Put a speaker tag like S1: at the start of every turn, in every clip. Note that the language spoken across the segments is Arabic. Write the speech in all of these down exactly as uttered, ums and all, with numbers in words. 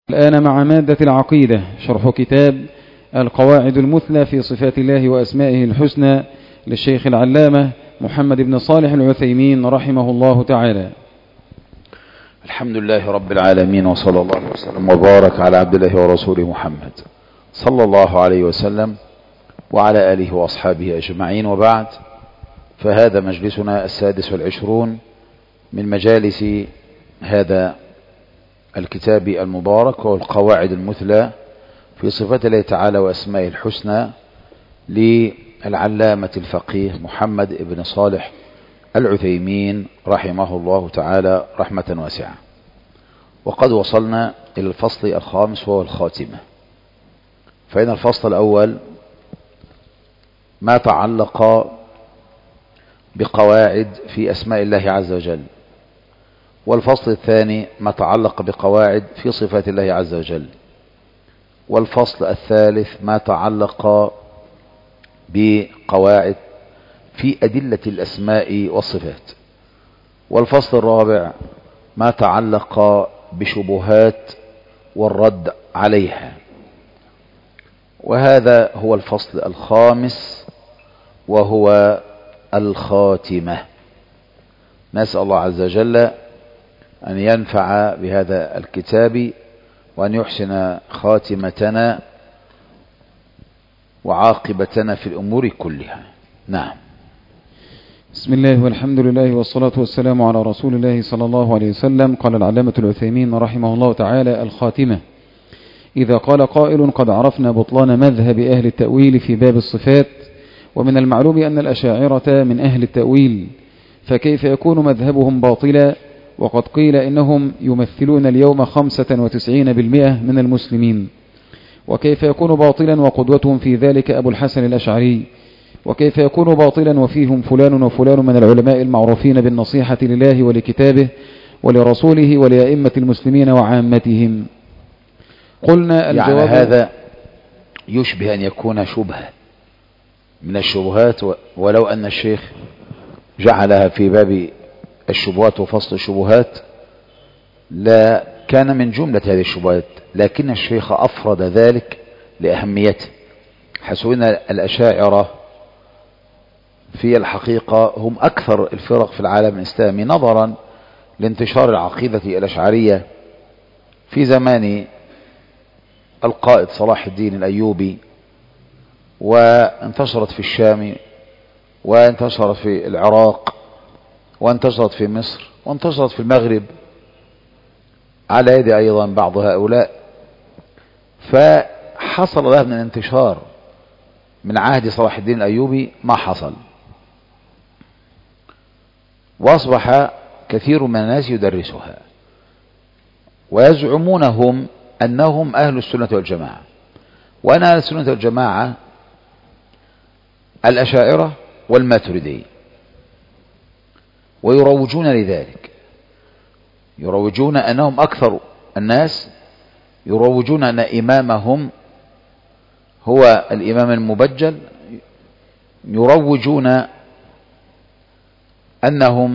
S1: الآن مع مادة العقيدة شرح كتاب القواعد المثلى في صفات الله وأسمائه الحسنى للشيخ العلامة محمد بن صالح العثيمين رحمه الله تعالى.
S2: الحمد لله رب العالمين، وصلى الله وسلم وبارك على عبد الله ورسوله محمد صلى الله عليه وسلم وعلى آله وأصحابه أجمعين، وبعد، فهذا مجلسنا السادس والعشرون من مجالس هذا الكتاب المبارك، وهو القواعد المثلى في صفات الله تعالى وأسمائه الحسنى للعلامة الفقيه محمد بن صالح العثيمين رحمه الله تعالى رحمة واسعة. وقد وصلنا إلى الفصل الخامس وهو الخاتمة. فإن الفصل الأول ما تعلق بقواعد في أسماء الله عز وجل، والفصل الثاني ما تعلق بقواعد في صفات الله عز وجل، والفصل الثالث ما تعلق بقواعد في أدلة الأسماء والصفات، والفصل الرابع ما تعلق بشبهات والرد عليها. وهذا هو الفصل الخامس وهو الخاتمة. نسأل الله عز وجل أن ينفع بهذا الكتاب وأن يحسن خاتمتنا وعاقبتنا في الأمور كلها. نعم.
S1: بسم الله والحمد لله والصلاة والسلام على رسول الله صلى الله عليه وسلم. قال العلامة العثيمين رحمه الله تعالى: الخاتمة. إذا قال قائل: قد عرفنا بطلان مذهب أهل التأويل في باب الصفات، ومن المعلوم أن الأشاعرة من أهل التأويل، فكيف يكون مذهبهم باطلا وقد قيل إنهم يمثلون اليوم خمسة وتسعين بالمئة من المسلمين؟ وكيف يكون باطلا وقدوتهم في ذلك أبو الحسن الأشعري؟ وكيف يكون باطلا وفيهم فلان وفلان من العلماء المعروفين بالنصيحة لله ولكتابه ولرسوله ولأئمة المسلمين وعامتهم؟ قلنا الجواب
S2: يعني هذا يشبه أن يكون شبهة من الشبهات، ولو أن الشيخ جعلها في باب الشبهات وفصل الشبهات لا كان من جملة هذه الشبهات، لكن الشيخ أفرد ذلك لأهميته، حيث أن الأشاعرة في الحقيقة هم أكثر الفرق في العالم الإسلامي نظرا لانتشار العقيدة الأشعرية في زمان القائد صلاح الدين الأيوبي، وانتشرت في الشام، وانتشرت في العراق، وانتشرت في مصر، وانتشرت في المغرب على يد أيضا بعض هؤلاء. فحصل لها من الانتشار من عهد صلاح الدين الأيوبي ما حصل، وأصبح كثير من الناس يدرسها ويزعمون هم أنهم أهل السنة والجماعة، وأن أهل السنة والجماعة الأشاعرة والماتريدية، ويروجون لذلك، يروجون أنهم أكثر الناس، يروجون أن إمامهم هو الإمام المبجل، يروجون أنهم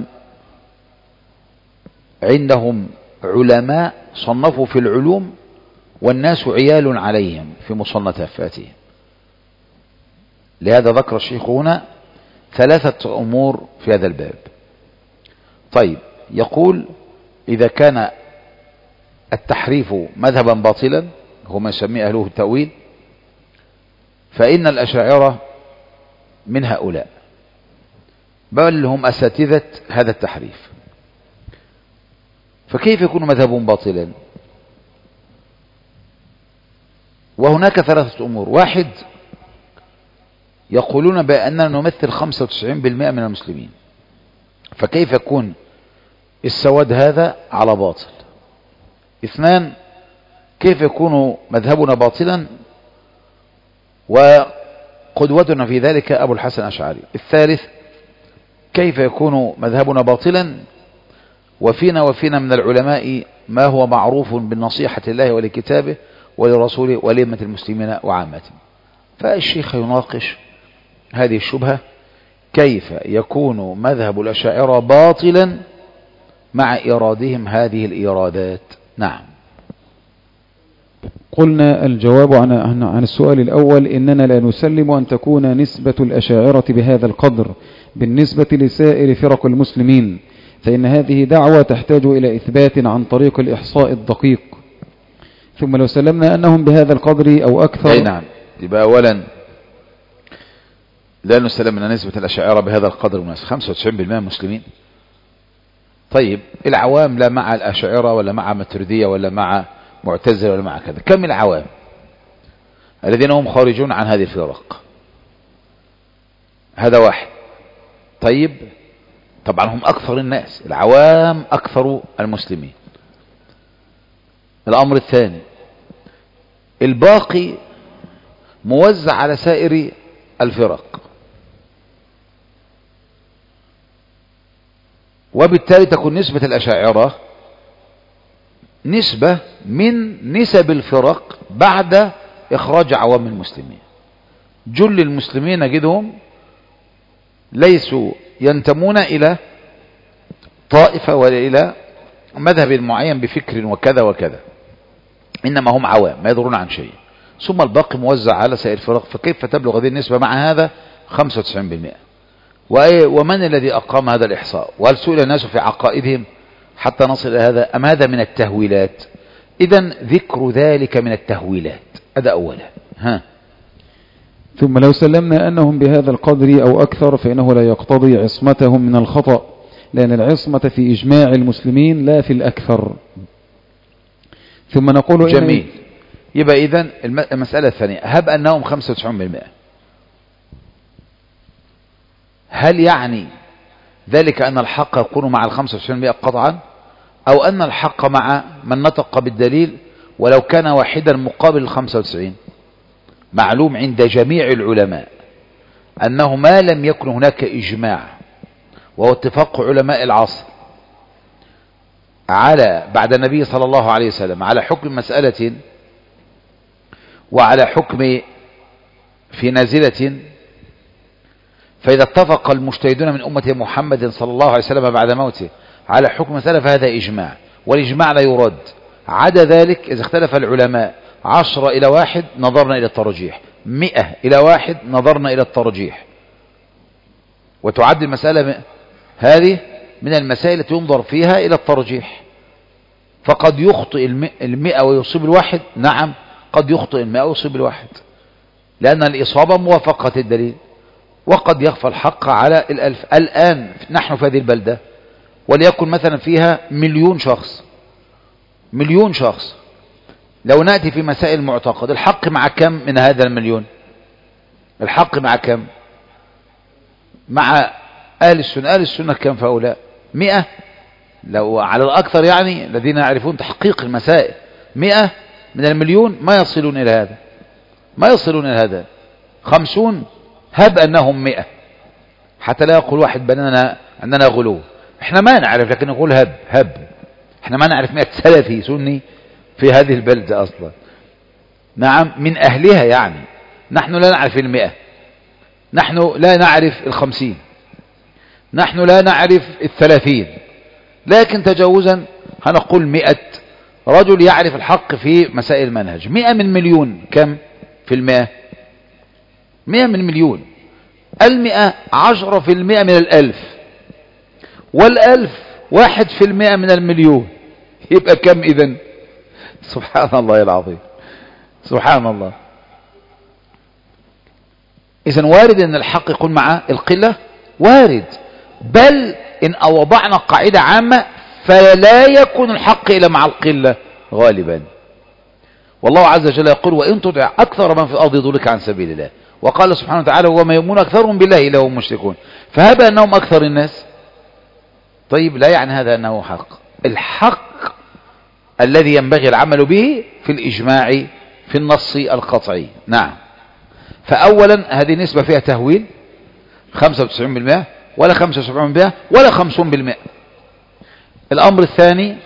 S2: عندهم علماء صنفوا في العلوم والناس عيال عليهم في مصنفاتهم. لهذا ذكر الشيخ هنا ثلاثة أمور في هذا الباب. طيب، يقول: إذا كان التحريف مذهبا باطلا، هو ما يسميه أهله التأويل، فإن الأشاعرة من هؤلاء، بل هم أساتذة هذا التحريف، فكيف يكون مذهبهم باطلا؟ وهناك ثلاثة أمور. واحد، يقولون بأننا نمثل خمسة وتسعين بالمئة من المسلمين، فكيف يكون السواد هذا على باطل؟ اثنان، كيف يكون مذهبنا باطلا وقدوتنا في ذلك أبو الحسن الأشعري؟ الثالث، كيف يكون مذهبنا باطلا وفينا وفينا من العلماء ما هو معروف بالنصيحة لله ولكتابه ولرسوله ولأئمة المسلمين وعامتهم؟ فالشيخ يناقش هذه الشبهة، كيف يكون مذهب الأشاعرة باطلا مع إيرادهم هذه الإيرادات. نعم.
S1: قلنا الجواب عن عن السؤال الأول إننا لا نسلم أن تكون نسبة الأشاعرة بهذا القدر بالنسبة لسائر فرق المسلمين، فإن هذه دعوة تحتاج إلى إثبات عن طريق الإحصاء الدقيق. ثم لو سلمنا أنهم بهذا القدر أو أكثر.
S2: أي نعم. يبقى أولا لا نسلم أن نسبة الأشاعرة بهذا القدر من خمسة وتسعين بالمئة مسلمين. طيب العوام لا مع الأشاعرة ولا مع ماتريدية ولا مع معتزلة ولا مع كذا، كم العوام الذين هم خارجون عن هذه الفرق؟ هذا واحد. طيب طبعا هم أكثر الناس، العوام أكثر المسلمين. الأمر الثاني الباقي موزع على سائر الفرق، وبالتالي تكون نسبة الأشاعرة نسبة من نسب الفرق بعد إخراج عوام المسلمين. جل المسلمين نجدهم ليسوا ينتمون إلى طائفة ولا إلى مذهب معين بفكر وكذا وكذا، إنما هم عوام ما يدرون عن شيء، ثم الباقي موزع على سائر الفرق. فكيف تبلغ هذه النسبة مع هذا خمسة وتسعين بالمئة؟ ومن الذي أقام هذا الإحصاء؟ وهل سئل الناس في عقائدهم حتى نصل إلى هذا، أم هذا من التهويلات؟ إذن ذكر ذلك من التهويلات. هذا أولا. ها.
S1: ثم لو سلمنا أنهم بهذا القدر أو أكثر فإنه لا يقتضي عصمتهم من الخطأ، لأن العصمة في إجماع المسلمين لا في الأكثر. ثم نقول
S2: جميل. يبقى إذن المسألة الثانية، هب أنهم خمسة وتسعين بالمئة، هل يعني ذلك أن الحق يكون مع الخمسة وتسعين بالمئة قطعا، أو أن الحق مع من نطق بالدليل ولو كان واحدا مقابل الخمسة وتسعين؟ معلوم عند جميع العلماء أنه ما لم يكن هناك إجماع وهو اتفاق علماء العصر على بعد النبي صلى الله عليه وسلم على حكم مسألة وعلى حكم في نازلة، فإذا اتفق المجتهدون من أمة محمد صلى الله عليه وسلم بعد موته على حكم مسألة فهذا إجماع، والإجماع لا يرد. عدا ذلك إذا اختلف العلماء عشرة إلى واحد نظرنا إلى الترجيح، مئة إلى واحد نظرنا إلى الترجيح، وتعد المسألة هذه من المسائل التي ينظر فيها إلى الترجيح. فقد يخطئ المئة ويصيب الواحد، نعم قد يخطئ المئة ويصيب الواحد، لأن الإصابة موافقة الدليل، وقد يخفى الحق على الألف. الآن نحن في هذه البلدة وليكن مثلا فيها مليون شخص، مليون شخص، لو نأتي في مسائل معتقد الحق مع كم من هذا المليون؟ الحق مع كم؟ مع أهل السنة. أهل السنة كم فهؤلاء؟ مئة لو على الأكثر، يعني الذين يعرفون تحقيق المسائل. مئة من المليون ما يصلون إلى هذا، ما يصلون إلى هذا. خمسون، هب أنهم مئة، حتى لا يقول واحد بأننا أننا غلو. احنا ما نعرف، لكن نقول هب هب احنا ما نعرف مئة سلفي سني في هذه البلدة أصلا، نعم من أهلها. يعني نحن لا نعرف المئة، نحن لا نعرف الخمسين، نحن لا نعرف الثلاثين، لكن تجاوزا هنقول مئة رجل يعرف الحق في مسائل المنهج. مئة من مليون كم في المئة؟ مئة من مليون. المئة عشرة في المئة من الألف، والألف واحد في المئة من المليون، يبقى كم إذن؟ سبحان الله العظيم، سبحان الله. إذن وارد أن الحق يكون مع القلة، وارد، بل إن وضعنا قاعدة عامة فلا يكون الحق إلا مع القلة غالبا. والله عز وجل يقول وإن تطع أكثر من في الأرض يضلك عن سبيل الله، وقال سبحانه وتعالى وما يؤمن أكثرهم بالله إلا هم مشركون. فهب أنهم أكثر الناس، طيب لا يعني هذا أنه حق. الحق الذي ينبغي العمل به في الإجماع في النص القطعي. نعم. فأولا هذه نسبة فيها تهويل، خمسة وتسعين بالمئة ولا خمسة وسبعين بالمئة ولا خمسون بالمئة. الأمر الثاني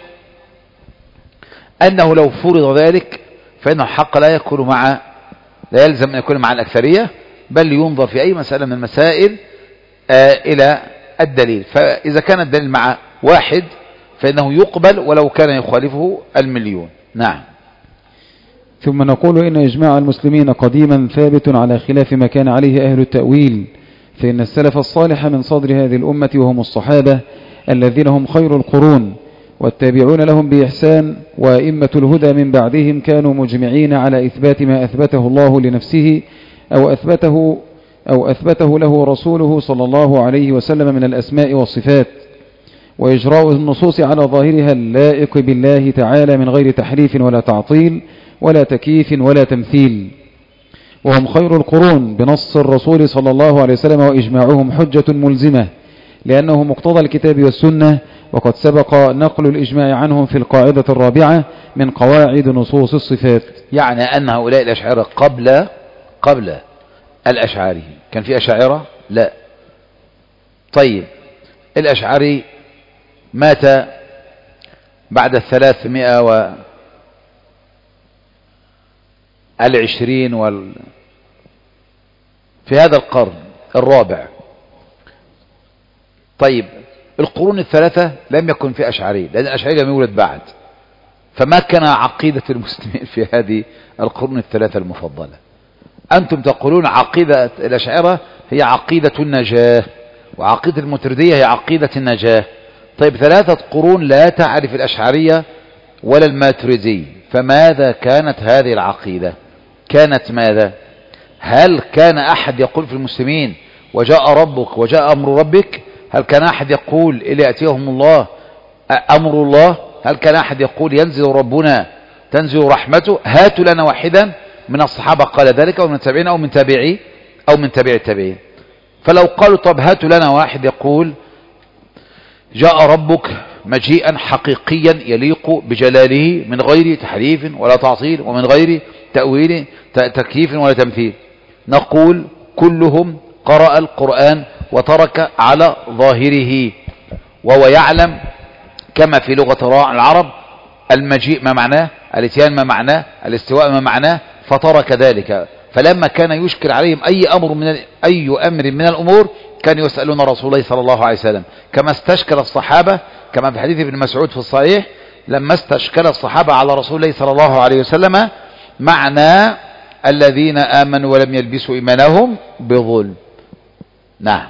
S2: أنه لو فرض ذلك فإن الحق لا يكون مع لا يلزم أن يكون مع الأكثرية، بل ينظر في أي مسألة من المسائل آه إلى الدليل. فإذا كان الدليل مع واحد فإنه يقبل ولو كان يخالفه المليون. نعم.
S1: ثم نقول إن إجماع المسلمين قديما ثابت على خلاف ما كان عليه أهل التأويل، فإن السلف الصالح من صدر هذه الأمة وهم الصحابة الذين هم خير القرون والتابعون لهم بإحسان وأئمة الهدى من بعدهم كانوا مجمعين على إثبات ما أثبته الله لنفسه أو أثبته, أو أثبته له رسوله صلى الله عليه وسلم من الأسماء والصفات، وإجراء النصوص على ظاهرها اللائق بالله تعالى من غير تحريف ولا تعطيل ولا تكييف ولا تمثيل. وهم خير القرون بنص الرسول صلى الله عليه وسلم، وإجماعهم حجة ملزمة لأنه مقتضى الكتاب والسنة، وقد سبق نقل الإجماع عنهم في القاعدة الرابعة من قواعد نصوص الصفات.
S2: يعني أن هؤلاء الأشاعرة قبل قبل الأشعري كان في أشاعرة؟ لا. طيب الأشعري مات بعد الثلاثمائة والعشرين وال... في هذا القرن الرابع. طيب القرون الثلاثة لم يكن في أشعري، لأن الأشعري لم يولد بعد، فما كان عقيدة المسلمين في هذه القرون الثلاثة المفضلة. أنتم تقولون عقيدة الأشاعرة هي عقيدة النجاة، وعقيدة المتردية هي عقيدة النجاة. طيب ثلاثة قرون لا تعرف الأشعرية ولا الماتريدي، فماذا كانت هذه العقيدة؟ كانت ماذا؟ هل كان أحد يقول في المسلمين وجاء ربك وجاء أمر ربك؟ هل كان أحد يقول إلى يأتيهم الله أمر الله؟ هل كان أحد يقول ينزل ربنا تنزل رحمته؟ هاتوا لنا واحدا من الصحابة قال ذلك، أو من التابعين أو من تابعي أو من تابع التابعين. فلو قالوا طب هاتوا لنا واحد يقول جاء ربك مجيئا حقيقيا يليق بجلاله من غير تحريف ولا تعطيل ومن غير تأويل تكييف ولا تمثيل، نقول كلهم قرأ القرآن وترك على ظاهره، وهو يعلم كما في لغة العرب المجيء ما معناه، الاتيان ما معناه، الاستواء ما معناه، فترك ذلك. فلما كان يشكل عليهم أي أمر من أي أمر من الأمور كانوا يسألون رسول الله صلى الله عليه وسلم، كما استشكل الصحابة كما في حديث ابن مسعود في الصحيح لما استشكل الصحابة على رسول الله صلى الله عليه وسلم معنى الذين آمنوا ولم يلبسوا إيمانهم بظلم. نعم.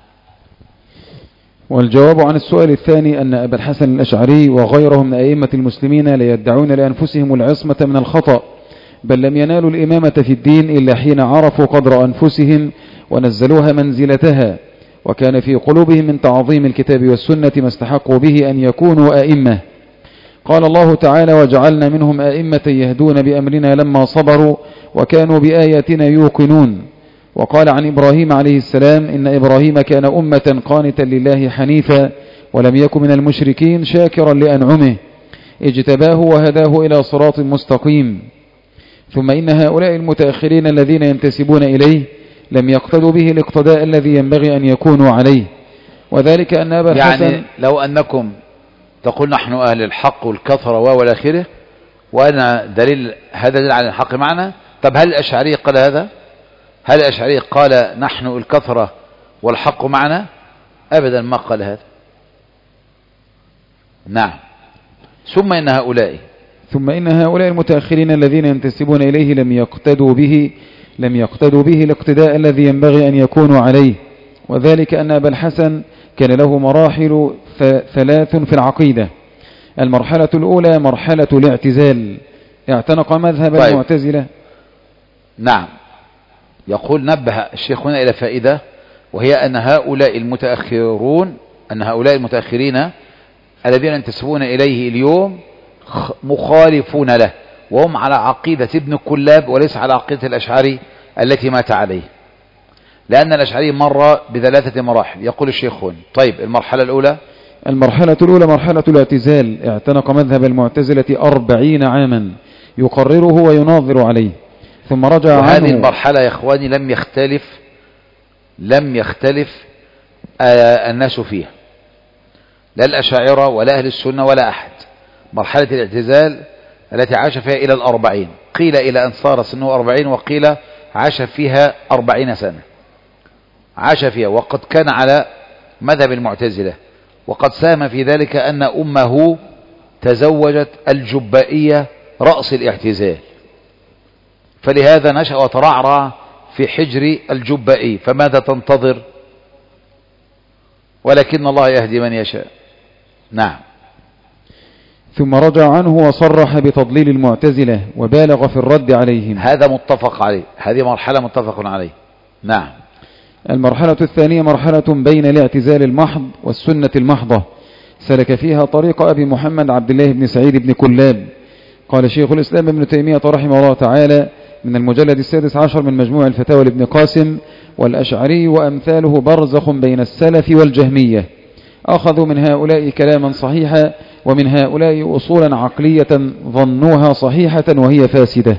S1: والجواب عن السؤال الثاني أن أبا الحسن الأشعري وغيرهم من أئمة المسلمين لا يدعون لأنفسهم العصمة من الخطأ، بل لم ينالوا الإمامة في الدين إلا حين عرفوا قدر أنفسهم ونزلوها منزلتها، وكان في قلوبهم من تعظيم الكتاب والسنة ما استحقوا به أن يكونوا أئمة. قال الله تعالى وجعلنا منهم أئمة يهدون بأمرنا لما صبروا وكانوا بآياتنا يوقنون. وقال عن إبراهيم عليه السلام إن إبراهيم كان أمة قانتا لله حنيفا ولم يكن من المشركين شاكرا لأنعمه اجتباه وهداه إلى صراط مستقيم. ثم إن هؤلاء المتأخرين الذين ينتسبون إليه لم يقتدوا به الاقتداء الذي ينبغي أن يكونوا عليه، وذلك أن أبا الحسن
S2: يعني لو أنكم تقول نحن أهل الحق والكثرة والآخرة وأنا دليل هذا دليل على الحق معنا، طب هل الأشعري قال هذا؟ هل الأشعري قال نحن الكثرة والحق معنا؟ أبدا ما قال هذا. نعم. ثم إن هؤلاء
S1: ثم إن هؤلاء المتأخرين الذين ينتسبون إليه لم يقتدوا به لم يقتدوا به الاقتداء الذي ينبغي أن يكونوا عليه، وذلك أن أبا الحسن كان له مراحل ثلاث في العقيدة. المرحلة الأولى مرحلة الاعتزال، اعتنق مذهب طيب. المعتزلة.
S2: نعم. يقول نبه الشيخ هنا إلى فائدة، وهي أن هؤلاء المتأخرون أن هؤلاء المتأخرين الذين ينتسبون إليه اليوم مخالفون له، وهم على عقيدة ابن كلاب وليس على عقيدة الأشعري التي مات عليه، لأن الأشعري مر بثلاثة مراحل. يقول الشيخ هنا طيب المرحلة الأولى
S1: المرحلة الأولى مرحلة الاعتزال، اعتنق مذهب المعتزلة أربعين عاما يقرره ويناظر عليه ثم رجع عنه.
S2: وهذه المرحلة يا إخواني لم يختلف لم يختلف آه الناس فيها، لا الأشاعرة ولا أهل السنة ولا أحد. مرحلة الاعتزال التي عاش فيها إلى الأربعين، قيل إلى أن صار سنه أربعين، وقيل عاش فيها أربعين سنة عاش فيها، وقد كان على مذهب المعتزلة، وقد ساهم في ذلك أن أمه تزوجت الجبائية رأس الاعتزال، فلهذا نشأ وترعرع في حجر الجبائي. فماذا تنتظر؟ ولكن الله يهدي من يشاء. نعم.
S1: ثم رجع عنه وصرح بتضليل المعتزلة وبالغ في الرد عليهم.
S2: هذا متفق عليه، هذه مرحلة متفق عليه. نعم.
S1: المرحلة الثانية مرحلة بين الاعتزال المحض والسنة المحضة، سلك فيها طريق أبي محمد عبد الله بن سعيد بن كلاب. قال شيخ الإسلام ابن تيمية رحمه الله تعالى من المجلد السادس عشر من مجموع الفتاوى لابن قاسم: والأشعري وأمثاله برزخ بين السلف والجهمية، أخذوا من هؤلاء كلاما صحيحا ومن هؤلاء أصولا عقلية ظنوها صحيحة وهي فاسدة.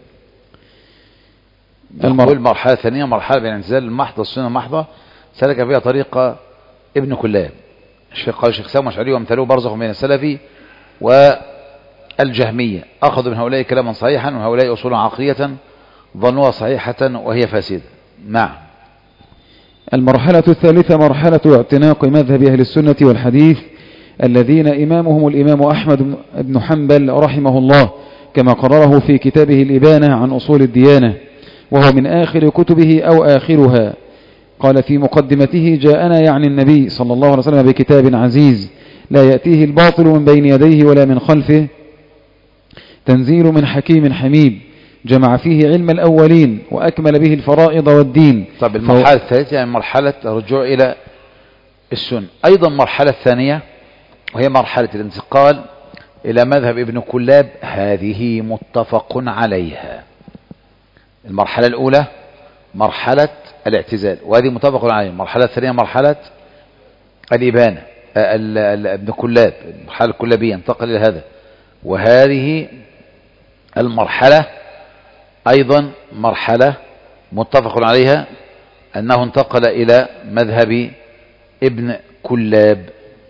S2: المر... المرحلة الثانية مرحلة بين اعتزال المحض والسنة المحضة، سلك فيها طريق ابن كلاب. قال الشيخ سام والأشعري وأمثاله برزخ بين السلف والجهمية، أخذوا من هؤلاء كلاما صحيحا ومن هؤلاء أصولا عقلية ظنوها صحيحة وهي فاسدة. نعم.
S1: المرحلة الثالثة مرحلة اعتناق مذهب أهل السنة والحديث الذين إمامهم الإمام أحمد بن حنبل رحمه الله، كما قرره في كتابه الإبانة عن أصول الديانة، وهو من آخر كتبه أو آخرها. قال في مقدمته: جاءنا يعني النبي صلى الله عليه وسلم بكتاب عزيز لا يأتيه الباطل من بين يديه ولا من خلفه، تنزيل من حكيم حميد، جمع فيه علم الأولين وأكمل به الفرائض والدين.
S2: طب المرحلة الثالثة يعني مرحلة الرجوع إلى السنة. أيضا مرحلة ثانية وهي مرحلة الانتقال إلى مذهب ابن كلاب، هذه متفق عليها. المرحلة الأولى مرحلة الاعتزال وهذه متفق عليها. المرحلة الثانية مرحلة الإبانة ابن كلاب، المرحلة الكلابية انتقل إلى هذا. وهذه المرحلة أيضا مرحلة متفق عليها أنه انتقل إلى مذهب ابن كلاب.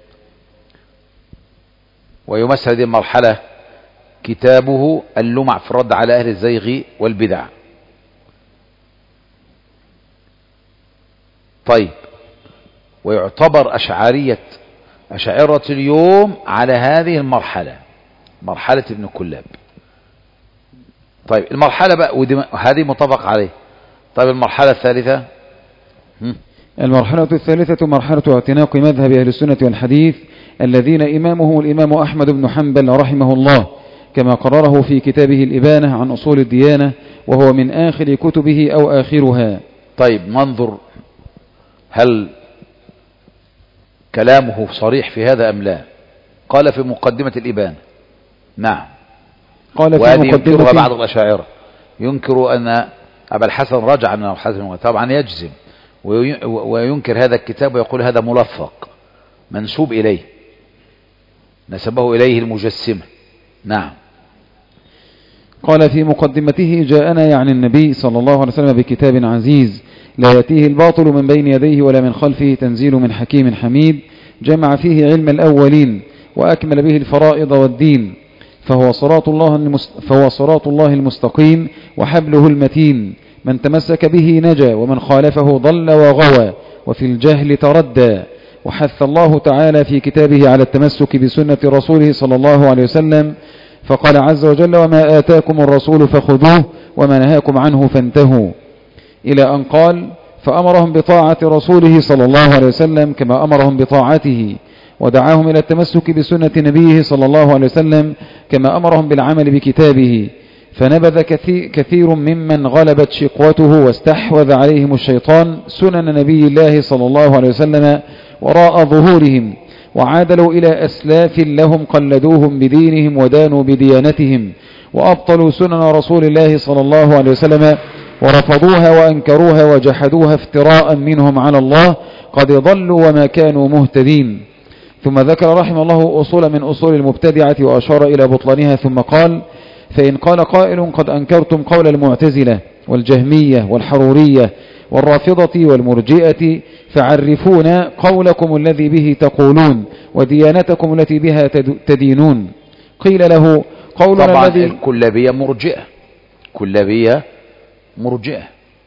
S2: ويمثل هذه المرحلة كتابه اللمع في الرد على أهل الزيغ والبدع. طيب، ويعتبر أشعرية أشاعرة اليوم على هذه المرحلة، مرحلة ابن كلاب. طيب المرحلة بقى وهذه متفق عليه. طيب المرحلة الثالثة،
S1: المرحلة الثالثة مرحلة اعتناق مذهب أهل السنة والحديث الذين إمامهم الإمام أحمد بن حنبل رحمه الله، كما قرره في كتابه الإبانة عن أصول الديانة، وهو من آخر كتبه أو آخرها.
S2: طيب ننظر هل كلامه صريح في هذا أم لا. قال في مقدمة الإبانة. نعم.
S1: قال في
S2: وهذه
S1: مقدمة
S2: ينكرها بعض الأشاعرة، ينكر أن أبا الحسن رجع من الحسن، طبعا يجزم وينكر هذا الكتاب ويقول هذا ملفق منسوب إليه، نسبه إليه المجسمة. نعم.
S1: قال في مقدمته: جاءنا يعني النبي صلى الله عليه وسلم بكتاب عزيز لا يأتيه الباطل من بين يديه ولا من خلفه، تنزيل من حكيم حميد، جمع فيه علم الأولين وأكمل به الفرائض والدين، فهو صراط الله المست... فهو صراط الله المستقيم وحبله المتين، من تمسك به نجا ومن خالفه ضل وغوى وفي الجهل تردى. وحث الله تعالى في كتابه على التمسك بسنة رسوله صلى الله عليه وسلم، فقال عز وجل: وما آتاكم الرسول فخذوه وما نهاكم عنه فانتهوا، إلى أن قال: فأمرهم بطاعة رسوله صلى الله عليه وسلم كما أمرهم بطاعته، ودعاهم إلى التمسك بسنة نبيه صلى الله عليه وسلم كما أمرهم بالعمل بكتابه. فنبذ كثير ممن غلبت شقوته واستحوذ عليهم الشيطان سنن نبي الله صلى الله عليه وسلم وراء ظهورهم، وعادلوا إلى أسلاف لهم قلدوهم بدينهم ودانوا بديانتهم، وأبطلوا سنن رسول الله صلى الله عليه وسلم ورفضوها وأنكروها وجحدوها افتراء منهم على الله، قد ضلوا وما كانوا مهتدين. ثم ذكر رحمه الله أصول من أصول المبتدعة وأشار إلى بطلانها، ثم قال: فإن قال قائل قد أنكرتم قول المعتزلة والجهمية والحرورية والرافضة والمرجئة، فعرفونا قولكم الذي به تقولون وديانتكم التي بها تدينون. قيل له: قولنا
S2: طبعا
S1: الذي
S2: الكلابية مرجئة، كلابية مرجئة،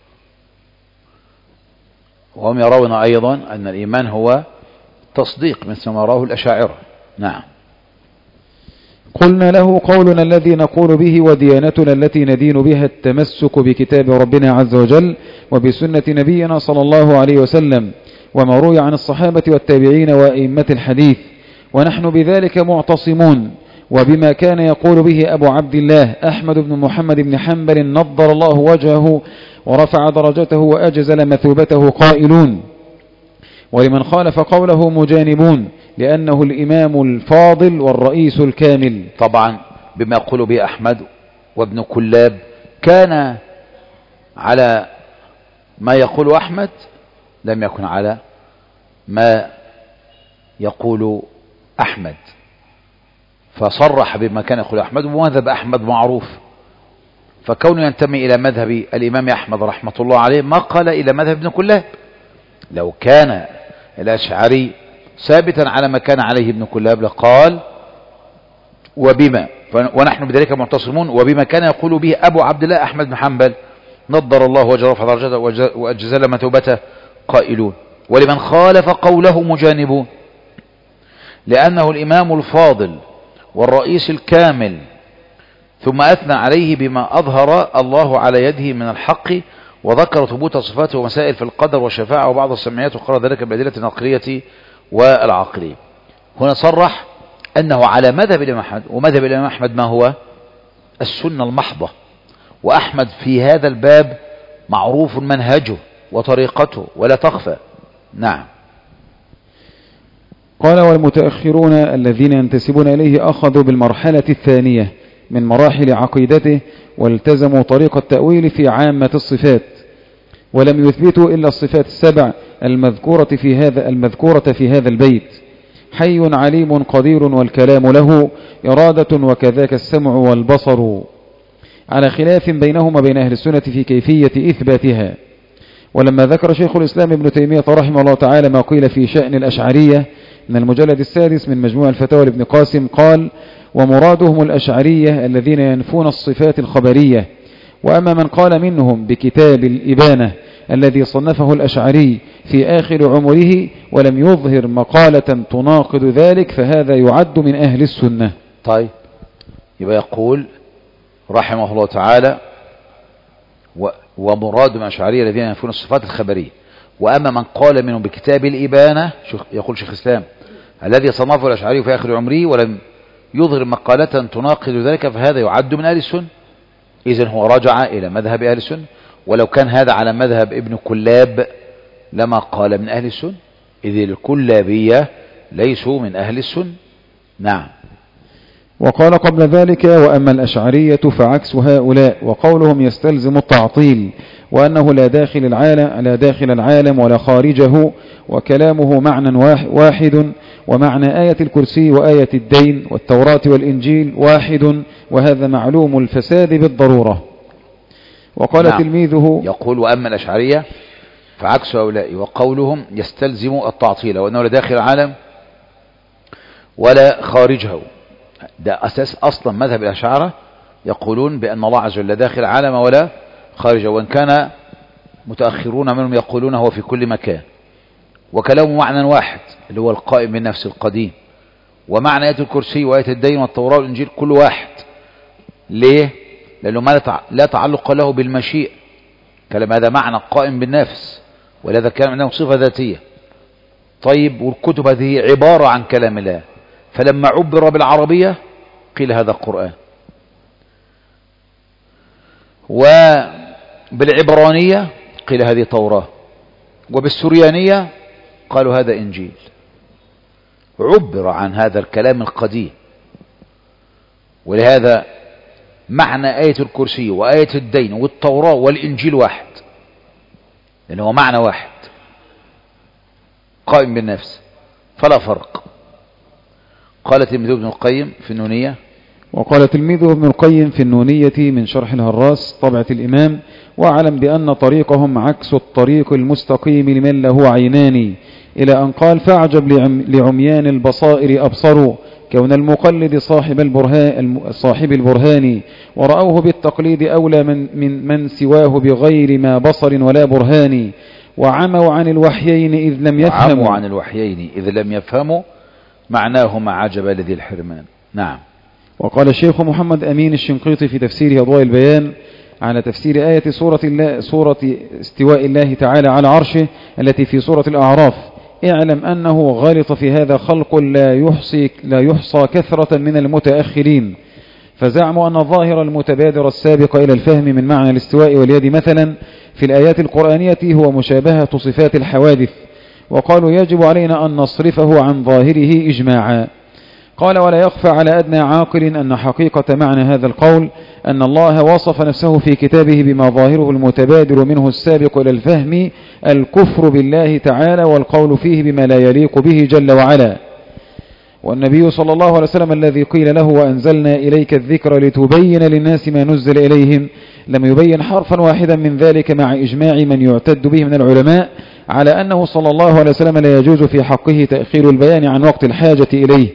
S2: وهم يرون أيضا أن الإيمان هو تصديق مثل ما راه الأشاعرة. نعم.
S1: قلنا له قولنا الذي نقول به وديانتنا التي ندين بها التمسك بكتاب ربنا عز وجل وبسنة نبينا صلى الله عليه وسلم وما روي عن الصحابة والتابعين وأئمة الحديث، ونحن بذلك معتصمون وبما كان يقول به أبو عبد الله أحمد بن محمد بن حنبل نضر الله وجهه ورفع درجته وأجزل مثوبته قائلون، ولمن خالف قوله مجانبون، لأنه الإمام الفاضل والرئيس الكامل.
S2: طبعا بما يقول به أحمد وابن كلاب كان على ما يقول أحمد، لم يكن على ما يقول أحمد، فصرح بما كان يقول أحمد، ومذهب أحمد معروف، فكونه ينتمي إلى مذهب الإمام أحمد رحمة الله عليه ما قال إلى مذهب ابن كلاب. لو كان الأشعري ثابتا على ما كان عليه ابن كلاب لقال وبما ونحن بذلك معتصمون وبما كان يقول به أبو عبد الله أحمد بن حنبل نضر الله وجهه ورفع درجته وأجزل مثوبته قائلون، ولمن خالف قوله مجانبون، لأنه الإمام الفاضل والرئيس الكامل، ثم أثنى عليه بما أظهر الله على يده من الحق، وذكر ثبوت صفاته ومسائل في القدر والشفاعة وبعض السمعيات، وقرر ذلك بالأدلة النقلية والعقلية. هنا صرح أنه على مذهب الإمام أحمد، ومذهب الإمام أحمد ما هو؟ السنة المحضة، وأحمد في هذا الباب معروف منهجه وطريقته ولا تخفى. نعم.
S1: قال والمتأخرون الذين ينتسبون إليه أخذوا بالمرحلة الثانية من مراحل عقيدته، والتزموا طريق التأويل في عامة الصفات، ولم يثبتوا إلا الصفات السبع المذكورة في هذا المذكورة في هذا البيت: حي عليم قدير والكلام له إرادة وكذاك السمع والبصر، على خلاف بينهما بين أهل السنة في كيفية إثباتها. ولما ذكر شيخ الإسلام ابن تيمية رحمه الله تعالى ما قيل في شأن الأشعرية من المجلد السادس من مجموع الفتاوى لابن قاسم قال: ومرادهم الأشعرية الذين ينفون الصفات الخبرية. وأما من قال منهم بكتاب الإبانة الذي صنفه الأشعري في آخر عمره ولم يظهر مقالة تناقض ذلك فهذا يعد من أهل السنة.
S2: طيب، يبقى يقول رحمه الله تعالى: ومراد من الأشعرية الذين ينفون الصفات الخبرية. وأما من قال منهم بكتاب الإبانة، يقول شيخ الإسلام، الذي صنفه الأشعري في آخر عمره ولم يظهر مقالة تناقض ذلك فهذا يعد من أهل السنة. إذن هو رجع إلى مذهب أهل السنة، ولو كان هذا على مذهب ابن كلاب لما قال من أهل السنة، إذ الكلابية ليسوا من أهل السنة. نعم.
S1: وقال قبل ذلك: وأما الأشعرية فعكس هؤلاء، وقولهم يستلزم التعطيل، وأنه لا داخل العالم, لا داخل العالم ولا خارجه، وكلامه معنى واحد، ومعنى آية الكرسي وآية الدين والتوراة والإنجيل واحد، وهذا معلوم الفساد بالضرورة. وقال نعم. تلميذه
S2: يقول: وأما الأشعرية فعكس هؤلاء، وقولهم يستلزم التعطيل، وأنه لا داخل العالم ولا خارجه. ده أساس أصلا مذهب الأشاعرة، يقولون بأن الله عز وجل لا داخل العالم ولا خارجه، وإن كان متأخرون منهم يقولون هو في كل مكان، وكلامه معنى واحد اللي هو القائم بالنفس القديم، ومعنى آية الكرسي وآية الدين والتوراة والإنجيل كل واحد. ليه؟ لأنه ما لا تعلق له بالمشيئة، كلام هذا معنى قائم بالنفس، ولهذا كان عندهم صفة ذاتية. طيب، والكتب هذه عبارة عن كلام الله، فلما عبر بالعربية قيل هذا قرآن، وبالعبرانية قيل هذه توراة، وبالسريانية قالوا هذا إنجيل. عبر عن هذا الكلام القديم، ولهذا معنى آية الكرسي وآية الدين والتوراة والإنجيل واحد، لأنه معنى واحد قائم بالنفس فلا فرق. قال تلميذه ابن القيم في النونية
S1: وقال تلميذه ابن القيم في النونية من شرح الهراس طبعة الإمام: واعلم بأن طريقهم عكس الطريق المستقيم لمن له عينان، إلى أن قال: فاعجب لعميان البصائر أبصروا، كون المقلد صاحب البرهان, صاحب البرهان، ورأوه بالتقليد أولى من, من, من سواه بغير ما بصر ولا برهان، وعموا عن الوحيين إذ لم يفهموا
S2: وعموا عن الوحيين إذ لم يفهموا معناه ما عجب لذي الحرمان. نعم.
S1: وقال الشيخ محمد أمين الشنقيطي في تفسير أضواء البيان على تفسير آية سورة, الله سورة استواء الله تعالى على عرشه التي في سورة الأعراف: اعلم أنه غلط في هذا خلق لا يحصي, لا يحصى كثرة من المتأخرين، فزعموا أن الظاهر المتبادر السابق إلى الفهم من معنى الاستواء واليد مثلا في الآيات القرآنية هو مشابهة صفات الحوادث، وقالوا يجب علينا أن نصرفه عن ظاهره إجماعا. قال: ولا يخفى على أدنى عاقل أن حقيقة معنى هذا القول أن الله وصف نفسه في كتابه بما ظاهره المتبادر منه السابق إلى الفهم الكفر بالله تعالى والقول فيه بما لا يليق به جل وعلا. والنبي صلى الله عليه وسلم الذي قيل له: وأنزلنا إليك الذكر لتبين للناس ما نزل إليهم، لم يبين حرفا واحدا من ذلك مع إجماع من يعتد به من العلماء على أنه صلى الله عليه وسلم لا يجوز في حقه تأخير البيان عن وقت الحاجة إليه.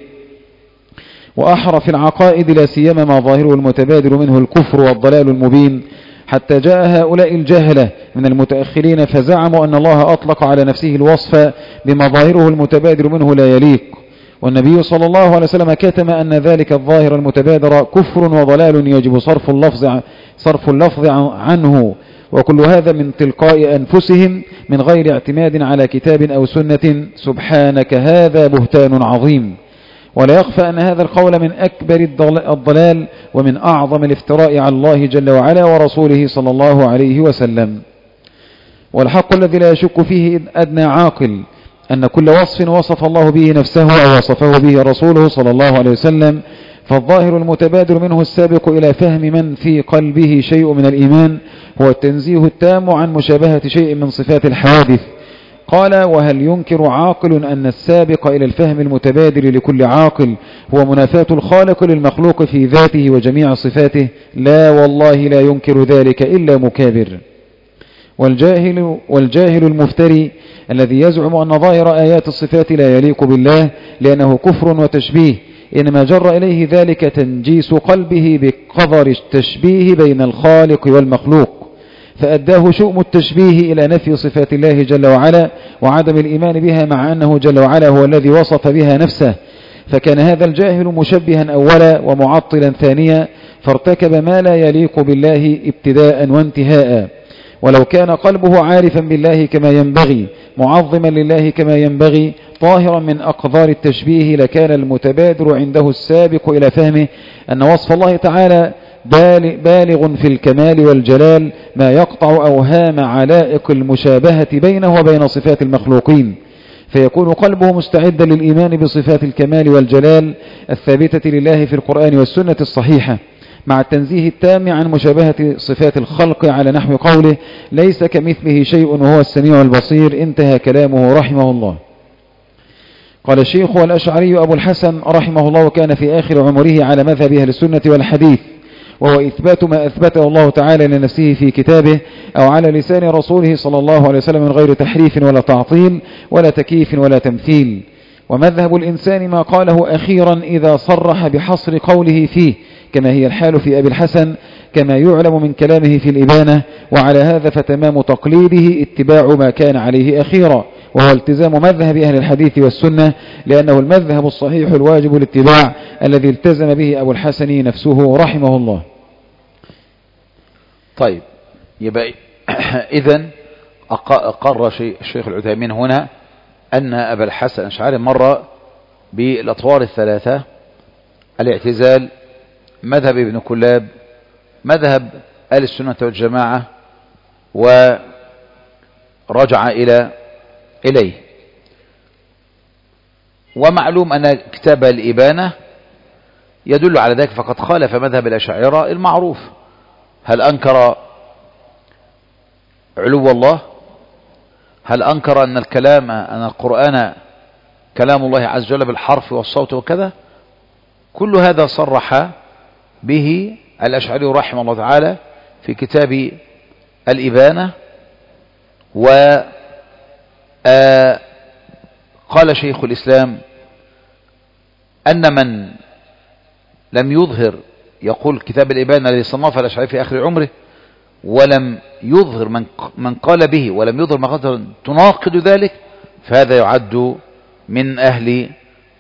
S1: وأحرف العقائد لا سيما ما ظاهره المتبادر منه الكفر والضلال المبين، حتى جاء هؤلاء الجهلة من المتأخرين فزعموا أن الله أطلق على نفسه الوصف بما ظاهره المتبادر منه لا يليق، والنبي صلى الله عليه وسلم كتم أن ذلك الظاهر المتبادر كفر وضلال يجب صرف اللفظ, صرف اللفظ عنه، وكل هذا من تلقاء أنفسهم من غير اعتماد على كتاب أو سنة. سبحانك هذا بهتان عظيم. ولا يخفى أن هذا القول من أكبر الضلال ومن أعظم الافتراء على الله جل وعلا ورسوله صلى الله عليه وسلم. والحق الذي لا يشك فيه أدنى عاقل أن كل وصف وصف الله به نفسه أو وصفه به رسوله صلى الله عليه وسلم فالظاهر المتبادر منه السابق إلى فهم من في قلبه شيء من الإيمان هو التنزيه التام عن مشابهة شيء من صفات الحوادث. قال: وهل ينكر عاقل أن السابق إلى الفهم المتبادر لكل عاقل هو منافاة الخالق للمخلوق في ذاته وجميع صفاته؟ لا والله لا ينكر ذلك إلا مكابر. والجاهل, والجاهل المفتري الذي يزعم أن ظاهر آيات الصفات لا يليق بالله لأنه كفر وتشبيه، إنما جر إليه ذلك تنجيس قلبه بقدر التشبيه بين الخالق والمخلوق، فأداه شؤم التشبيه إلى نفي صفات الله جل وعلا وعدم الإيمان بها مع أنه جل وعلا هو الذي وصف بها نفسه، فكان هذا الجاهل مشبها أولا ومعطلا ثانيا، فارتكب ما لا يليق بالله ابتداء وانتهاء. ولو كان قلبه عارفا بالله كما ينبغي معظما لله كما ينبغي طاهرا من أقذار التشبيه لكان المتبادر عنده السابق إلى فهمه أن وصف الله تعالى بالغ في الكمال والجلال ما يقطع أوهام علائق المشابهة بينه وبين صفات المخلوقين، فيكون قلبه مستعدا للإيمان بصفات الكمال والجلال الثابتة لله في القرآن والسنة الصحيحة مع التنزيه التام عن مشابهة صفات الخلق على نحو قوله: ليس كمثله شيء وهو السميع البصير. انتهى كلامه رحمه الله. قال الشيخ والأشعري أبو الحسن رحمه الله كان في آخر عمره على مذهب أهل السنة والحديث، وهو إثبات ما أثبته الله تعالى لنفسه في كتابه أو على لسان رسوله صلى الله عليه وسلم من غير تحريف ولا تعطيل ولا تكييف ولا تمثيل. ومذهب الإنسان ما قاله أخيرا إذا صرح بحصر قوله فيه كما هي الحال في أبي الحسن كما يعلم من كلامه في الإبانة، وعلى هذا فتمام تقليده اتباع ما كان عليه أخيرا، وهو التزام مذهب أهل الحديث والسنة لأنه المذهب الصحيح الواجب الاتباع الذي التزم به أبو الحسن نفسه رحمه الله.
S2: طيب، يبقى إذن أقر الشيخ العثيمين هنا أن أبا الحسن الأشعري مر بالأطوار الثلاثة: الاعتزال، مذهب ابن كلاب، مذهب أهل السنة والجماعة، ورجع إلى إليه. ومعلوم أن كتاب الإبانة يدل على ذلك، فقد خالف مذهب الأشاعرة المعروف. هل أنكر علو الله؟ هل أنكر أن الكلام أن القرآن كلام الله عز وجل بالحرف والصوت وكذا؟ كل هذا صرح به الأشعري رحمه الله تعالى في كتاب الإبانة. وقال شيخ الإسلام أن من لم يظهر، يقول كتاب الإبانة الذي صنفه الأشعري في آخر عمره، ولم يظهر من من قال به ولم يظهر مقاطع تناقض ذلك، فهذا يعد من أهل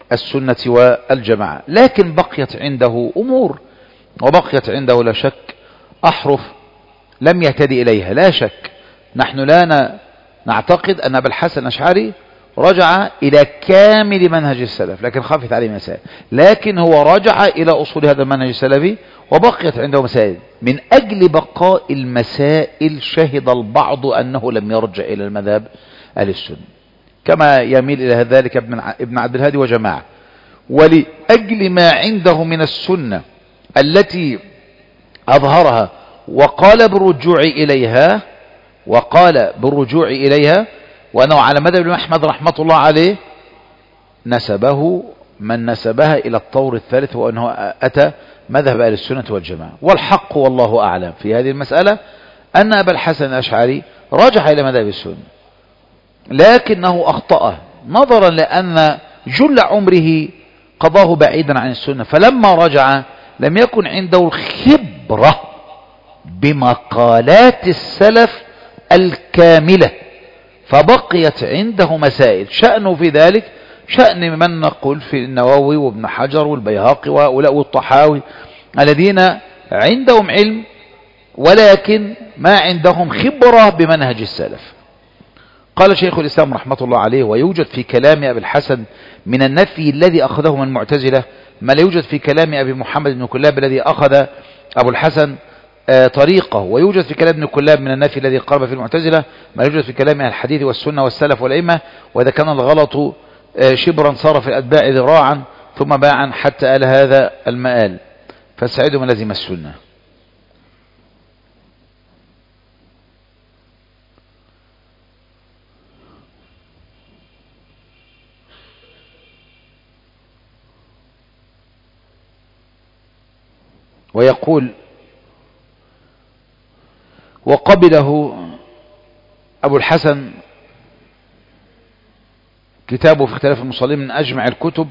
S2: السنة والجماعة. لكن بقيت عنده أمور، وبقيت عنده لا شك أحرف لم يهتدي إليها. لا شك نحن لا نعتقد أن أبا الحسن الأشعري رجع إلى كامل منهج السلف، لكن خافت عليه مسائل، لكن هو رجع إلى أصول هذا المنهج السلفي وبقيت عنده مسائل. من أجل بقاء المسائل شهد البعض أنه لم يرجع إلى المذهب أهل السنة، كما يميل إلى ذلك ابن عبد الهادي وجماعة. ولأجل ما عنده من السنة التي أظهرها وقال بالرجوع إليها وقال بالرجوع إليها وأنه على مذهب الإمام أحمد رحمة الله عليه، نسبه من نسبها إلى الطور الثالث، وأنه أتى مذهب أهل السنة والجماعة. والحق والله أعلم في هذه المسألة أن أبا الحسن الأشعري رجع إلى مذهب السنة، لكنه أخطأ نظرا لأن جل عمره قضاه بعيدا عن السنة، فلما رجع لم يكن عنده الخبرة بمقالات السلف الكاملة، فبقيت عنده مسائل. شأنه في ذلك شأن من نقول في النووي وابن حجر والبيهقي وهؤلاء والطحاوي الذين عندهم علم ولكن ما عندهم خبرة بمنهج السلف. قال شيخ الإسلام رحمة الله عليه: ويوجد في كلام أبي الحسن من النفي الذي أخذه من المعتزلة ما لا يوجد في كلام أبي محمد بن كلاب الذي أخذ أبو الحسن طريقه، ويوجد في كلام ابن كلاب من النفي الذي قرب في المعتزلة ما يوجد في كلام الحديث والسنة والسلف والأئمة. وإذا كان الغلط شبرا صار في الأتباع ذراعا ثم باعا حتى آل هذا المآل، فالسعيد من لزم السنة. ويقول: وقبله أبو الحسن كتابه في اختلاف المصلين من أجمع الكتب،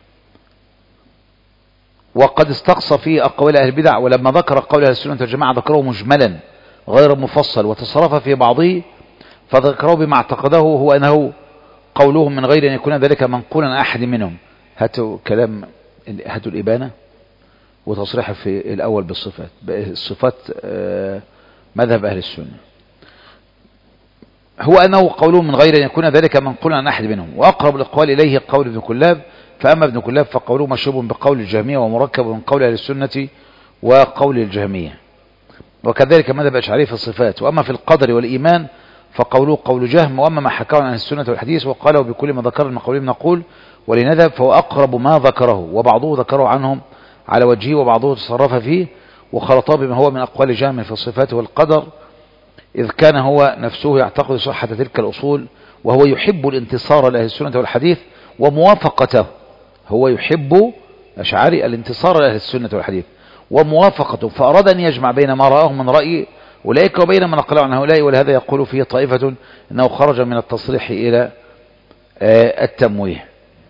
S2: وقد استقصى فيه أقوال أهل البدع، ولما ذكر قول أهل السنة والجماعة ذكره مجملا غير مفصل، وتصرف في بعضه فذكره بما اعتقده هو أنه قولهم من غير أن يكون ذلك منقولا عن أحد منهم. هاتوا كلام هاتوا الإبانة وتصريح في الأول بالصفات الصفات مذهب أهل السنة، هو أنه قولهم من غير أن يكون ذلك منقولا عن أحد منهم، وأقرب الأقوال إليه قول ابن كلاب. فأما ابن كلاب فقوله مشروب بقول الجهمية ومركب من قول أهل السنة وقول الجهمية، وكذلك مذهب الأشعري في الصفات. وأما في القدر والإيمان فقوله قول جهم. وأما ما حكاه عن السنة والحديث وقاله بكل ما ذكر من قولهم نقول ولنذهب، فهو أقرب ما ذكره، وبعضه ذكره عنهم على وجهه وبعضه تصرف فيه وخلطه بما هو من أقوال جهم في الصفات والقدر، إذ كان هو نفسه يعتقد صحة تلك الأصول، وهو يحب الانتصار لأهل السنة والحديث وموافقته. هو يحب أشعري الانتصار لأهل السنة والحديث وموافقته، فأراد أن يجمع بين ما رآه من رأي أولئك وبين ما نقلوا عن هؤلاء، ولهذا يقول فيه طائفة أنه خرج من التصريح إلى التمويه.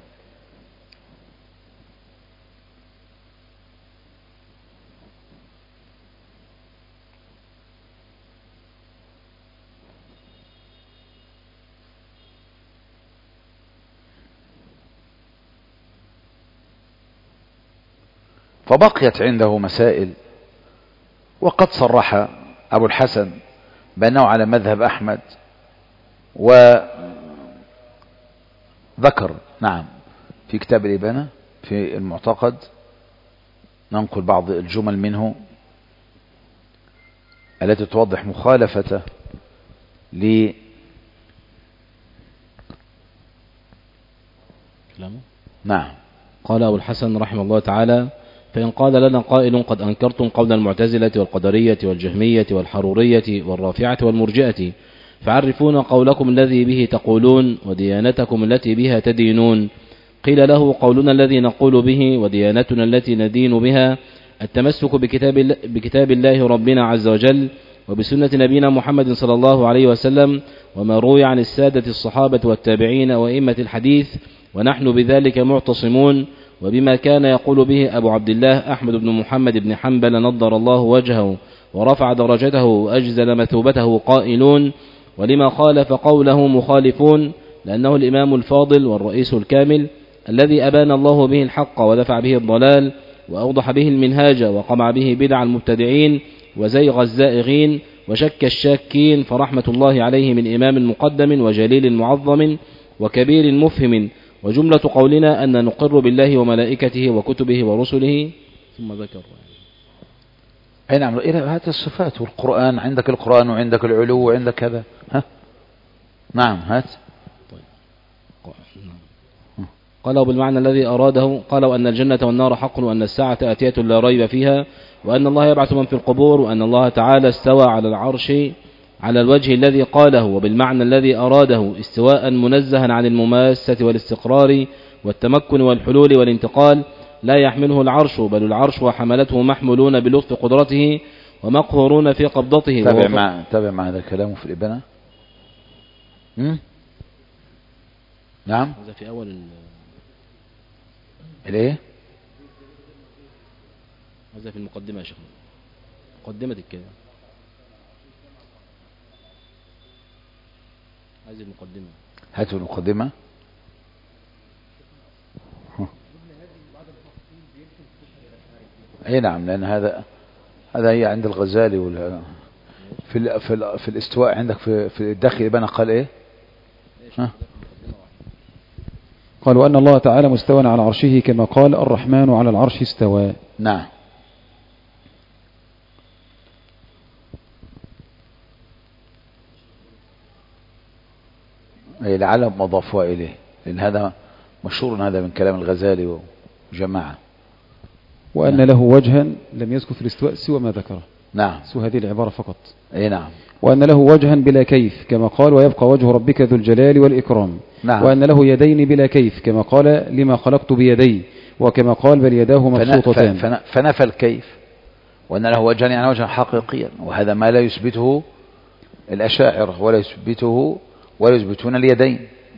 S2: فبقيت عنده مسائل، وقد صرح أبو الحسن بأنه على مذهب أحمد، وذكر نعم في كتاب الإبانة في المعتقد، ننقل بعض الجمل منه التي توضح مخالفته ل نعم.
S3: قال أبو الحسن رحمه الله تعالى: فإن قال لنا قائل قد أنكرتم قول المعتزلة والقدرية والجهمية والحرورية والرافعة والمرجئة، فعرفونا قولكم الذي به تقولون وديانتكم التي بها تدينون. قيل له: قولنا الذي نقول به وديانتنا التي ندين بها التمسك بكتاب, بكتاب الله ربنا عز وجل وبسنة نبينا محمد صلى الله عليه وسلم، وما روي عن السادة الصحابة والتابعين وأئمة الحديث، ونحن بذلك معتصمون، وبما كان يقول به أبو عبد الله أحمد بن محمد بن حنبل نضر الله وجهه ورفع درجته وأجزل مثوبته قائلون، ولما خالف قوله مخالفون، لأنه الإمام الفاضل والرئيس الكامل الذي أبان الله به الحق ودفع به الضلال وأوضح به المنهاج وقمع به بدع المبتدعين وزيغ الزائغين وشك الشاكين، فرحمة الله عليه من إمام مقدم وجليل معظم وكبير مفهم. وجملة قولنا أن نقر بالله وملائكته وكتبه ورسله. ثم ذكر
S2: أي نعم، إلى هذه الصفات. والقرآن عندك القرآن وعندك العلو وعندك كذا. ها نعم هات.
S3: قالوا بالمعنى الذي أراده، قالوا أن الجنة والنار حق، وأن الساعة آتية لا ريب فيها، وأن الله يبعث من في القبور، وأن الله تعالى استوى على العرش على الوجه الذي قاله، وبالمعنى الذي أراده استواء منزها عن المماسة والاستقرار والتمكن والحلول والانتقال، لا يحمله العرش بل العرش وحملته محمولون بلطف قدرته ومقهورون في قبضته.
S2: تابع مع تابع مع هذا الكلام في الإبانة. نعم
S3: هذا في أول
S2: الايه؟
S3: هذا في المقدمة يا شيخ، مقدمة الكلام، هذه المقدمة.
S2: هاتوا المقدمة. اي نعم، لأن هذا هذا هي عند الغزالي ولا في ال في ال في الاستواء عندك في في الداخل يبان قال ايه؟ ها؟
S1: قال وأن الله تعالى مستوى على عرشه كما قال الرحمن على العرش استوى.
S2: نعم. أي لعل مضافها إليه، لأن هذا مشهور هذا من كلام الغزالي وجماعة.
S1: وأن
S2: نعم.
S1: له وجها لم يذكر في الاستواء سوى ما ذكره.
S2: نعم،
S1: سوى هذه العبارة فقط.
S2: أي نعم.
S1: وأن له وجها بلا كيف كما قال ويبقى وجه ربك ذو الجلال والإكرام.
S2: نعم.
S1: وأن له يدين بلا كيف كما قال لما خلقت بيدي، وكما قال بل يداه مبسوطتان.
S2: فنفى الكيف، وأن له وجها يعني وجها حقيقيا، وهذا ما لا يثبته الأشاعرة ولا يثبته ولا يثبتون اليدين.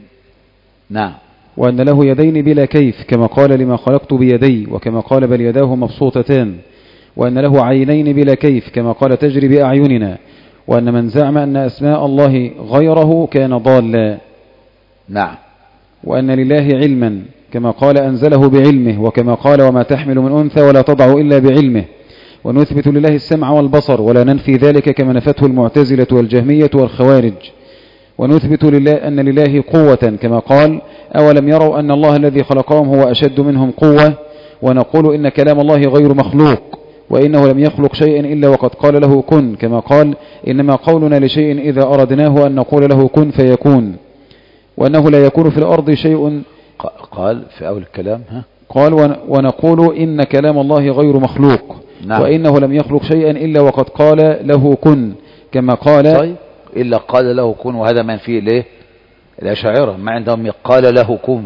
S2: نعم.
S1: وأن له يدين بلا كيف كما قال لما خلقت بيدي، وكما قال بل يداه مبسوطتان. وأن له عينين بلا كيف كما قال تجري بأعيننا. وأن من زعم أن أسماء الله غيره كان ضالا.
S2: نعم.
S1: وأن لله علما كما قال أنزله بعلمه، وكما قال وما تحمل من أنثى ولا تضع إلا بعلمه. ونثبت لله السمع والبصر ولا ننفي ذلك كما نفته المعتزلة والجهمية والخوارج. ونثبت لله أن لله قوة كما قال أولم يروا أن الله الذي خلقهم هو أشد منهم قوة. ونقول إن كلام الله غير مخلوق، وإنه لم يخلق شيئا إلا وقد قال له كن، كما قال إنما قولنا لشيء إذا أردناه أن نقول له كن فيكون. وأنه لا يكون في الأرض شيء،
S2: قال في أول الكلام ها؟
S1: قال ونقول إن كلام الله غير مخلوق. نعم. وإنه لم يخلق شيئا إلا وقد قال له كن، كما قال
S2: طيب إلا قال له كن، وهذا من فيه ليه الأشاعرة ما عندهم قال له كن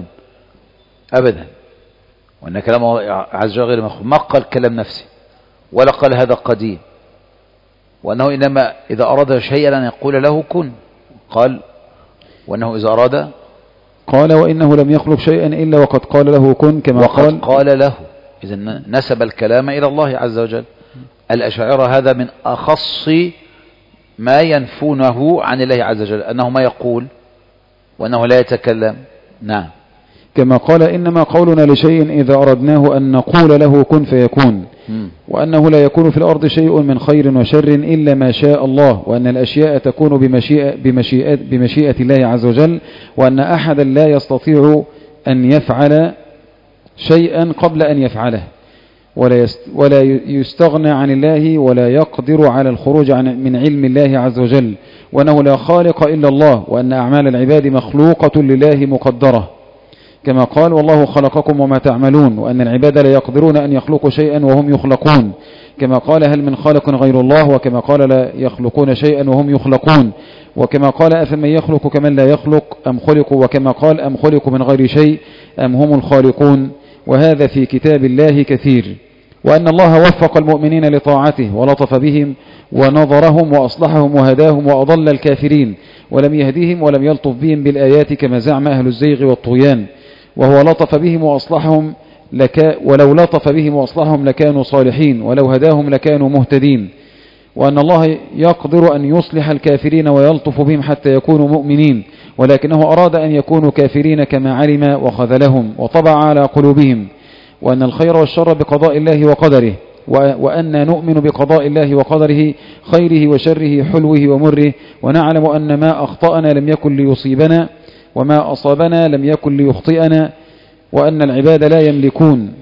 S2: أبدا، وأن كلامه عز وجل غير مخلوق، ما قال كلام نفسي ولا قال هذا قديم، وأنه إنما إذا أراد شيئا أن يقول له كن، قال وأنه إذا أراد
S1: قال وإنه لم يخلق شيئا إلا وقد قال له كن، كما
S2: وقد قال قال له. إذا نسب الكلام إلى الله عز وجل. الأشاعرة هذا من أخص ما ينفونه عن الله عز وجل، أنه ما يقول وأنه لا يتكلم. نعم.
S1: كما قال إنما قولنا لشيء إذا أردناه أن نقول له كن فيكون. م. وأنه لا يكون في الأرض شيء من خير وشر إلا ما شاء الله، وأن الأشياء تكون بمشيئة, بمشيئة, بمشيئة الله عز وجل، وأن أحدا لا يستطيع أن يفعل شيئا قبل أن يفعله، ولا ولا يستغنى عن الله ولا يقدر على الخروج عن من علم الله عز وجل، وأنه لا خالق إلا الله، وأن أعمال العباد مخلوقة لله مقدرة، كما قال والله خلقكم وما تعملون، وأن العباد لا يقدرون أن يخلقوا شيئا وهم يخلقون، كما قال هل من خالق غير الله، وكما قال لا يخلقون شيئا وهم يخلقون، وكما قال أفمن يخلق كمن لا يخلق أم خلقوا، وكما قال أم خلقوا من غير شيء أم هم الخالقون. وهذا في كتاب الله كثير. وأن الله وفق المؤمنين لطاعته ولطف بهم ونظرهم وأصلحهم وهداهم وأضل الكافرين ولم يهديهم ولم يلطف بهم بالآيات كما زعم أهل الزيغ والطغيان، وهو لطف بهم وأصلحهم لك ولو لطف بهم وأصلحهم لكانوا صالحين، ولو هداهم لكانوا مهتدين. وأن الله يقدر أن يصلح الكافرين ويلطف بهم حتى يكونوا مؤمنين، ولكنه أراد أن يكونوا كافرين كما علم وخذلهم وطبع على قلوبهم، وأن الخير والشر بقضاء الله وقدره، وأن نؤمن بقضاء الله وقدره خيره وشره حلوه ومره، ونعلم أن ما أخطأنا لم يكن ليصيبنا وما أصابنا لم يكن ليخطئنا، وأن العباد لا يملكون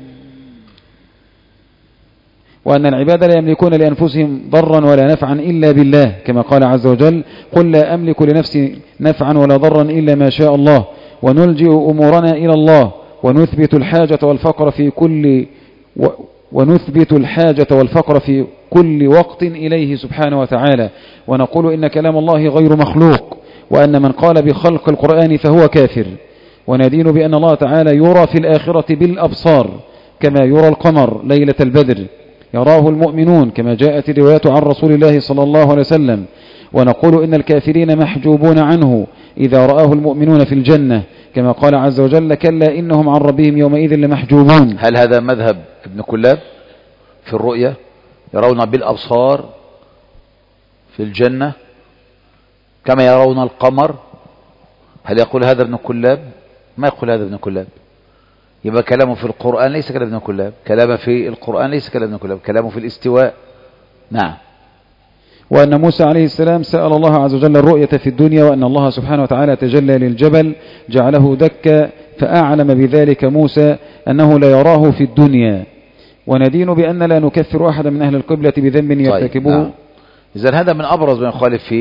S1: وأن العباد لا يملكون لأنفسهم ضرا ولا نفعا إلا بالله، كما قال عز وجل: قل لا أملك لنفسي نفعا ولا ضرا إلا ما شاء الله، ونلجئ أمورنا إلى الله، ونثبت الحاجة والفقر في كل و ونثبت الحاجة والفقر في كل وقت إليه سبحانه وتعالى، ونقول إن كلام الله غير مخلوق، وأن من قال بخلق القرآن فهو كافر، وندين بأن الله تعالى يرى في الآخرة بالأبصار كما يرى القمر ليلة البدر، يراه المؤمنون كما جاءت الروايات عن رسول الله صلى الله عليه وسلم، ونقول إن الكافرين محجوبون عنه إذا رآه المؤمنون في الجنة، كما قال عز وجل: كلا إنهم عن ربهم يومئذ لمحجوبون.
S2: هل هذا مذهب ابن كلاب في الرؤية؟ يرون بالأبصار في الجنة كما يرون القمر. هل يقول هذا ابن كلاب؟ ما يقول هذا ابن كلاب. يبقى كلامه في القرآن ليس كلام ابن كلاب، كلامه في القرآن ليس كلام ابن كلاب، كلامه في الاستواء. نعم.
S1: وأن موسى عليه السلام سأل الله عز وجل الرؤية في الدنيا، وأن الله سبحانه وتعالى تجلى للجبل جعله دكا، فأعلم بذلك موسى أنه لا يراه في الدنيا. وندين بأن لا نكفر أحد من أهل القبلة بذنب يرتكبه.
S2: طيب. نعم. إذن هذا من أبرز ما يخالف فيه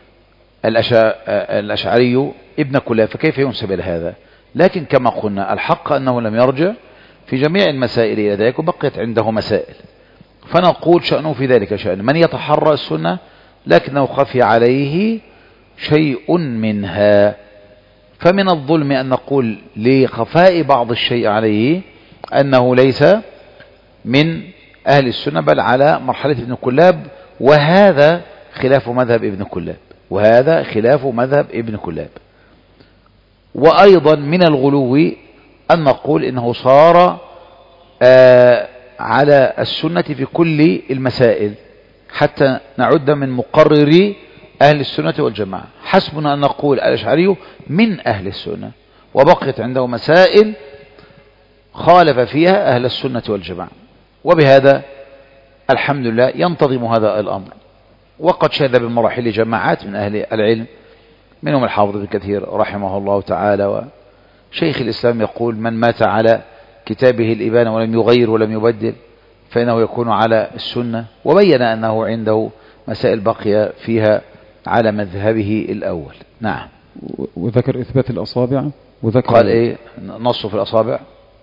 S2: الأشعري ابن كلاب، فكيف ينسب إلى هذا؟ لكن كما قلنا الحق أنه لم يرجع في جميع المسائل إلى ذلك، وبقيت عنده مسائل، فنقول شأنه في ذلك شأن من يتحرى السنة لكنه خفي عليه شيء منها. فمن الظلم أن نقول لخفاء بعض الشيء عليه أنه ليس من أهل السنة بل على مرحلة ابن كلاب، وهذا خلاف مذهب ابن كلاب وهذا خلاف مذهب ابن كلاب. وأيضا من الغلو أن نقول إنه صار آه على السنة في كل المسائل حتى نعد من مقرري أهل السنة والجماعة. حسبنا أن نقول الأشعري من أهل السنة، وبقيت عنده مسائل خالف فيها أهل السنة والجماعة، وبهذا الحمد لله ينتظم هذا الأمر. وقد شهد بمراحل جماعات من أهل العلم، منهم الحافظ ابن كثير رحمه الله تعالى، وشيخ الإسلام يقول: من مات على كتابه الإبانة ولم يغير ولم يبدل فإنه يكون على السنة. وبين أنه عنده مسائل بقية فيها على مذهبه الأول. نعم.
S1: وذكر إثبات الأصابع، وذكر
S2: قال إيه نصه في الأصابع؟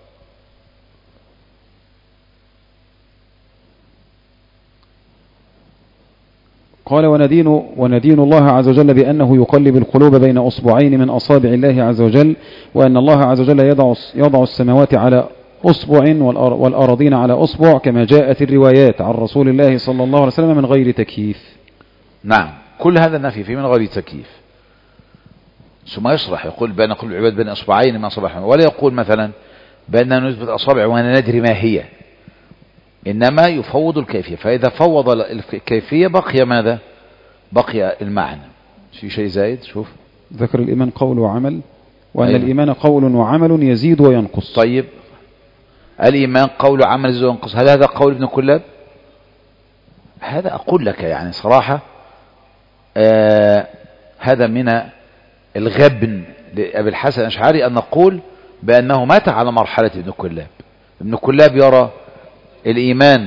S1: قال: وندين, وندين الله عز وجل بأنه يقلب القلوب بين أصبعين من أصابع الله عز وجل، وأن الله عز وجل يضع, يضع السماوات على أصبع والأراضين على أصبع، كما جاءت الروايات عن رسول الله صلى الله عليه وسلم من غير تكييف.
S2: نعم. كل هذا النفي فيه من غير تكييف. ثم يشرح يقول: بأن قلوب العباد بين أصبعين من أصابع الرحمن، ولا يقول مثلا بأننا نثبت أصابع وأنا ندري ما هي، إنما يفوض الكيفية. فإذا فوض الكيفية بقي ماذا؟ بقي المعنى. في شيء زايد؟ شوف
S1: ذكر الإيمان قول وعمل، وأن
S2: أيوة.
S1: الإيمان قول وعمل يزيد وينقص.
S2: طيب، الإيمان قول وعمل يزيد وينقص، هل هذا قول ابن كلاب؟ هذا أقول لك يعني صراحة آه هذا من الغبن لأبي الحسن الأشعري أن نقول بأنه مات على مرحلة ابن كلاب. ابن كلاب يرى الإيمان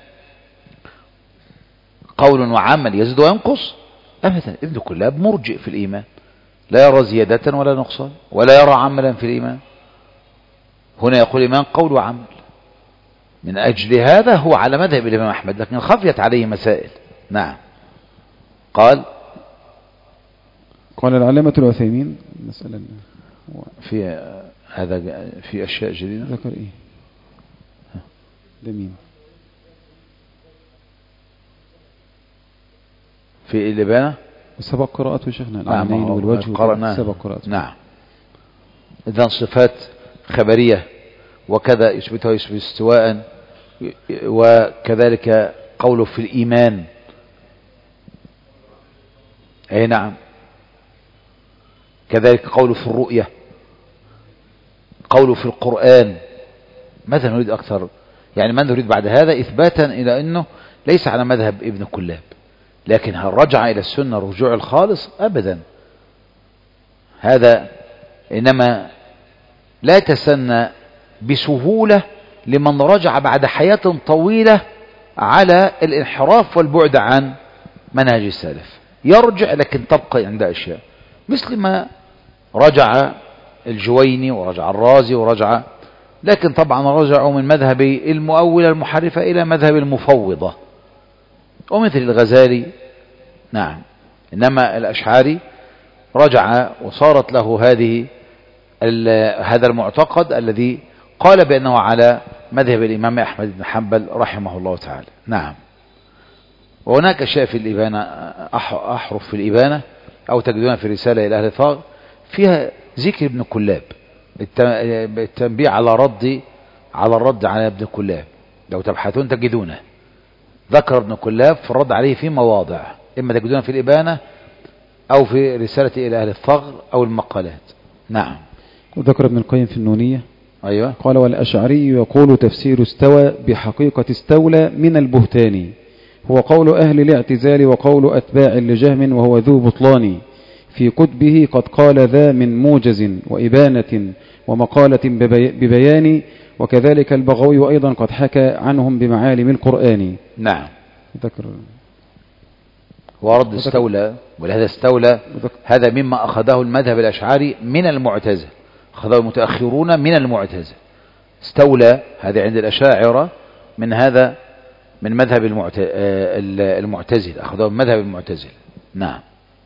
S2: قول وعمل يزيد وينقص؟ أبدا. ابن كلاب مرجئ في الإيمان، لا يرى زيادة ولا نقصان ولا يرى عملا في الإيمان. هنا يقول الإيمان قول وعمل. من أجل هذا هو على مذهب الإمام أحمد، لكن خفيت عليه مسائل. نعم. قال
S1: قال العلامة العثيمين مسألة
S2: في هذا في أشياء جديدة.
S1: ذكر إيه؟ لمين؟
S2: في الإبانة
S1: سبق قراءته شيخنا.
S2: نعم.
S1: العينين والوجه
S2: قرأنا.
S1: سبق قراءته.
S2: نعم. إذن صفات خبرية وكذا يثبتها يثبت استواء، وكذلك قوله في الإيمان أي نعم. كذلك قوله في الرؤية، قوله في القرآن. ماذا نريد أكثر؟ يعني ما نريد بعد هذا إثباتا إلى أنه ليس على مذهب ابن كلاب، لكن هل رجع إلى السنة رجوع الخالص؟ أبدا. هذا إنما لا تسنى بسهولة لمن رجع بعد حياة طويلة على الانحراف والبعد عن منهج السلف. يرجع لكن تبقى عند أشياء، مثل ما رجع الجويني ورجع الرازي ورجع، لكن طبعا رجعوا من مذهب المؤولة المحرفة إلى مذهب المفوضة، ومثل الغزالي. نعم. إنما الأشعري رجع وصارت له هذه هذا المعتقد الذي قال بأنه على مذهب الإمام أحمد بن حنبل رحمه الله تعالى. نعم. وهناك شيء في الإبانة، أحرف في الإبانة أو تجدونها في رسالة إلى أهل الثغر فيها ذكر ابن كلاب، التنبيه على رد على الرد على ابن كلاب، لو تبحثون تجدونه. ذكر ابن كلاب في الرد عليه في مواضع، إما تجدونها في الإبانة أو في رسالة إلى أهل الثغر أو المقالات. نعم.
S1: وذكر ابن القيم في النونية.
S2: أيوة.
S1: قال: والأشعري يقول تفسير استوى بحقيقة استولى من البهتان، هو قول أهل الاعتزال وقول أتباع لجهم، وهو ذو بطلان في كتبه قد قال ذا من موجز وإبانة ومقالة ببيان، وكذلك البغوي أيضا قد حكى عنهم بمعالم القرآن.
S2: نعم.
S1: ذكر
S2: ورد استولى، ولهذا استولى هذا مما أخذه المذهب الأشعري من المعتزلة، أخذه المتأخرون من المعتزلة. استولى هذا عند الأشاعرة من هذا من مذهب المعتزلة، أخذه من مذهب المعتزلة. نعم.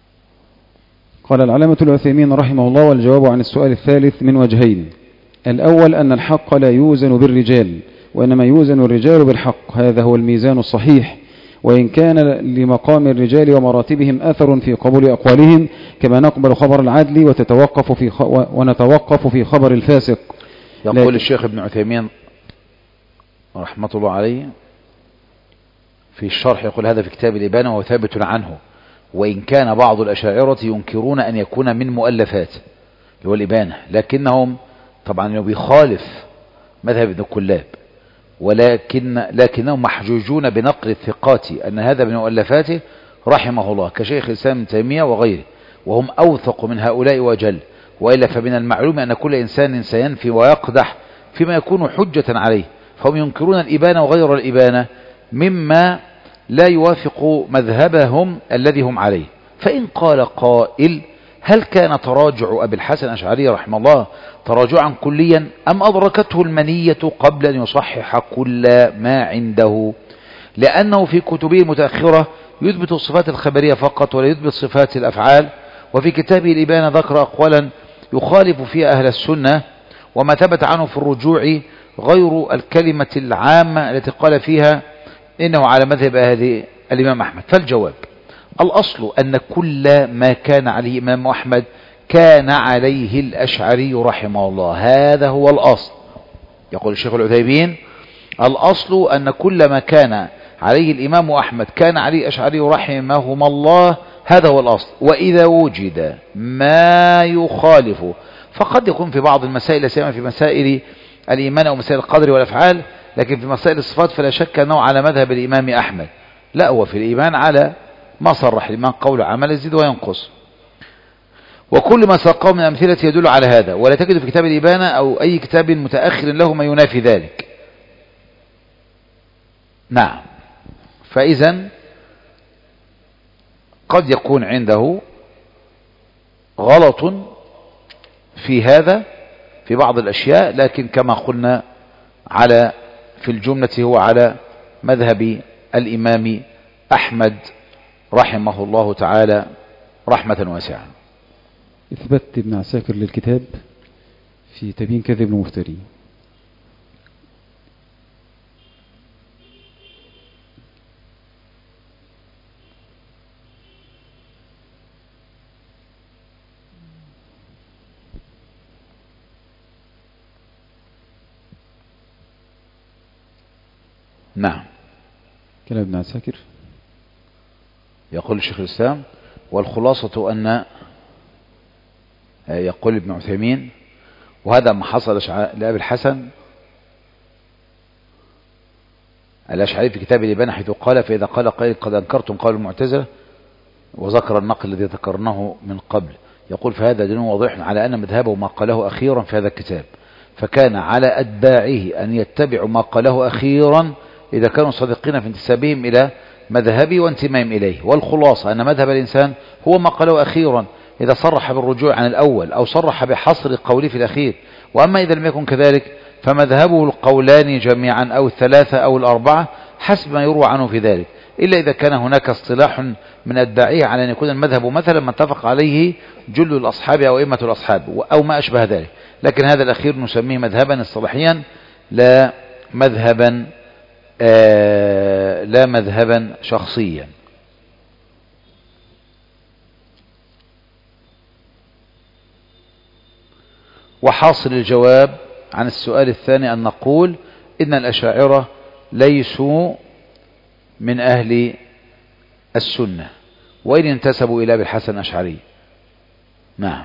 S1: قال العلامة العثيمين رحمه الله: والجواب عن السؤال الثالث من وجهين. الأول أن الحق لا يوزن بالرجال، وإنما يوزن الرجال بالحق، هذا هو الميزان الصحيح، وإن كان لمقام الرجال ومراتبهم أثر في قبول أقوالهم، كما نقبل خبر العدل وتتوقف في خ... ونتوقف في خبر الفاسق.
S2: يقول لكن... الشيخ ابن عثيمين رحمة الله عليه في الشرح، يقول هذا في كتاب الإبانة وهو ثابت عنه، وإن كان بعض الأشاعرة ينكرون أن يكون من مؤلفات اللي هو الإبانة، لكنهم طبعا بيخالف مذهب ابن كلاب، ولكن لكنهم محجوجون بنقل الثقات أن هذا من مؤلفاته رحمه الله، كشيخ الإسلام ابن تيمية وغيره، وهم أوثق من هؤلاء وجل. وإلا فمن المعلوم أن كل إنسان سينفي ويقدح فيما يكون حجة عليه، فهم ينكرون الإبانة وغير الإبانة مما لا يوافق مذهبهم الذي هم عليه. فإن قال قائل: هل كان تراجع أبي الحسن الأشعري رحمه الله تراجعا كليا، أم أدركته المنية قبل أن يصحح كل ما عنده؟ لأنه في كتبه المتأخرة يثبت الصفات الخبرية فقط ولا يثبت صفات الأفعال، وفي كتابه الإبانة ذكر أقوالا يخالف فيها أهل السنة، وما ثبت عنه في الرجوع غير الكلمة العامة التي قال فيها إنه على مذهب هذه الإمام أحمد. فالجواب: الأصل أن كل ما كان عليه إمام أحمد كان عليه الأشعري رحمه الله، هذا هو الأصل. يقول الشيخ العثيمين: الأصل أن كل ما كان عليه الإمام أحمد كان عليه الأشعري رحمهما الله، هذا هو الأصل. وإذا وجد ما يخالفه، فقد يكون في بعض المسائل، سيما في مسائل الإيمان أو مسائل القدر والأفعال، لكن في مسائل الصفات فلا شك أنه على مذهب الإمام أحمد. لا، هو في الإيمان على ما صرح الإمام قول عمل يزيد وينقص، وكل ما ساقه من أمثلة يدل على هذا، ولا تجد في كتاب الإبانة أو أي كتاب متأخر له ما ينافي ذلك. نعم. فإذا قد يكون عنده غلط في هذا في بعض الأشياء، لكن كما قلنا على في الجملة هو على مذهب الإمام أحمد رحمه الله تعالى رحمة واسعة.
S1: إثبات ابن عساكر للكتاب في تبيين كذب المفتري.
S2: نعم.
S1: كلام ابن عساكر.
S2: يقول الشيخ الإسلام: والخلاصة أن يقول ابن عثيمين وهذا ما حصل لأبي الحسن الأشعري في كتاب الإبانة حيث قال فإذا قال قائل قد أنكرتم قول المعتزلة وذكر النقل الذي ذكرناه من قبل يقول فهذا دليل واضح على أن مذهبه ما قاله أخيرا في هذا الكتاب فكان على أتباعه أن يتبعوا ما قاله أخيرا إذا كانوا صادقين في انتسابهم إلى مذهبه وانتمائهم إليه والخلاصة أن مذهب الإنسان هو ما قاله أخيرا إذا صرح بالرجوع عن الأول أو صرح بحصر قوله في الأخير وأما إذا لم يكن كذلك فمذهبه القولان جميعا أو الثلاثة أو الأربعة حسب ما يروى عنه في ذلك إلا إذا كان هناك اصطلاح من الداعية على أن يكون المذهب مثلا ما اتفق عليه جل الأصحاب أو إمة الأصحاب أو ما أشبه ذلك لكن هذا الأخير نسميه مذهبا اصطلاحيا لا مذهبا آه لا مذهبا شخصيا. وحاصل الجواب عن السؤال الثاني أن نقول إن الأشاعرة ليسوا من أهل السنة وإن انتسبوا إلى أبي الحسن الأشعري. نعم.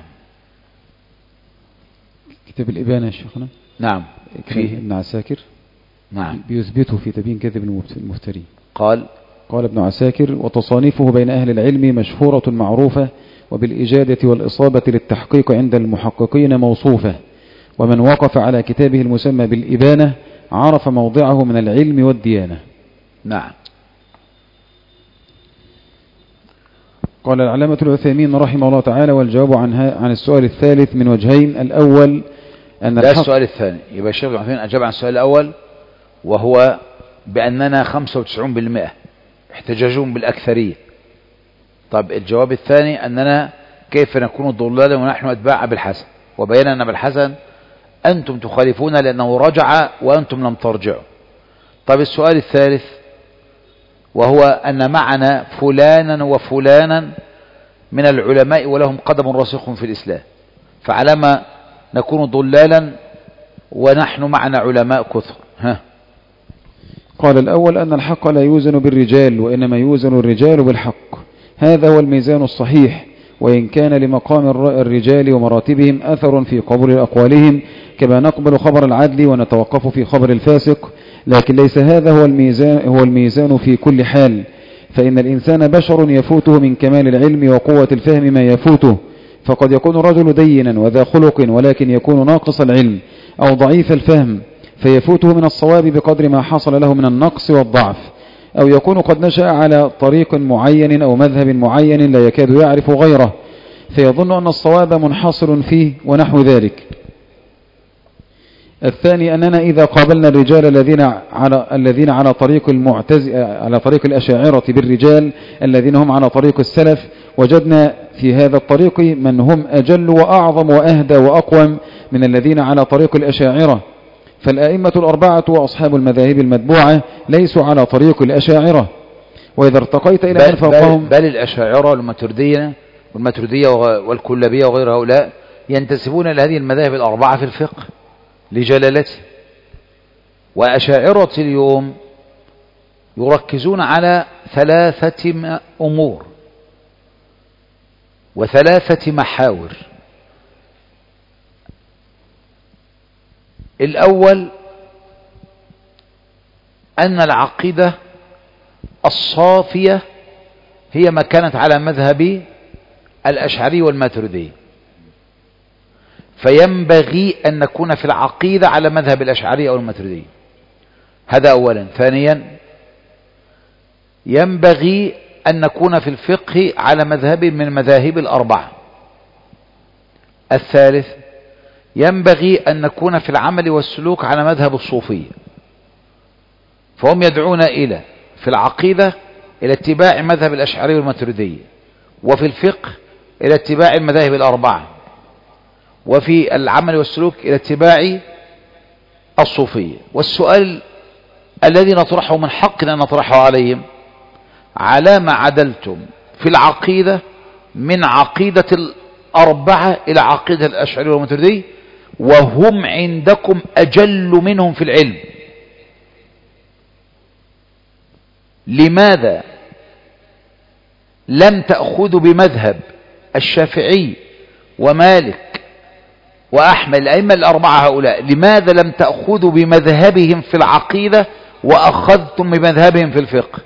S1: كتاب الإبانة يا شيخنا.
S2: نعم.
S1: فيه ابن عساكر.
S2: نعم.
S1: بيثبته في تبيين كذب المفتري.
S2: قال
S1: قال ابن عساكر وتصانيفه بين أهل العلم مشهورة معروفة وبالإجادة والإصابة للتحقيق عند المحققين موصوفة ومن وقف على كتابه المسمى بالإبانة عرف موضعه من العلم والديانة.
S2: نعم.
S1: قال العلامة العثيمين رحمه الله تعالى والجواب عن عن السؤال الثالث من وجهين الأول أن
S2: ده السؤال الثاني يبقى الشيخ ابن عثيمين أجاب عن السؤال الأول وهو بأننا خمسة وتسعين بالمئة احتجاجهم بالأكثرية. طب الجواب الثاني أننا كيف نكون ضلالا ونحن أتباع أبي الحسن وبينا أن أبي الحسن أنتم تخالفون لأنه رجع وأنتم لم ترجعوا. طب السؤال الثالث وهو أن معنا فلانا وفلانا من العلماء ولهم قدم راسخ في الإسلام فعلما نكون ضلالا ونحن معنا علماء كثر. ها.
S1: قال الأول أن الحق لا يوزن بالرجال وإنما يوزن الرجال بالحق هذا هو الميزان الصحيح وإن كان لمقام الرجال ومراتبهم أثر في قبول أقوالهم كما نقبل خبر العدل ونتوقف في خبر الفاسق لكن ليس هذا هو الميزان, هو الميزان في كل حال فإن الإنسان بشر يفوته من كمال العلم وقوة الفهم ما يفوته فقد يكون الرجل دينا وذا خلق ولكن يكون ناقص العلم أو ضعيف الفهم فيفوته من الصواب بقدر ما حصل له من النقص والضعف أو يكون قد نشأ على طريق معين أو مذهب معين لا يكاد يعرف غيره فيظن أن الصواب منحصر فيه ونحو ذلك. الثاني أننا إذا قابلنا الرجال الذين على الذين على طريق المعتز على طريق الأشاعرة بالرجال الذين هم على طريق السلف وجدنا في هذا الطريق من هم أجل وأعظم وأهدى وأقوم من الذين على طريق الأشاعرة فالأئمة الأربعة وأصحاب المذاهب المتبوعة ليسوا على طريق الأشاعرة وإذا ارتقيت إلى من فوقهم
S2: بل, بل الأشاعرة والماتريدية والماتريدية والكلابية وغير هؤلاء ينتسبون لهذه المذاهب الأربعة في الفقه لجلالته وأشاعرة اليوم يركزون على ثلاثة أمور وثلاثة محاور. الأول أن العقيدة الصافية هي ما كانت على مذهب الأشعري والماتريدي فينبغي أن نكون في العقيدة على مذهب الأشعري أو الماتريدي هذا أولا. ثانيا ينبغي أن نكون في الفقه على مذهب من المذاهب الأربعة. الثالث ينبغي أن نكون في العمل والسلوك على مذهب الصوفية فهم يدعون إلى في العقيدة إلى اتباع مذهب الأشعري والماتريدي وفي الفقه إلى اتباع المذاهب الأربعة وفي العمل والسلوك إلى اتباع الصوفية. والسؤال الذي نطرحه من حقنا أن نطرحه عليهم على ما عدلتم في العقيدة من عقيدة الأربعة إلى عقيدة الأشعري والماتريدي وهم عندكم أجل منهم في العلم. لماذا لم تأخذوا بمذهب الشافعي ومالك وأحمد الأئمة الأربعة هؤلاء، لماذا لم تأخذوا بمذهبهم في العقيدة وأخذتم بمذهبهم في الفقه؟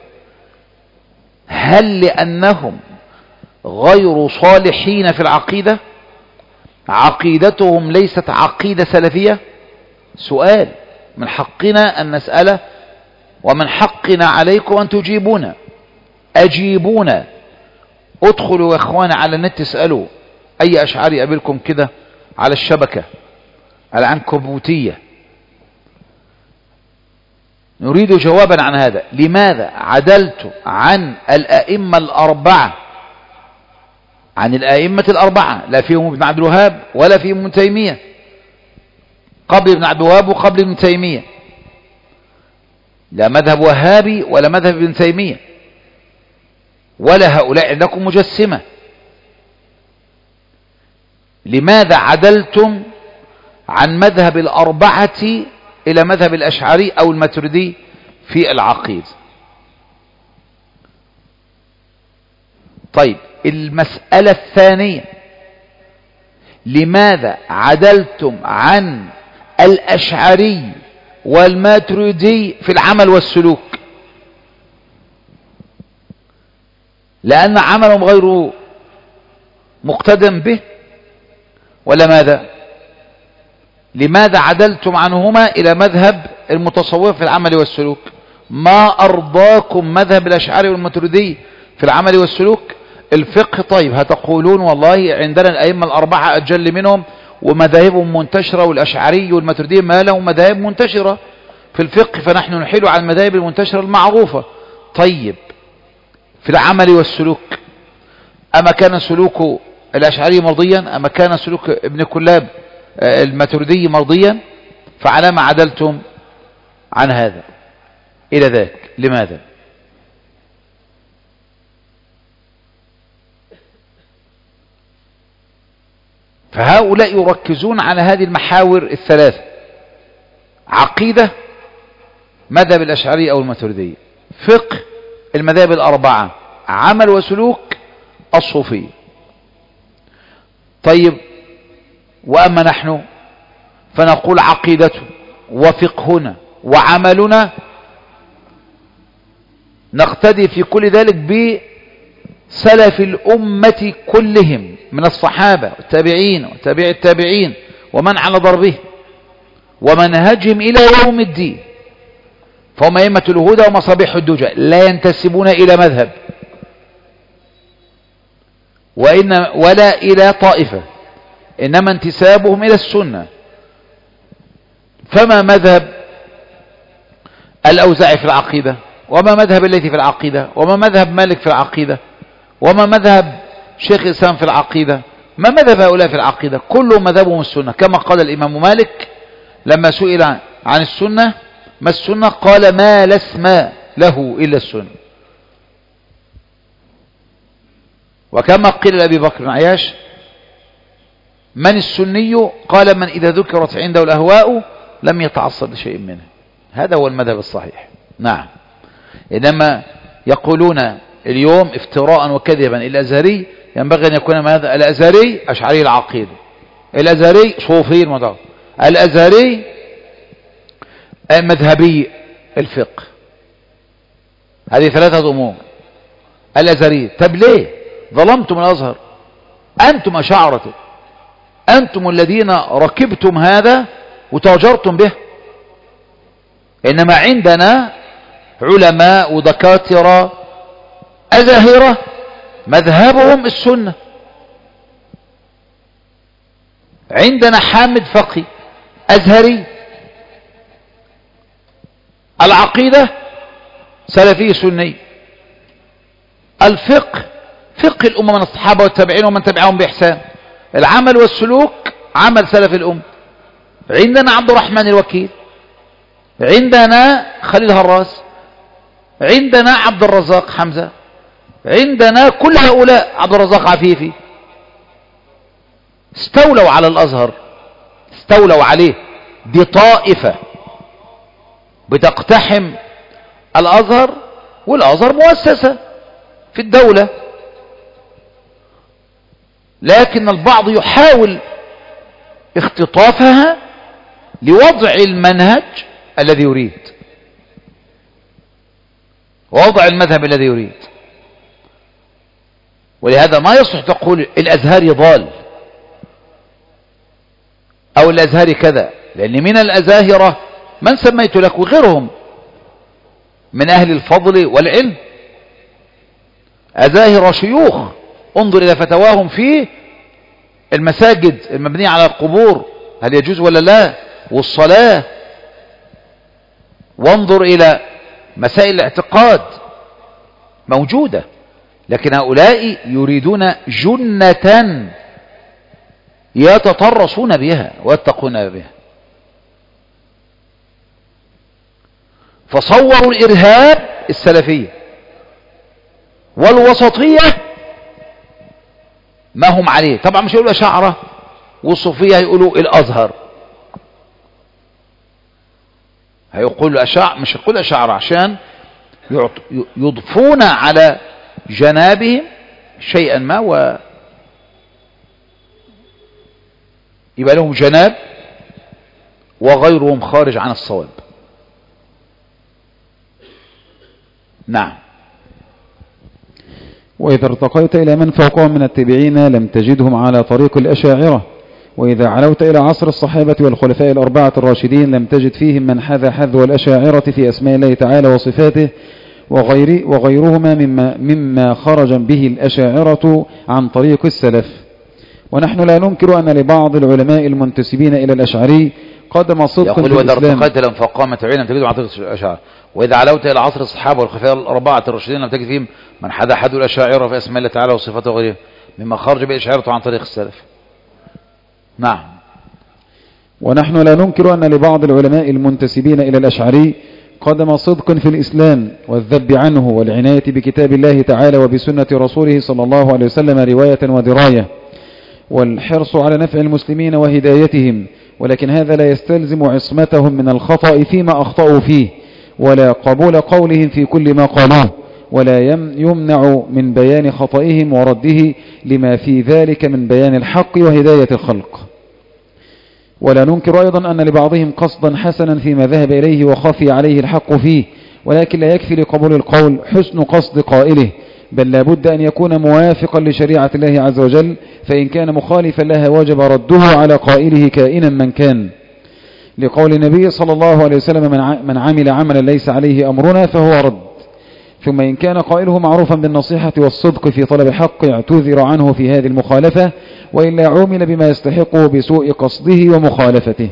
S2: هل لأنهم غير صالحين في العقيدة؟ عقيدتهم ليست عقيدة سلفية؟ سؤال من حقنا أن نسأله، ومن حقنا عليكم أن تجيبونا. أجيبونا. ادخلوا يا اخوانا على النت اسألوا أي أشعار يقابلكم كده على الشبكة العنكبوتية. نريد جوابا عن هذا. لماذا عدلت عن الأئمة الأربعة، عن الأئمة الأربعة؟ لا فيهم ابن عبد الوهاب ولا فيهم ابن تيمية، قبل ابن عبد الوهاب وقبل ابن تيمية، لا مذهب وهابي ولا مذهب ابن تيمية، ولا هؤلاء عندكم مجسمة. لماذا عدلتم عن مذهب الأربعة إلى مذهب الأشعري أو الماتريدي في العقيدة؟ طيب المسألة الثانية، لماذا عدلتم عن الأشعري والماتريدي في العمل والسلوك؟ لأن عملهم غير مقتدم به ولا ماذا؟ لماذا عدلتم عنهما إلى مذهب المتصوف في العمل والسلوك؟ ما أرضاكم مذهب الأشعري والماتريدي في العمل والسلوك؟ الفقه طيب هتقولون والله عندنا الأئمة الأربعة أجل منهم ومذاهبهم منتشرة، والأشعري والماتريدي ما لهم مذاهب منتشرة في الفقه، فنحن نحيل على المذاهب المنتشرة المعروفة. طيب في العمل والسلوك، أما كان سلوك الأشعري مرضيا؟ أما كان سلوك ابن كلاب الماتريدي مرضيا؟ فعلى ما عدلتم عن هذا إلى ذاك؟ لماذا؟ فهؤلاء يركزون على هذه المحاور الثلاثة: عقيدة مذهب الأشعري أو الماتريدي، فقه المذاهب الأربعة، عمل وسلوك الصوفية. طيب وأما نحن فنقول عقيدته وفقهنا وعملنا نقتدي في كل ذلك بسلف الأمة كلهم من الصحابة والتابعين وتابع التابعين ومن على ضربه ومنهجهم إلى يوم الدين، فهم أئمة الهدى ومصابيح الدجى، لا ينتسبون إلى مذهب وإن ولا إلى طائفة، إنما انتسابهم إلى السنة. فما مذهب الأوزاعي في العقيدة؟ وما مذهب الليثي في العقيدة؟ وما مذهب مالك في العقيدة؟ وما مذهب شيخ الإسلام في العقيدة؟ ما مذهب هؤلاء في العقيدة؟ كل مذهبهم السنة، كما قال الإمام مالك لما سئل عن السنة: ما السنة؟ قال: ما لا اسم له إلا السنة. وكما قيل لأبي بكر بن عياش: من السني؟ قال: من إذا ذكرت عنده الأهواء لم يتعصب لشيء منه. هذا هو المذهب الصحيح. نعم. إنما يقولون اليوم افتراء وكذبا: الأزهري ينبغي أن يكون ماذا؟ الأزهري أشعري العقيدة، الأزهري صوفي المذهب، الأزهري مذهبي الفقه. هذه ثلاثة أمور. الأزهري. طب ليه ظلمتم الأزهر؟ أنتم أشاعرة، أنتم الذين ركبتم هذا وتاجرتم به. إنما عندنا علماء ودكاترة أزاهرة مذهبهم السنة. عندنا حامد فقي أزهري، العقيدة سلفي سني، الفقه فقه الأمة من الصحابة والتابعين ومن تبعهم بإحسان، العمل والسلوك عمل سلف الأمة. عندنا عبد الرحمن الوكيل، عندنا خليل هراس، عندنا عبد الرزاق حمزة، عندنا كل هؤلاء، عبد الرزاق عفيفي، استولوا على الأزهر، استولوا عليه. دي طائفة بتقتحم الأزهر، والأزهر مؤسسة في الدولة لكن البعض يحاول اختطافها لوضع المنهج الذي يريد، ووضع المذهب الذي يريد. ولهذا ما يصح تقول الأزهري ضال أو الأزهري كذا، لأن من الأزاهرة من سميت لك وغيرهم من أهل الفضل والعلم، أزاهر شيوخ، انظر إلى فتواهم في المساجد المبنية على القبور هل يجوز ولا لا، والصلاة، وانظر إلى مسائل الاعتقاد موجودة. لكن هؤلاء يريدون جنة يتطرسون بها ويتقون بها، فصوروا الإرهاب السلفية والوسطية ما هم عليه. طبعا مش يقولوا أشاعرة والصوفية هيقولوا الأزهر، هيقولوا أشاعرة، مش هيقولوا أشاعرة عشان يضفون على جنابهم شيئا ما و يبقى لهم جناب وغيرهم خارج عن الصواب. نعم.
S1: وإذا ارتقيت إلى من فوقهم من التابعين لم تجدهم على طريق الأشاعرة، وإذا علوت إلى عصر الصحابة والخلفاء الأربعة الراشدين لم تجد فيهم من حذا حذو الأشاعرة في أسماء الله تعالى وصفاته وغير وغيرهما مما, مما خرج به الأشاعرة عن طريق السلف. ونحن لا ننكر أن لبعض العلماء المنتسبين إلى الأشعري قدم صدق في
S2: الإسلام. يقول وإذا ارتقيت لم فوقهم من التابعين لم تجدهم على طريق الأشاعرة، وإذا علوت إلى عصر الصحابة والخلفاء الأربعة الراشدين لم تجد فيهم من حذا حذو الأشاعرة في أسماء الله تعالى وصفاته وغيره مما خرج به الأشاعرة عن طريق السلف. نعم.
S1: ونحن لا ننكر أن لبعض العلماء المنتسبين إلى الأشعري قدم صدق في الإسلام والذب عنه والعناية بكتاب الله تعالى وبسنة رسوله صلى الله عليه وسلم رواية ودراية، والحرص على نفع المسلمين وهدايتهم، ولكن هذا لا يستلزم عصمتهم من الخطأ فيما أخطأوا فيه، ولا قبول قولهم في كل ما قالوه، ولا يمنع من بيان خطئهم ورده لما في ذلك من بيان الحق وهداية الخلق. ولا ننكر أيضا أن لبعضهم قصدا حسنا فيما ذهب إليه وخفي عليه الحق فيه، ولكن لا يكفي لقبول القول حسن قصد قائله، بل لا بد أن يكون موافقا لشريعة الله عز وجل، فإن كان مخالفا لها وجب رده على قائله كائنا من كان، لقول النبي صلى الله عليه وسلم من عمل عملا ليس عليه أمرنا فهو رد. ثم إن كان قائله معروفا بالنصيحة والصدق في طلب الحق اعتذر عنه في هذه المخالفة، وإلا عومل بما يستحقه بسوء قصده ومخالفته.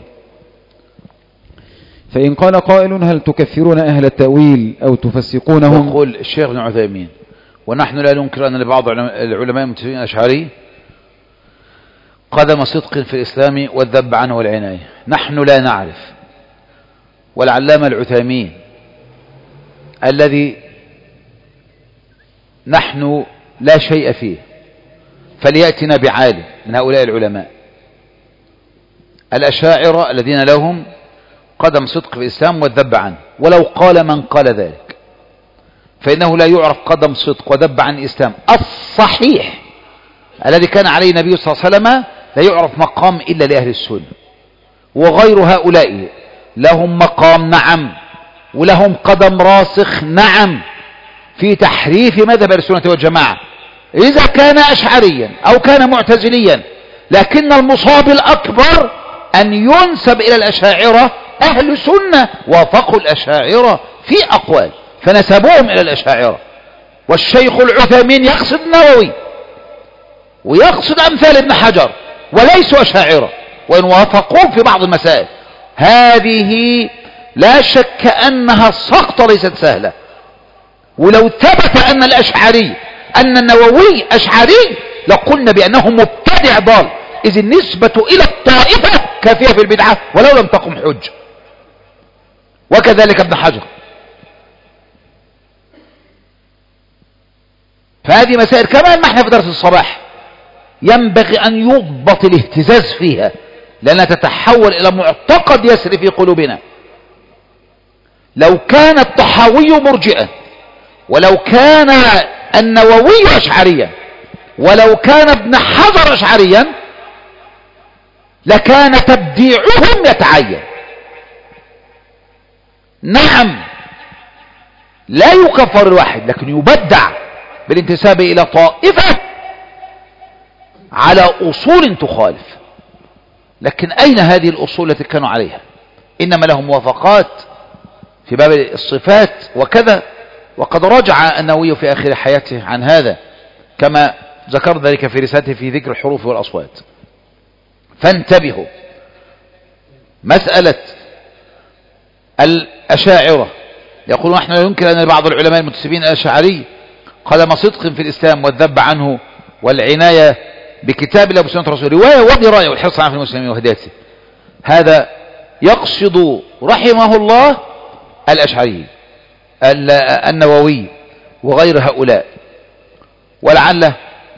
S1: فإن قال قائل هل تكفرون أهل التأويل أو تفسقونهم؟
S2: يقول الشيخ ابن عثيمين ونحن لا ننكر أن لبعض العلماء المتفقين الأشعري قدم صدق في الإسلام والذب عنه والعناية. نحن لا نعرف، والعلامة العثيمين الذي نحن لا شيء فيه فليأتنا بعالم من هؤلاء العلماء الأشاعرة الذين لهم قدم صدق في الإسلام والذب عنه، ولو قال من قال ذلك فإنه لا يعرف قدم صدق وذب عن الإسلام الصحيح الذي كان عليه النبي صلى الله عليه وسلم، لا يعرف مقام إلا لأهل السنة. وغير هؤلاء لهم مقام نعم، ولهم قدم راسخ نعم في تحريف مذهب السنة والجماعة إذا كان أشعريا أو كان معتزليا، لكن المصاب الأكبر أن ينسب إلى الأشاعرة أهل سنة وافقوا الأشاعرة في أقوال فنسبوهم إلى الأشاعرة. والشيخ العثيمين يقصد النووي ويقصد أمثال ابن حجر وليسوا أشاعرة، وإن وافقوهم في بعض المسائل. هذه لا شك أنها سقطة ليست سهلة. ولو ثبت أن الأشعري أن النووي أشعري لقلنا بأنه مبتدع ضال، إذ النسبة إلى الطائفة كافية في البدعة ولو لم تقم حجة. وكذلك ابن حجر. فهذه مسائل كمان ما احنا في درس الصباح ينبغي أن يضبط الاهتزاز فيها، لأنها تتحول إلى معتقد يسري في قلوبنا. لو كان الطحاوي مرجئا ولو كان النووي أشعريا ولو كان ابن حجر أشعريا لكان تبديعهم يتعين. نعم لا يكفر الواحد، لكن يبدع بالانتساب إلى طائفة على أصول تخالف. لكن أين هذه الأصول التي كانوا عليها؟ إنما لهم موافقات في باب الصفات وكذا، وقد رجع النووي في آخر حياته عن هذا كما ذكر ذلك في رسالته في ذكر الحروف والأصوات. فانتبهوا، مسألة الأشاعرة يقولون نحن لا يمكن أن بعض العلماء المنتسبين الأشاعري قدم صدق في الإسلام والذب عنه والعناية بكتاب الله وسنة رسوله رواية ودراية والحرص على المسلمين وهدايته. هذا يقصد رحمه الله الأشعري النووي وغير هؤلاء، ولعله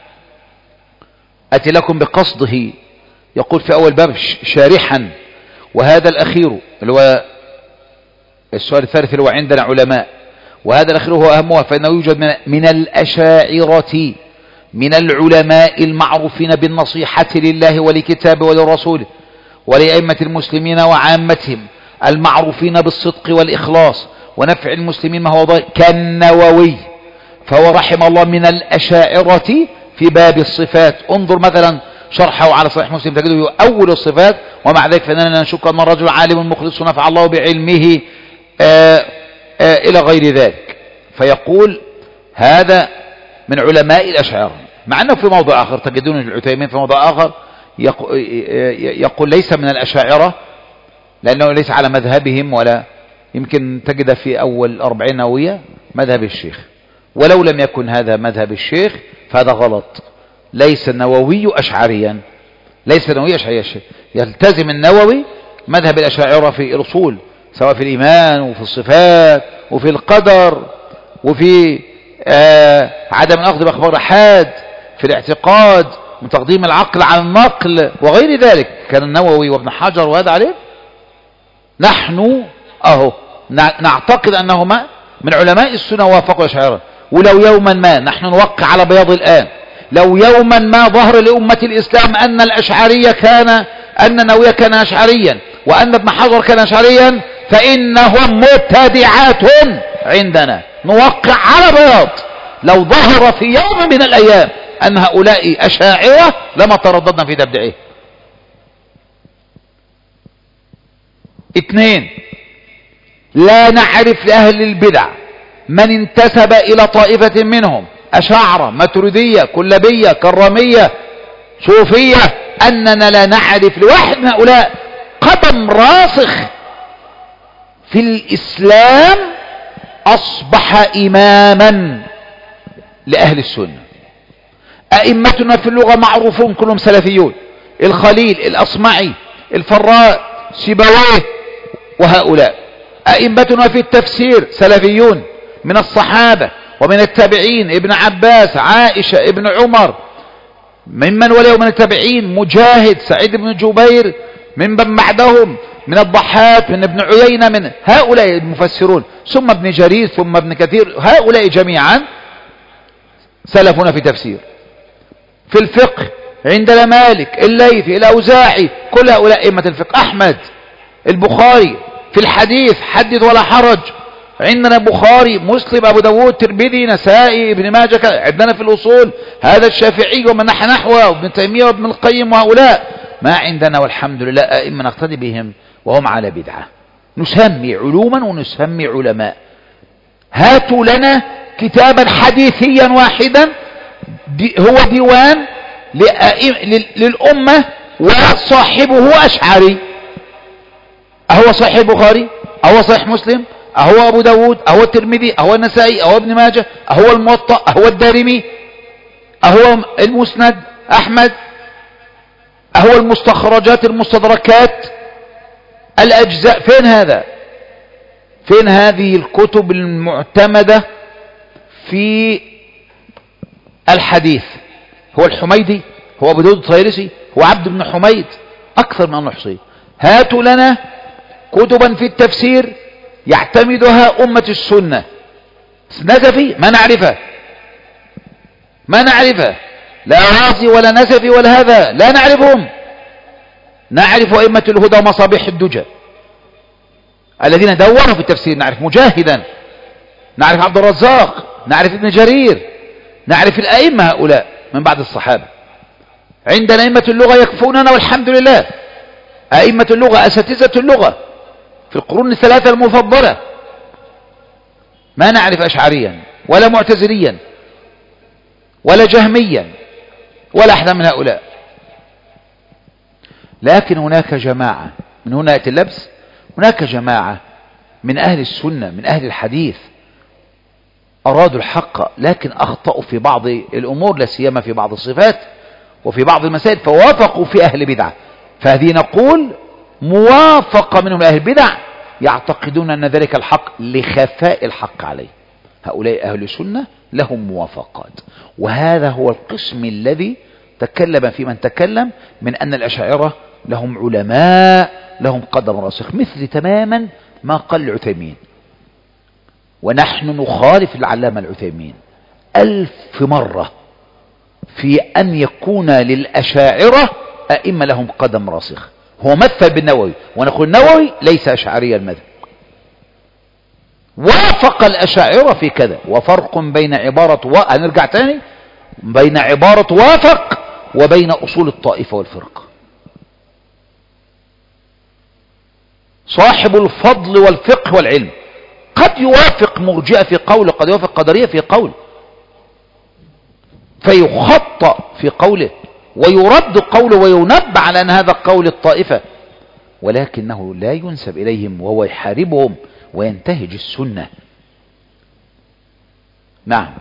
S2: أتي لكم بقصده. يقول في أول باب شارحا: وهذا الأخير اللي هو السؤال الثالث اللي هو عندنا علماء، وهذا الأخير هو أهمها، فإنه يوجد من, من الأشاعرة من العلماء المعروفين بالنصيحة لله ولكتابه ولرسوله ولأئمة المسلمين وعامتهم المعروفين بالصدق والإخلاص ونفع المسلمين ما هو ضائع كالنووي، فهو رحمه الله من الأشاعرة في باب الصفات. انظر مثلا شرحه على صحيح مسلم تجده أول الصفات: ومع ذلك فإننا نشك أن الرجل عالم مخلص نفع الله بعلمه آآ آآ إلى غير ذلك. فيقول هذا من علماء الأشاعرة، مع أنه في موضع آخر تجدون العثيمين في موضع آخر يقول ليس من الأشاعرة لأنه ليس على مذهبهم، ولا يمكن تجد في أول أربعين نووية مذهب الشيخ، ولو لم يكن هذا مذهب الشيخ فهذا غلط. ليس النووي أشعريا، ليس النووي أشعريا. يلتزم النووي مذهب الأشاعرة في الأصول، سواء في الإيمان وفي الصفات وفي القدر وفي آه عدم الأخذ بأخبار أحد، في الاعتقاد من تقديم العقل على النقل وغير ذلك. كان النووي وابن حجر وهذا عليه. نحن أهو نعتقد أنهما من علماء السنة وافقوا الأشاعرة. ولو يوما ما نحن نوقع على بياض الآن، لو يوما ما ظهر لأمة الإسلام أن الأشعرية كان أن النووي كان أشعريا وأن ابن حجر كان أشعريا فإنهم مبتدعات عندنا، نوقع على بياض. لو ظهر في يوم من الأيام أن هؤلاء أشاعرة لما ترددنا في تبديعه. اثنين: لا نعرف لأهل البدع من انتسب إلى طائفة منهم، أشاعرة، ماتريدية، كلابية، كرامية، صوفية، أننا لا نعرف لواحد من هؤلاء قدم راسخ في الإسلام أصبح إماما لأهل السنة. أئمتنا في اللغة معروفون كلهم سلفيون: الخليل، الأصمعي، الفراء، سيبويه وهؤلاء. أئمتنا في التفسير سلفيون من الصحابة ومن التابعين: ابن عباس، عائشة، ابن عمر، ممن وليه من التابعين مجاهد، سعيد بن جبير، من بعدهم من الضحاك، من ابن عيينة، من هؤلاء المفسرون، ثم ابن جرير، ثم ابن كثير. هؤلاء جميعا سلفنا في تفسير. في الفقه عندنا مالك، الليثي، الأوزاعي، كل هؤلاء أئمة الفقه. أحمد، البخاري. في الحديث حدث ولا حرج، عندنا بخاري، مسلم، أبو داود، ترمذي، نسائي، ابن ماجه. عندنا في الأصول هذا الشافعي ومن نحى نحوه وابن تيمية وابن القيم وهؤلاء. ما عندنا والحمد لله أئمة نقتدي بهم وهم على بدعة. نسمي علوما ونسمي علماء. هاتوا لنا كتابا حديثيا واحدا دي هو ديوان للأمة وصاحبه أشعري. أهو صحيح البخاري؟ أهو صحيح مسلم؟ أهو أبو داود؟ أهو الترمذي؟ أهو النسائي؟ أهو ابن ماجه؟ أهو الموطأ؟ أهو الدارمي؟ أهو المسند أحمد؟ أهو المستخرجات المستدركات الأجزاء؟ فين هذا؟ فين هذه الكتب المعتمدة في الحديث؟ هو الحميدي؟ هو أبو داود الطيالسي؟ هو عبد بن حميد؟ أكثر من نحصي. هاتوا لنا كتبا في التفسير يعتمدها أمة السنة. نزفي ما نعرفها، ما نعرفها. لا رازي ولا نسفي ولا هذا، لا نعرفهم. نعرف أئمة الهدى ومصابيح الدجى الذين دونوا في التفسير. نعرف مجاهدا، نعرف عبد الرزاق، نعرف ابن جرير، نعرف الأئمة هؤلاء من بعد الصحابة. عندنا أئمة اللغة يكفوننا والحمد لله. أئمة اللغة أساتذة اللغة في القرون الثلاثة المفضلة. ما نعرف أشعريا ولا معتزليا ولا جهميا ولا أحد من هؤلاء. لكن هناك جماعة، من هنا يأتي اللبس، هناك جماعة من أهل السنة من أهل الحديث أرادوا الحق لكن أخطأوا في بعض الأمور، لا سيما في بعض الصفات وفي بعض المسائل، فوافقوا في أهل بدعة. فهذه نقول موافقة منهم أهل البدع يعتقدون أن ذلك الحق لخفاء الحق عليه. هؤلاء أهل السنة لهم موافقات. وهذا هو القسم الذي تكلم في من تكلم من أن الأشاعرة لهم علماء لهم قدم راسخ، مثل تماما ما قال العثيمين. ونحن نخالف العلامة العثيمين ألف مرة في أن يكون للأشاعرة أئمة لهم قدم راسخ. هو مثل بالنووي، ونقول النووي ليس أشعري المذهب، وافق الأشاعرة في كذا. وفرق بين عبارة و... هنرجع تاني بين عبارة وافق وبين أصول الطائفة والفرقة. صاحب الفضل والفقه والعلم قد يوافق مرجئة في قول، قد يوافق قدرية في قول، فيخطأ في قوله ويرد قوله وينبع على أن هذا قول الطائفة، ولكنه لا ينسب إليهم وهو يحاربهم وينتهج السنة. نعم.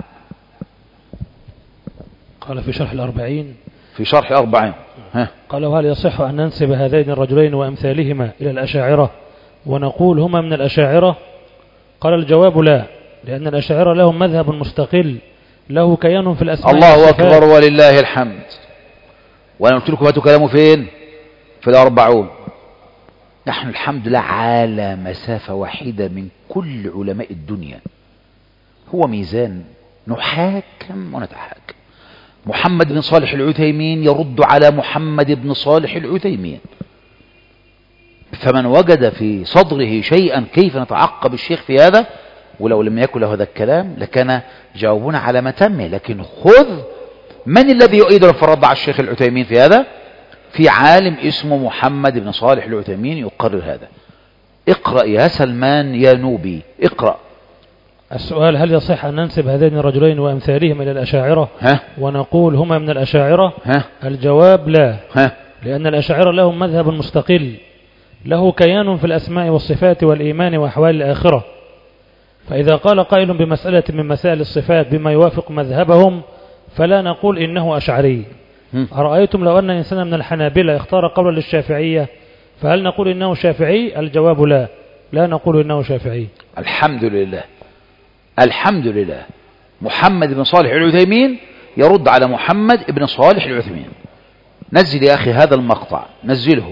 S4: قال في شرح الأربعين
S2: في شرح الأربعين ها.
S4: قال: وهل يصح أن ننسب هذين الرجلين وأمثالهما إلى الأشاعرة ونقول هما من الأشاعرة؟ قال: الجواب لا، لأن الأشاعرة لهم مذهب مستقل له كيان في الأسماء.
S2: الله أكبر ولله الحمد. وأنا قلت لكم هاتوا كلامه فين؟ في الأربعون. نحن الحمد لله على مسافة واحدة من كل علماء الدنيا. هو ميزان نحاكم ونتحاكم. محمد بن صالح العثيمين يرد على محمد بن صالح العثيمين، فمن وجد في صدره شيئا كيف نتعقب الشيخ في هذا، ولو لم يكن له هذا الكلام لكان جاوبنا على متمه. لكن خذ من الذي يؤيد في الرد على الشيخ العثيمين في هذا؟ في عالم اسمه محمد بن صالح العثيمين يقرر هذا. اقرأ يا سلمان يا نوبي، اقرأ.
S4: السؤال: هل يصح أن ننسب هذين الرجلين وأمثالهم إلى الأشاعرة
S2: ها؟
S4: ونقول هما من الأشاعرة؟
S2: ها؟
S4: الجواب لا،
S2: ها؟
S4: لأن الأشاعرة لهم مذهب مستقل له كيان في الأسماء والصفات والإيمان وأحوال الآخرة. فإذا قال قائل بمسألة من مسائل الصفات بما يوافق مذهبهم فلا نقول إنه أشعري. أرأيتم لو أن إنسانا من الحنابلة اختار قولا للشافعية فهل نقول إنه شافعي؟ الجواب لا، لا نقول إنه شافعي.
S2: الحمد لله، الحمد لله. محمد بن صالح العثيمين يرد على محمد بن صالح العثيمين. نزل يا أخي هذا المقطع، نزله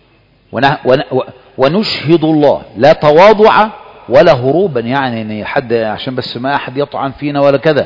S2: ونشهد الله لا تواضع ولا هروبا، يعني حد عشان بس ما أحد يطعن فينا ولا كذا،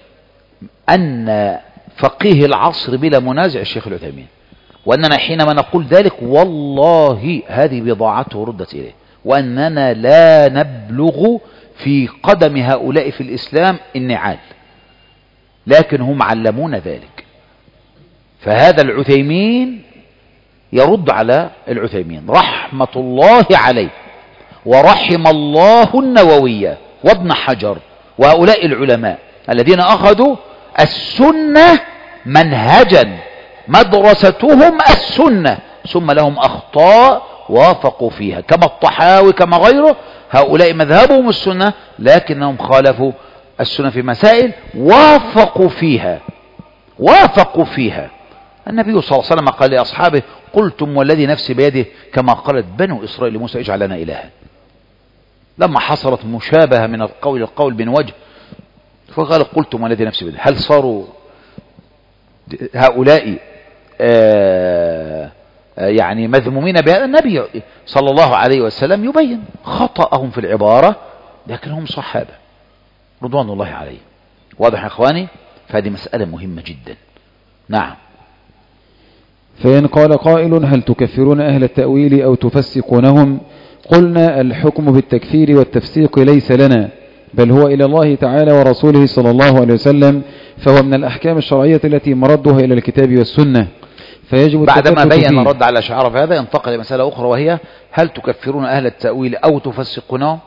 S2: أن فقيه العصر بلا منازع الشيخ العثيمين، وأننا حينما نقول ذلك والله هذه بضاعته ردت إليه، وأننا لا نبلغ في قدم هؤلاء في الإسلام النعال، لكن هم علمون ذلك. فهذا العثيمين يرد على العثيمين رحمة الله عليه، ورحم الله النووي وابن حجر وهؤلاء العلماء الذين أخذوا السنة منهجا، مدرستهم السنة، ثم لهم أخطاء وافقوا فيها كما الطحاوي كما غيره. هؤلاء مذهبهم السنة لكنهم خالفوا السنة في مسائل وافقوا فيها وافقوا فيها. النبي صلى الله عليه وسلم قال لأصحابه: قلتم والذي نفسي بيده كما قالت بنو إسرائيل لموسى اجعل لنا إلها. لما حصلت مشابهة من القول القول بين وجه فقال: قلتم والذي نفسي بيده. هل صاروا هؤلاء آآ آآ يعني مذمومين بهذا؟ النبي صلى الله عليه وسلم يبين خطأهم في العبارة، لكنهم صحابة رضوان الله عليهم. واضح يا إخواني؟ فهذه مسألة مهمة جدا نعم.
S1: فإن قال قائل هل تكفرون أهل التأويل أو تفسقونهم؟ قلنا الحكم بالتكفير والتفسيق ليس لنا، بل هو إلى الله تعالى ورسوله صلى الله عليه وسلم، فهو من الأحكام الشرعية التي مردها إلى الكتاب والسنة، فيجب
S2: بعدما
S1: التثبت
S2: بين
S1: فيه.
S2: الرد على شعار في هذا ينتقل لمسألة أخرى، وهي هل تكفرون أهل التأويل أو تفسقونهم؟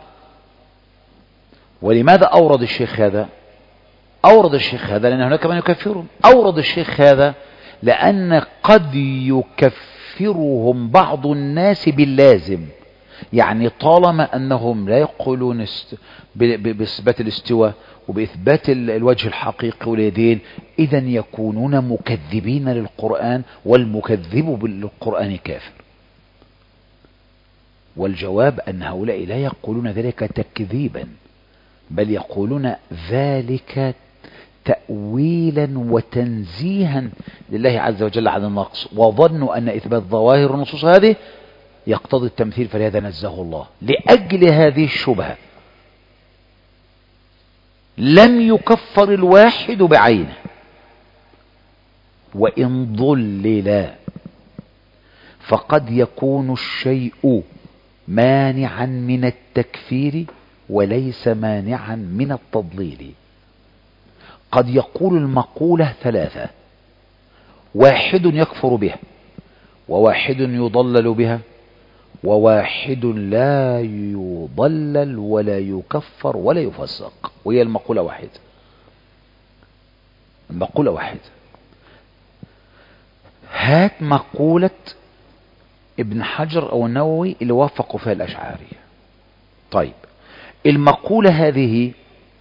S2: ولماذا أورد الشيخ هذا؟ أورد الشيخ هذا لأن هناك من يكفرون. أورد الشيخ هذا لأن قد يكفرهم بعض الناس باللازم، يعني طالما أنهم لا يقولون بإثبات الاستواء وبإثبات الوجه الحقيقي واليدين، إذن يكونون مكذبين للقرآن، والمكذب للقرآن كافر. والجواب أن هؤلاء لا يقولون ذلك تكذيبا، بل يقولون ذلك تأويلا وتنزيها لله عز وجل عن النقص، وظنوا أن إثبات ظواهر النصوص هذه يقتضي التمثيل، فلهذا نزه الله. لأجل هذه الشبهة لم يكفر الواحد بعينه، وإن ضلل فقد يكون الشيء مانعا من التكفير وليس مانعا من التضليل. قد يقول المقولة ثلاثة: واحد يكفر بها، وواحد يضلل بها، وواحد لا يضلل ولا يكفر ولا يفسق. وهي المقولة واحد، المقولة واحد. هات مقولة ابن حجر أو النووي اللي وافقوا فيها الأشعارية. طيب، المقولة هذه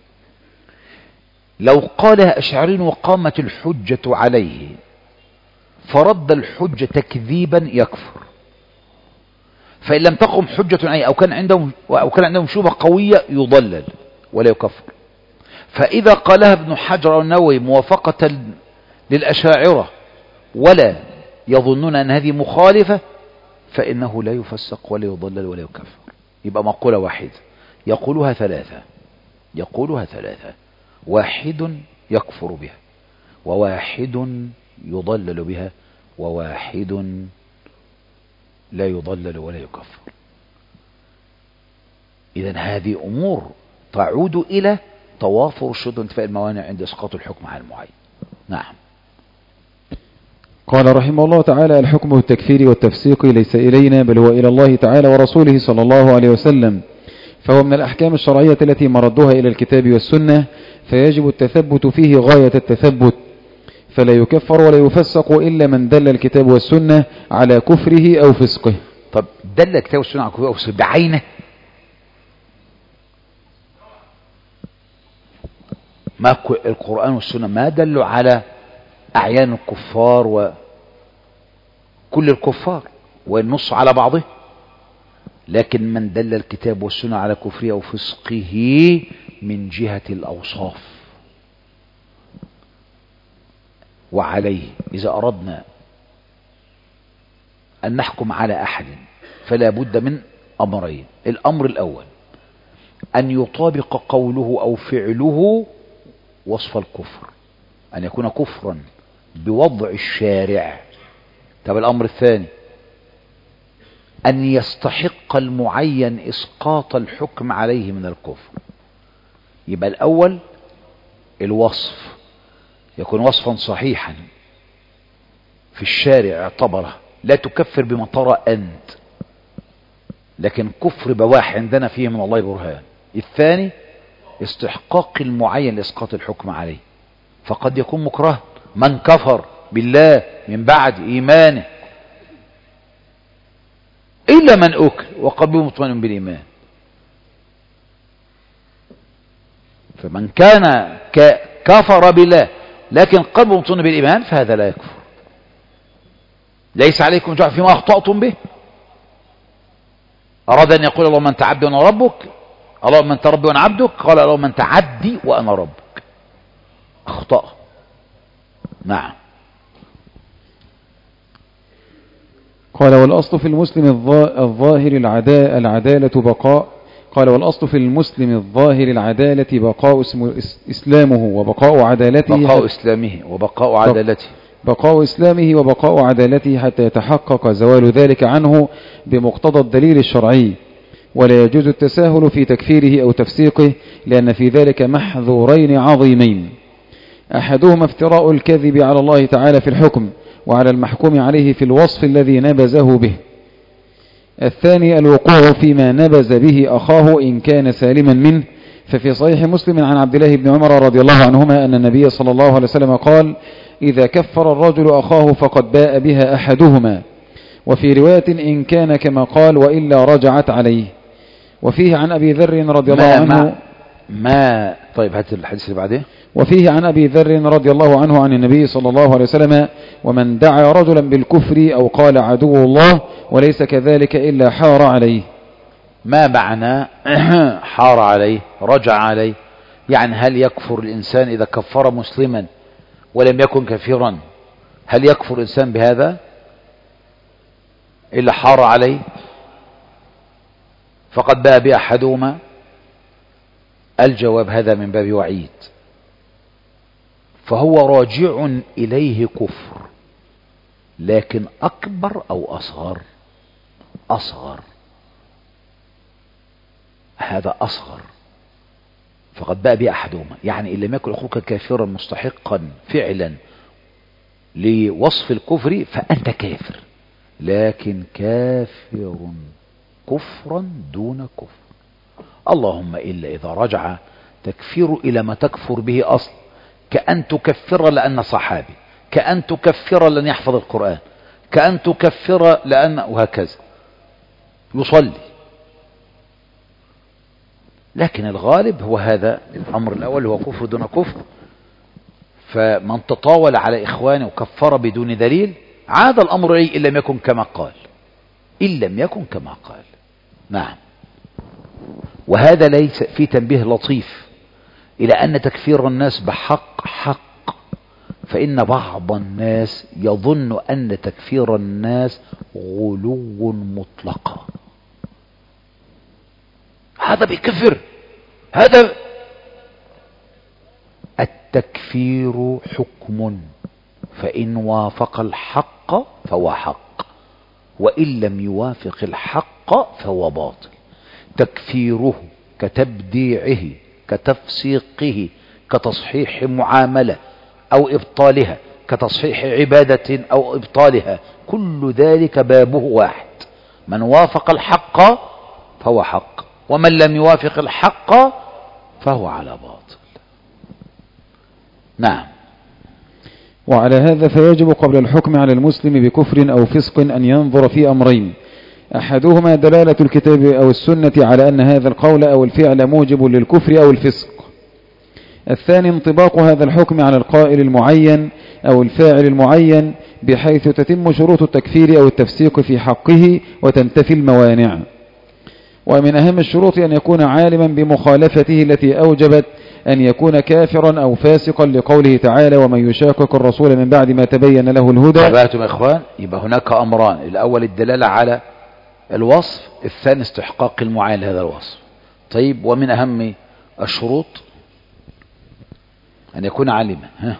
S2: لو قالها أشعري وقامت الحجة عليه فرد الحجة تكذيبا يكفر، فإن لم تقم حجة عليه أو كان عندهم أو كان عندهم شبهة قوية يضلل ولا يكفر. فإذا قالها ابن حجر أو النووي موافقة للأشاعرة ولا يظنون أن هذه مخالفة فإنه لا يفسق ولا يضلل ولا يكفر. يبقى مقولة واحدة يقولها ثلاثة، يقولها ثلاثة: واحد يكفر بها، وواحد يضلل بها، وواحد لا يضلل ولا يكفر. إذن هذه أمور تعود إلى توافر الشروط وانتفاء الموانع عند إسقاط الحكم على المعين. نعم.
S1: قال رحمه الله تعالى: الحكم بالتكفير والتفسيق ليس إلينا، بل هو إلى الله تعالى ورسوله صلى الله عليه وسلم، فهو من الأحكام الشرعية التي مردها إلى الكتاب والسنة، فيجب التثبت فيه غاية التثبت، فلا يكفر ولا يفسق إلا من دل الكتاب والسنة على كفره أو فسقه.
S2: طب دل الكتاب والسنة على كفره أو فسقه بعينه؟ ما القرآن والسنة ما دلوا على أعيان الكفار وكل الكفار والنص على بعضه، لكن من دل الكتاب والسنة على كفره أو فسقه من جهة الأوصاف. وعليه إذا أردنا أن نحكم على أحد فلا بد من أمرين: الأمر الأول أن يطابق قوله أو فعله وصف الكفر، أن يكون كفرا بوضع الشارع. طب الأمر الثاني أن يستحق المعين إسقاط الحكم عليه من الكفر. يبقى الأول الوصف يكون وصفا صحيحا في الشارع اعتبره، لا تكفر بما ترى أنت، لكن كفر بواح عندنا فيه من الله برهان. الثاني استحقاق المعين لإسقاط الحكم عليه، فقد يكون مكره من كفر بالله من بعد إيمانه إلا من أكل وقلبه مطمئن بالإيمان. فمن كان كفر بالله لكن قلبه مطمئن بالإيمان فهذا لا يكفر. ليس عليكم جناح فيما أخطأتم به. أراد أن يقول اللهم أنت عبدي وأنا ربك، اللهم أنت ربي وأنا عبدك، قال اللهم أنت عبدي وأنا ربك، أخطأ. نعم.
S1: قال: والأصل في المسلم الظاهر العدالة, العدالة بقاء قال والأصل في المسلم الظاهر العدالة بقاء اسلامه وبقاء عدالته
S2: بقاء إسلامه وبقاء عدالته
S1: بقاء إسلامه وبقاء عدالته حتى يتحقق زوال ذلك عنه بمقتضى الدليل الشرعي، ولا يجوز التساهل في تكفيره أو تفسيقه، لأن في ذلك محذورين عظيمين: أحدهما افتراء الكذب على الله تعالى في الحكم وعلى المحكوم عليه في الوصف الذي نبذه به. الثاني الوقوع فيما نبذ به أخاه إن كان سالما منه. ففي صحيح مسلم عن عبد الله بن عمر رضي الله عنهما أن النبي صلى الله عليه وسلم قال: إذا كفر الرجل أخاه فقد باء بها أحدهما. وفي رواية إن كان كما قال وإلا رجعت عليه. وفيه عن أبي ذر رضي الله عنه
S2: ما, ما طيب هات الحديث اللي بعده.
S1: وفيه عن أبي ذر رضي الله عنه عن النبي صلى الله عليه وسلم: ومن دعا رجلا بالكفر أو قال عدو الله وليس كذلك إلا حار عليه.
S2: ما معنى حار عليه رجع عليه؟ يعني هل يكفر الإنسان إذا كفر مسلما ولم يكن كافرا؟ هل يكفر الإنسان بهذا إلا حار عليه؟ فقد باء بأحدهما. الجواب هذا من باب وعيد، فهو راجع إليه كفر، لكن أكبر أو أصغر؟ أصغر. هذا أصغر، فقد باء بأحدهما، يعني إن لم يكن أخوك كافرا مستحقا فعلا لوصف الكفر فأنت كافر، لكن كافر كفرا دون كفر. اللهم إلا إذا رجع تكفير إلى ما تكفر به أصل، كأن تكفر لأن صحابي، كأن تكفر لأن يحفظ القرآن، كأن تكفر لأن وهكذا يصلي. لكن الغالب هو هذا الأمر الأول، هو كفر دون كفر. فمن تطاول على إخوانه وكفر بدون دليل عاد الأمر إليه إن لم يكن كما قال، إن لم يكن كما قال. نعم. وهذا ليس في تنبيه لطيف إلى أن تكفير الناس بحق حق، فإن بعض الناس يظن أن تكفير الناس غلو مطلقا. هذا بيكفر هذا. التكفير حكم، فإن وافق الحق فهو حق، وإن لم يوافق الحق فهو باطل. تكفيره كتبديعه كتفسيقه كتصحيح معاملة أو إبطالها، كتصحيح عبادة أو إبطالها، كل ذلك بابه واحد: من وافق الحق فهو حق، ومن لم يوافق الحق فهو على باطل. نعم.
S1: وعلى هذا فيجب قبل الحكم على المسلم بكفر أو فسق أن ينظر في أمرين: أحدهما دلالة الكتاب أو السنة على أن هذا القول أو الفعل موجب للكفر أو الفسق. الثاني انطباق هذا الحكم على القائل المعين أو الفاعل المعين، بحيث تتم شروط التكفير أو التفسيق في حقه وتنتفي الموانع. ومن أهم الشروط أن يكون عالما بمخالفته التي أوجبت أن يكون كافرا أو فاسقا، لقوله تعالى: ومن يشاقق الرسول من بعد ما تبين له الهدى.
S2: تابعتم يا إخوان؟ يبقى هناك أمران: الأول الدلالة على الوصف، الثاني استحقاق المعين لهذا الوصف. طيب، ومن أهم الشروط أن يكون عالما. ها.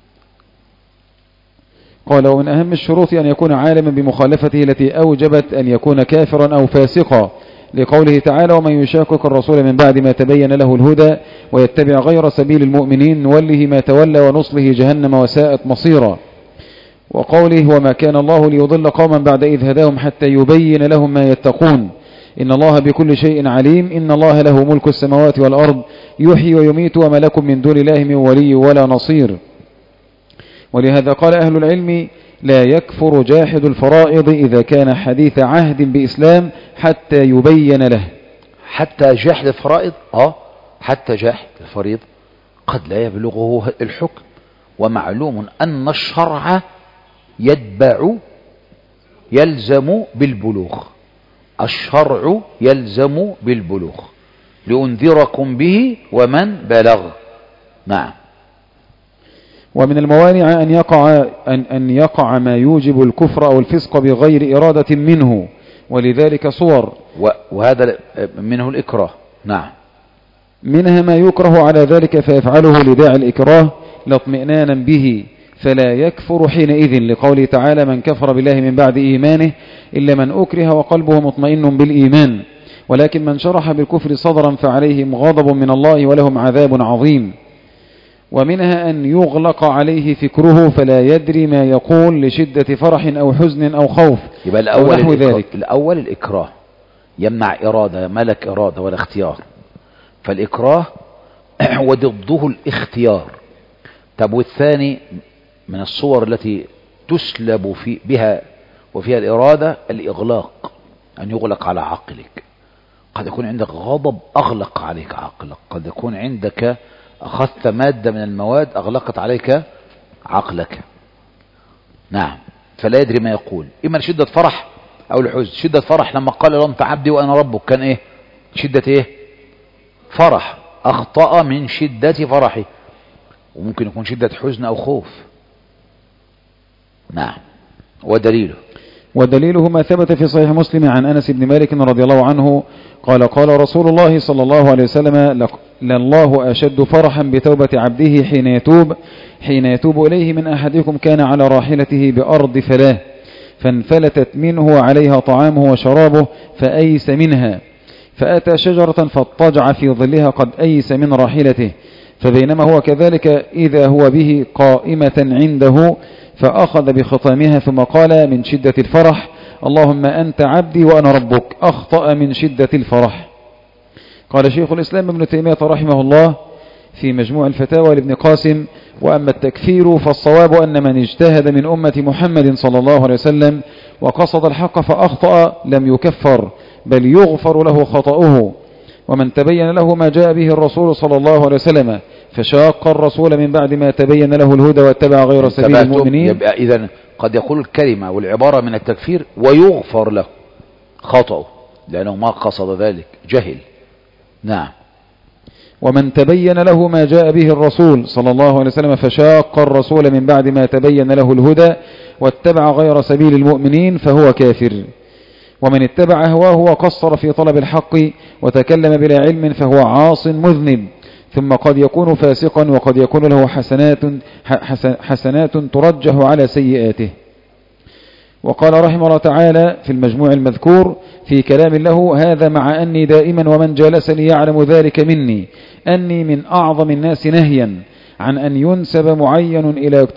S1: قال: ومن أهم الشروط أن يكون عالما بمخالفته التي أوجبت أن يكون كافرا أو فاسقا، لقوله تعالى: ومن يشاقق الرسول من بعد ما تبين له الهدى ويتبع غير سبيل المؤمنين نوله ما تولى ونصله جهنم وساءت مصيرا. وقوله: وما كان الله ليضل قوما بعد إذ هداهم حتى يبين لهم ما يتقون إن الله بكل شيء عليم إن الله له ملك السماوات والأرض يحيي ويميت وما لكم من دون الله من ولي ولا نصير. ولهذا قال أهل العلم: لا يكفر جاحد الفرائض إذا كان حديث عهد بإسلام حتى يبين له.
S2: حتى جاحد الفرائض آه حتى جاحد الفريض قد لا يبلغه الحكم، ومعلوم أن الشرع يتبع يلزم بالبلوغ. الشرع يلزم بالبلوغ لأنذركم به ومن بلغ. نعم.
S1: ومن الموانع أن يقع, أن, أن يقع ما يوجب الكفر أو الفسق بغير إرادة منه، ولذلك صور،
S2: وهذا منه الإكراه. نعم.
S1: منها ما يكره على ذلك فيفعله لداعي الإكراه لا اطمئنانا به، فلا يكفر حينئذ، لقوله تعالى: من كفر بالله من بعد إيمانه إلا من أكره وقلبه مطمئن بالإيمان، ولكن من شرح بالكفر صدرا فعليهم غضب من الله ولهم عذاب عظيم. ومنها أن يغلق عليه فكره فلا يدري ما يقول لشدة فرح أو حزن أو خوف.
S2: يبقى الأول, الإكراه. الأول الإكراه يمنع إرادة، ملك إرادة ولا اختيار، فالإكراه وضده الاختيار. طب والثاني من الصور التي تسلب في بها وفيها الإرادة الإغلاق، أن يغلق على عقلك. قد يكون عندك غضب أغلق عليك عقلك، قد يكون عندك أخذت مادة من المواد أغلقت عليك عقلك. نعم، فلا يدري ما يقول، إما لشدة فرح أو الحزن. شدة فرح لما قال له أنت عبدي وأنا ربك، كان إيه؟ شدة إيه؟ فرح، أخطأ من شدة فرحه. وممكن يكون شدة حزن أو خوف. نعم. ودليله
S1: ودليله ما ثبت في صحيح مسلم عن أنس بن مالك رضي الله عنه قال: قال رسول الله صلى الله عليه وسلم: لله أشد فرحا بتوبة عبده حين يتوب حين يتوب إليه من أحدكم كان على راحلته بأرض فلاه فانفلتت منه عليها طعامه وشرابه فأيس منها، فأتى شجرة فاضطجع في ظلها قد أيس من راحلته، فبينما هو كذلك إذا هو به قائمة عنده فأخذ بخطامها ثم قال من شدة الفرح: اللهم أنت عبدي وأنا ربك، أخطأ من شدة الفرح. قال شيخ الإسلام ابن تيمية رحمه الله في مجموع الفتاوى لابن قاسم: وأما التكفير فالصواب أن من اجتهد من أمة محمد صلى الله عليه وسلم وقصد الحق فأخطأ لم يكفر، بل يغفر له خطأه. ومن تبين له ما جاء به الرسول صلى الله عليه وسلم فشاق الرسول من بعد ما تبين له الهدى واتبع غير سبيل المؤمنين.
S2: يبقى إذن قد يقول الكلمة والعبارة من التكفير ويغفر له خطأه لأنه ما قصد ذلك، جهل. نعم.
S1: ومن تبين له ما جاء به الرسول صلى الله عليه وسلم فشاق الرسول من بعد ما تبين له الهدى واتبع غير سبيل المؤمنين فهو كافر. ومن اتبع هواه وقصر في طلب الحق وتكلم بلا علم فهو عاص مذنب، ثم قد يكون فاسقا وقد يكون له حسنات حسنات ترجح على سيئاته. وقال رحمه الله تعالى في المجموع المذكور في كلام له: هذا مع أني دائما ومن جالسني يعلم ذلك مني أني من أعظم الناس نهيا عن أن ينسب معين إلى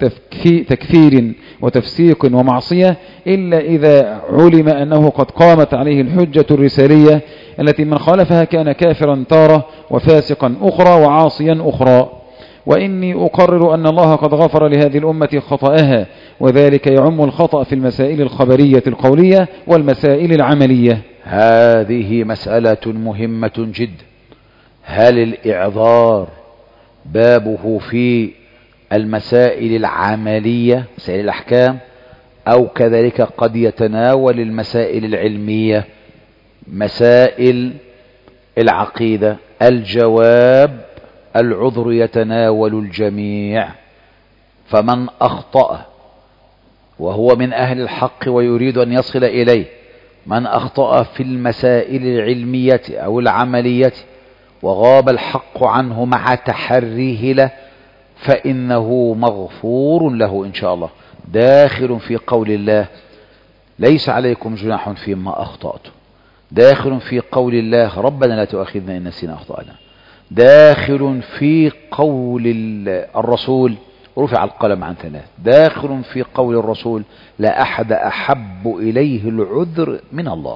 S1: تكفير وتفسيق ومعصية إلا إذا علم أنه قد قامت عليه الحجة الرسالية التي من خالفها كان كافرا تارة وفاسقا أخرى وعاصيا أخرى. وإني أقرر أن الله قد غفر لهذه الأمة خطأها، وذلك يعم الخطأ في المسائل الخبرية القولية والمسائل العملية.
S2: هذه مسألة مهمة جدا. هل الإعذار بابه في المسائل العملية مسائل الأحكام، أو كذلك قد يتناول المسائل العلمية مسائل العقيدة؟ الجواب: العذر يتناول الجميع. فمن أخطأ وهو من أهل الحق ويريد أن يصل إليه، من أخطأ في المسائل العلمية أو العملية وغاب الحق عنه مع تحريه له فإنه مغفور له إن شاء الله، داخل في قول الله: ليس عليكم جناح فيما أخطأتم، داخل في قول الله: ربنا لا تؤاخذنا إن نسينا أخطأنا، داخل في قول الرسول: رفع القلم عن ثلاث، داخل في قول الرسول: لا أحد أحب إليه العذر من الله،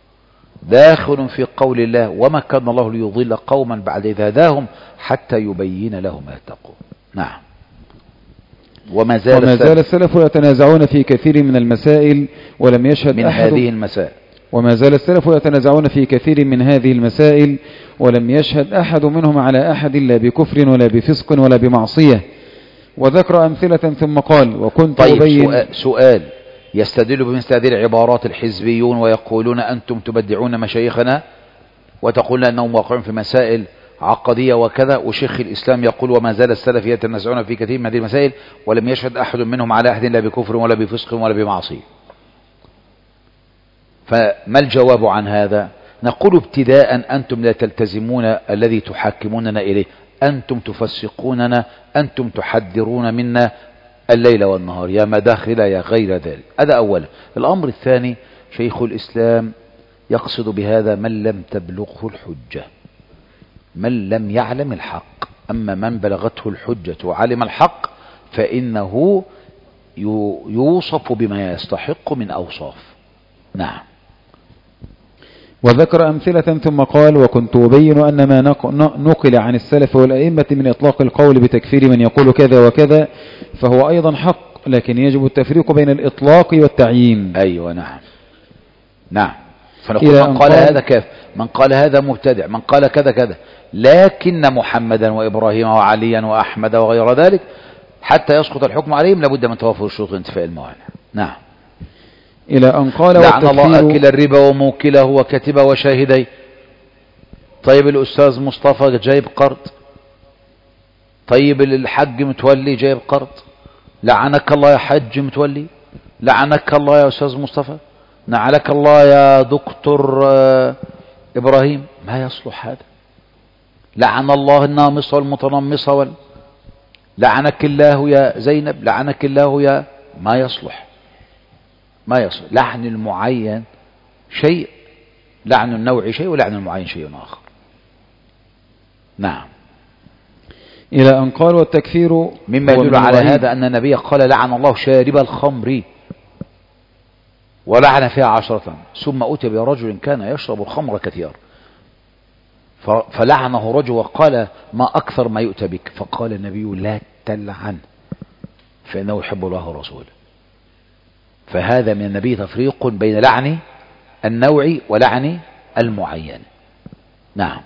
S2: داخل في قول الله: وما كان الله ليضل قوما بعد إذ هداهم حتى يبين لهم ما يتقون. نعم. وما زال,
S1: وما زال السلف يتنازعون في كثير من المسائل ولم يشهد
S2: من
S1: أحد
S2: هذه المسائل
S1: وما زال السلف يتنازعون في كثير من هذه المسائل ولم يشهد أحد منهم على أحد إلا بكفر ولا بفسق ولا بمعصية. وذكر أمثلة ثم قال: وكنت
S2: طيب
S1: أبين.
S2: سؤال, سؤال يستدل بمثل هذه العبارات الحزبيون ويقولون: أنتم تبدعون مشايخنا وتقولون أنهم واقعون في مسائل عقدية وكذا، وشيخ الإسلام يقول: وما زال السلف يتنازعون في كثير من هذه المسائل ولم يشهد أحد منهم على أحد لا بكفر ولا بفسق ولا بمعصية. فما الجواب عن هذا؟ نقول ابتداء: أنتم لا تلتزمون الذي تحاكموننا إليه، أنتم تفسقوننا، أنتم تحذرون منا، الليل والنهار، يا مداخل يا غير ذلك. هذا أولا. الأمر الثاني، شيخ الإسلام يقصد بهذا من لم تبلغه الحجة، من لم يعلم الحق. أما من بلغته الحجة وعلم الحق فإنه يوصف بما يستحق من أوصاف. نعم.
S1: وذكر أمثلة ثم قال: وكنت أبين أن ما نقل عن السلف والأئمة من إطلاق القول بتكفير من يقول كذا وكذا فهو أيضا حق، لكن يجب التفريق بين الإطلاق والتعيين.
S2: أيوة. نعم نعم. فنقول من قال هذا كافر، من قال هذا مبتدع، من قال كذا كذا، لكن محمدا وإبراهيم وعليا وأحمد وغير ذلك حتى يسقط الحكم عليهم لابد من توافر شروط انتفاء الموانع. نعم.
S1: إلى أن قال:
S2: لعن الله أكل الربا وموكله وكتبه وشاهديه. طيب الأستاذ مصطفى جايب قرض، طيب الحج متولي جايب قرض، لعنك الله يا حج متولي، لعنك الله يا أستاذ مصطفى، لعنك الله يا دكتور إبراهيم. ما يصلح هذا. لعن الله النامصة والمتنمصة وال... لعنك الله يا زينب، لعنك الله يا... ما يصلح، ما يصلح. لعن المعين شيء، لعن النوع شيء، ولعن المعين شيء آخر. نعم.
S1: إلى أن قال: والتكفير
S2: مما يدل على هذا أن النبي قال: لعن الله شارب الخمر ولعن فيها عشرة، ثم أتي برجل كان يشرب الخمر كثيرا فلعنه رجل وقال: ما أكثر ما يؤتى بك، فقال النبي: لا تلعن فإنه يحب الله ورسوله. فهذا من النبي تفريق بين لعن النوع ولعن المعين. نعم.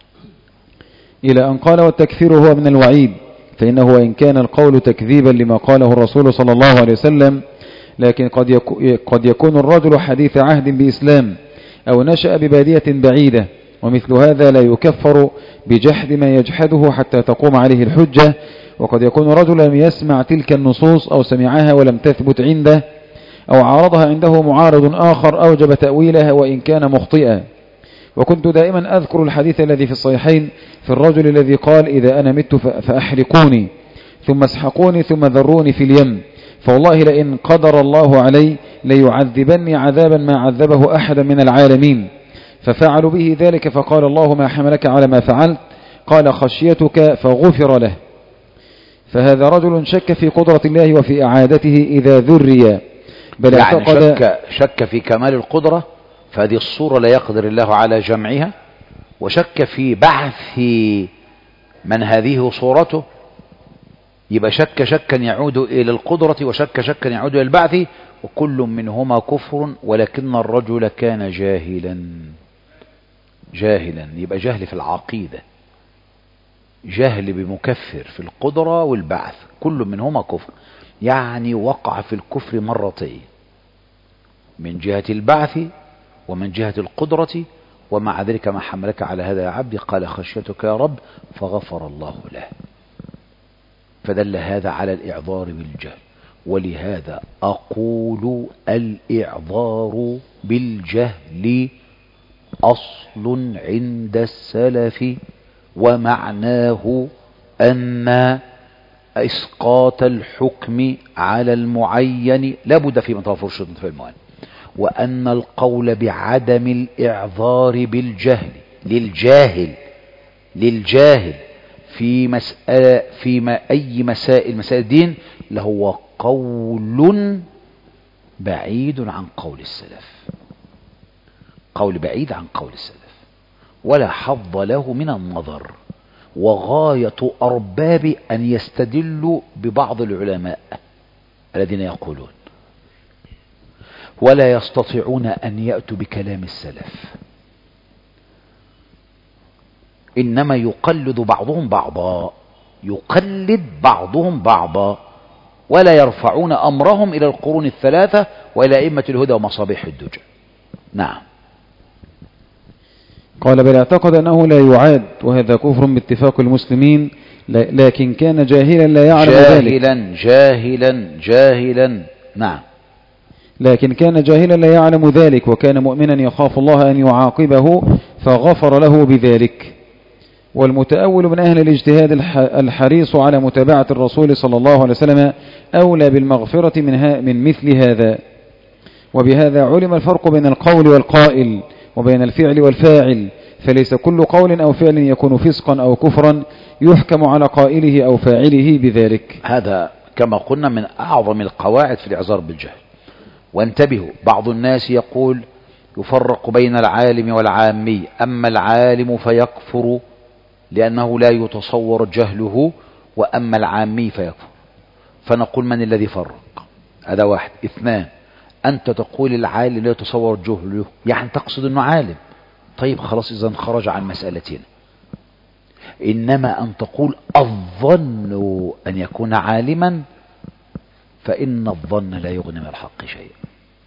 S1: إلى أن قال: والتكفير هو من الوعيد، فإنه وإن كان القول تكذيبا لما قاله الرسول صلى الله عليه وسلم، لكن قد قد يكون الرجل حديث عهد بإسلام أو نشأ ببادية بعيدة، ومثل هذا لا يكفر بجحد ما يجحده حتى تقوم عليه الحجة. وقد يكون رجلا لم يسمع تلك النصوص أو سمعها ولم تثبت عنده، أو عارضها عنده معارض آخر أوجب تأويلها وإن كان مخطئا. وكنت دائما أذكر الحديث الذي في الصحيحين في الرجل الذي قال: إذا أنا مت فأحرقوني ثم اسحقوني ثم ذروني في اليم، فوالله لئن قدر الله علي ليعذبني عذابا ما عذبه أحدا من العالمين. ففعلوا به ذلك، فقال: الله ما حملك على ما فعلت؟ قال: خشيتك، فغفر له. فهذا رجل شك في قدرة الله وفي إعادته إذا ذري، بل
S2: يعني
S1: اعتقد
S2: شك, شك في كمال القدرة، فهذه الصورة لا يقدر الله على جمعها، وشك في بعث من هذه صورته، يبقى شك شكا يعود إلى القدرة وشك شكا يعود إلى البعث، وكل منهما كفر، ولكن الرجل كان جاهلا جاهلا يبقى جهل في العقيدة، جهل بمكفر في القدرة والبعث، كل منهما كفر، يعني وقع في الكفر مرتين، من جهة البعث ومن جهة القدرة. ومع ذلك ما حملك على هذا يا عبدي؟ قال: خشيتك يا رب، فغفر الله له. فدل هذا على الإعذار بالجهل. ولهذا أقول الإعذار بالجهل أصل عند السلف، ومعناه أن إسقاط الحكم على المعين لابد في متوافر الشروط في الموانع، وأن القول بعدم الإعذار بالجهل للجاهل للجاهل في مسألة في أي مسائل مسائل الدين لهو قول بعيد عن قول السلف، قول بعيد عن قول السلف، ولا حظ له من النظر. وغاية أرباب أن يستدلوا ببعض العلماء الذين يقولون، ولا يستطيعون أن يأتوا بكلام السلف، إنما يقلد بعضهم بعضا يقلد بعضهم بعضا ولا يرفعون أمرهم إلى القرون الثلاثة وإلى أئمة الهدى ومصابيح الدجى. نعم.
S1: قال: بل اعتقد أنه لا يعاد، وهذا كفر باتفاق المسلمين، لكن كان جاهلا لا يعلم ذلك.
S2: جاهلا جاهلا جاهلا نعم.
S1: لكن كان جاهلا لا يعلم ذلك، وكان مؤمنا يخاف الله أن يعاقبه فغفر له بذلك. والمتأول من أهل الاجتهاد الحريص على متابعة الرسول صلى الله عليه وسلم أولى بالمغفرة من, من مثل هذا. وبهذا علم الفرق بين القول والقائل وبين الفعل والفاعل، فليس كل قول أو فعل يكون فسقا أو كفرا يحكم على قائله أو فاعله بذلك.
S2: هذا كما قلنا من أعظم القواعد في الإعذار بالجهل. وانتبهوا، بعض الناس يقول يفرق بين العالم والعامي، أما العالم فيكفر لأنه لا يتصور جهله، وأما العامي فيكفر. فنقول من الذي فرق؟ هذا واحد. اثنان، أنت تقول العالم لا يتصور جهله، يعني تقصد أنه عالم. طيب خلاص، إذا خرج عن مسألتنا. إنما أن تقول الظن أن يكون عالما، فإن الظن لا يغني من الحق شيئا.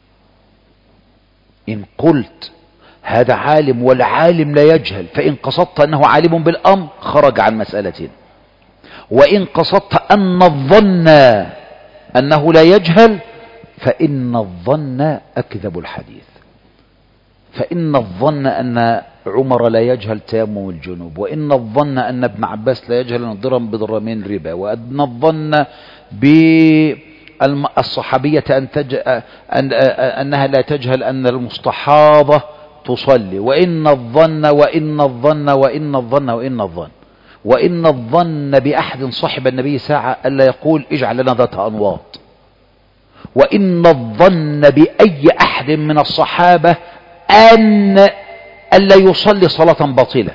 S2: إن قلت هذا عالم والعالم لا يجهل، فإن قصدت أنه عالم بالأمر خرج عن مسألتنا. وإن قصدت أن الظن أنه لا يجهل، فإن الظن أكذب الحديث. فإن الظن أن عمر لا يجهل تيمم الجنوب، وإن الظن أن ابن عباس لا يجهل أن الدرهم بدرهمين ربا، وأن الظن بالصحابية أن تج... أن... أنها لا تجهل أن المستحاضة تصلي، وإن الظن وإن الظن وإن الظن وإن الظن وإن الظن بأحد صاحب النبي ساعة ألا يقول اجعل لنا ذات أنواط، وإن الظن بأي أحد من الصحابة أن ألا يصلي صلاة باطلة،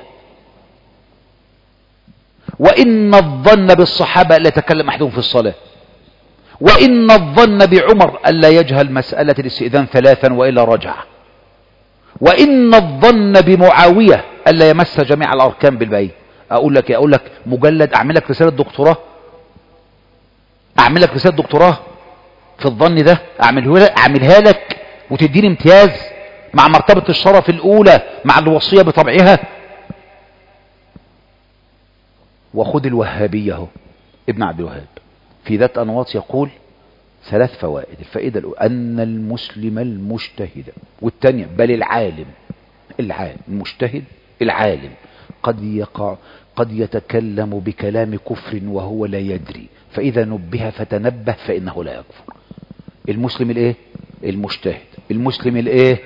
S2: وإن الظن بالصحابة ألا يتكلم أحدهم في الصلاة، وإن الظن بعمر ألا يجهل مسألة الاستئذان ثلاثا وإلا رجع، وإن الظن بمعاوية ألا يمس جميع الأركان بالبيت. أقول لك أقول لك مجلد، أعمل لك رسالة دكتوراه، أعمل لك رسالة دكتوراه في الظن ده، أعملها لك وتديني امتياز مع مرتبة الشرف الأولى مع الوصية بطبعها. وخذ الوهابية هو ابن عبد الوهاب في ذات أنواط يقول ثلاث فوائد. الفائدة الأولى أن المسلم المجتهد، والثانية بل العالم العالم المجتهد العالم قد يقع قد يتكلم بكلام كفر وهو لا يدري، فإذا نبه فتنبه فإنه لا يكفر. المسلم الايه؟ المجتهد. المسلم الايه؟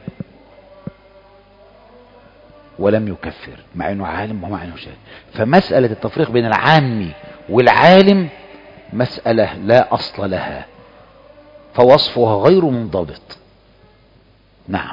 S2: ولم يكفر مع انه عالم ومع انه مجتهد. فمسألة التفريق بين العامي والعالم مسألة لا أصل لها، فوصفها غير منضبط. نعم.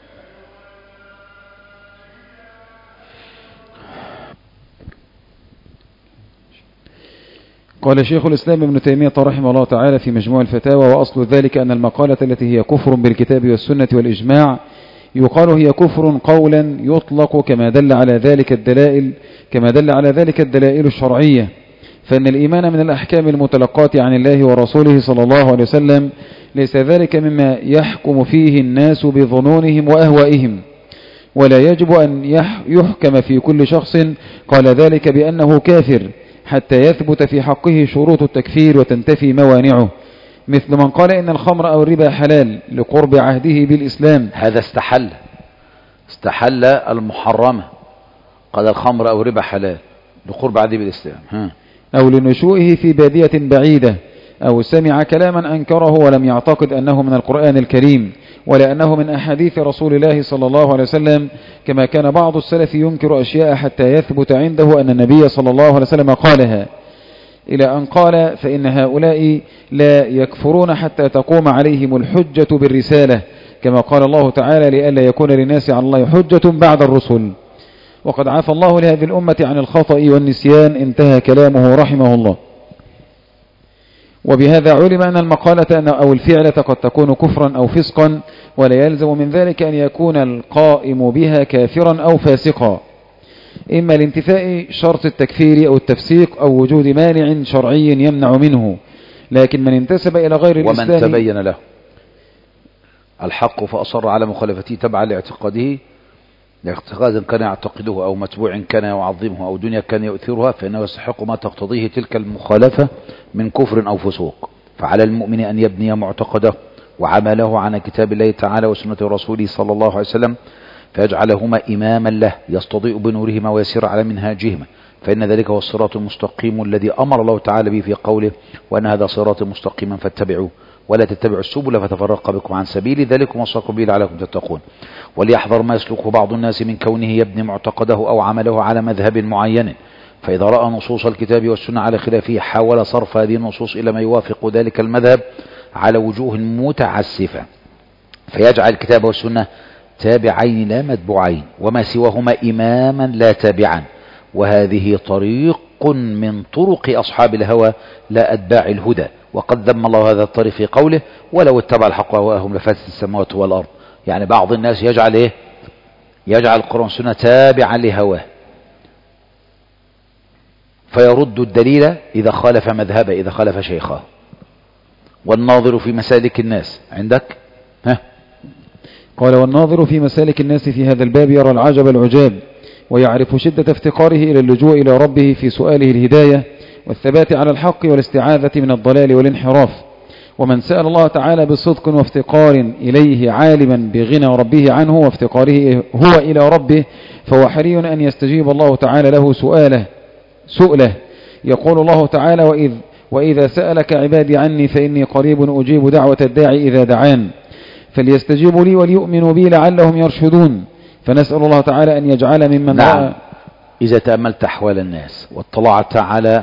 S1: قال شيخ الإسلام ابن تيمية رحمه الله تعالى في مجموع الفتاوى: وأصل ذلك أن المقالة التي هي كفر بالكتاب والسنة والإجماع يقال هي كفر قولا يطلق كما دل على ذلك الدلائل كما دل على ذلك الدلائل الشرعية، فإن الإيمان من الأحكام المتلقاة عن الله ورسوله صلى الله عليه وسلم ليس ذلك مما يحكم فيه الناس بظنونهم وأهوائهم، ولا يجب أن يحكم في كل شخص قال ذلك بأنه كافر حتى يثبت في حقه شروط التكفير وتنتفي موانعه، مثل من قال إن الخمر أو الربا حلال لقرب عهده بالإسلام.
S2: هذا استحل استحل المحرمة، قال الخمر أو الربا حلال لقرب عهده بالإسلام. ها.
S1: أو لنشوئه في بادية بعيدة، أو سمع كلاما أنكره ولم يعتقد أنه من القرآن الكريم ولا أنه من أحاديث رسول الله صلى الله عليه وسلم، كما كان بعض السلف ينكر أشياء حتى يثبت عنده أن النبي صلى الله عليه وسلم قالها، إلى أن قال: فإن هؤلاء لا يكفرون حتى تقوم عليهم الحجة بالرسالة، كما قال الله تعالى: لئلا يكون للناس على الله حجة بعد الرسل. وقد عفى الله لهذه الأمة عن الخطأ والنسيان. انتهى كلامه رحمه الله. وبهذا علم أن المقالة أو الفعلة قد تكون كفرا أو فسقا، ولا يلزم من ذلك أن يكون القائم بها كافرا أو فاسقا، إما لانتفاء شرط التكفير أو التفسيق أو وجود مانع شرعي يمنع منه. لكن من انتسب إلى غير الإسلام
S2: ومن تبين له الحق فأصر على مخالفته تبعا لاعتقاده لاعتقاد كان يعتقده أو متبوع كان يعظمه أو دنيا كان يؤثرها، فإنه يستحق ما تقتضيه تلك المخالفة من كفر أو فسوق. فعلى المؤمن أن يبني معتقده وعمله على كتاب الله تعالى وسنة رسوله صلى الله عليه وسلم فيجعلهما إماما له يستضيء بنورهما ويسير على منهاجهما، فإن ذلك هو الصراط المستقيم الذي أمر الله تعالى به في قوله وأن هذا صراط مستقيما فاتبعوه ولا تتبعوا السبل فتفرق بكم عن سبيل ذلكم وصاكم به لعلكم تتقون. وليحذر ما يسلكه بعض الناس من كونه يبني معتقده أو عمله على مذهب معين، فإذا رأى نصوص الكتاب والسنة على خلافه حاول صرف هذه النصوص إلى ما يوافق ذلك المذهب على وجوه متعسفة، فيجعل الكتاب والسنة تابعين لا متبوعين وما سواهما إماما لا تابعا، وهذه طريق من طرق أصحاب الهوى لا أتباع الهدى. وقد ذم الله هذا الطريق في قوله ولو اتبع الحق أهواءهم لفسدت السماوات والأرض. يعني بعض الناس يجعل إيه؟ يجعل القرآن والسنة تابعا لهواه، فيرد الدليل إذا خالف مذهبه، إذا خالف شيخه. والناظر في مسالك الناس عندك ها؟
S1: قال والناظر في مسالك الناس في هذا الباب يرى العجب العجاب، ويعرف شدة افتقاره إلى اللجوء إلى ربه في سؤاله الهداية والثبات على الحق والاستعاذة من الضلال والانحراف. ومن سأل الله تعالى بصدق وافتقار إليه عالما بغنى ربه عنه وافتقاره هو إلى ربه، فهو حري أن يستجيب الله تعالى له سؤاله سؤله. يقول الله تعالى وإذ وإذا سألك عبادي عني فإني قريب أجيب دعوة الداعي إذا دعان فليستجيبوا لي وليؤمنوا بي لعلهم يرشدون. فنسأل الله تعالى أن يجعل ممن
S2: نعم.
S1: رأى.
S2: إذا تأملت أحوال الناس واطلعت على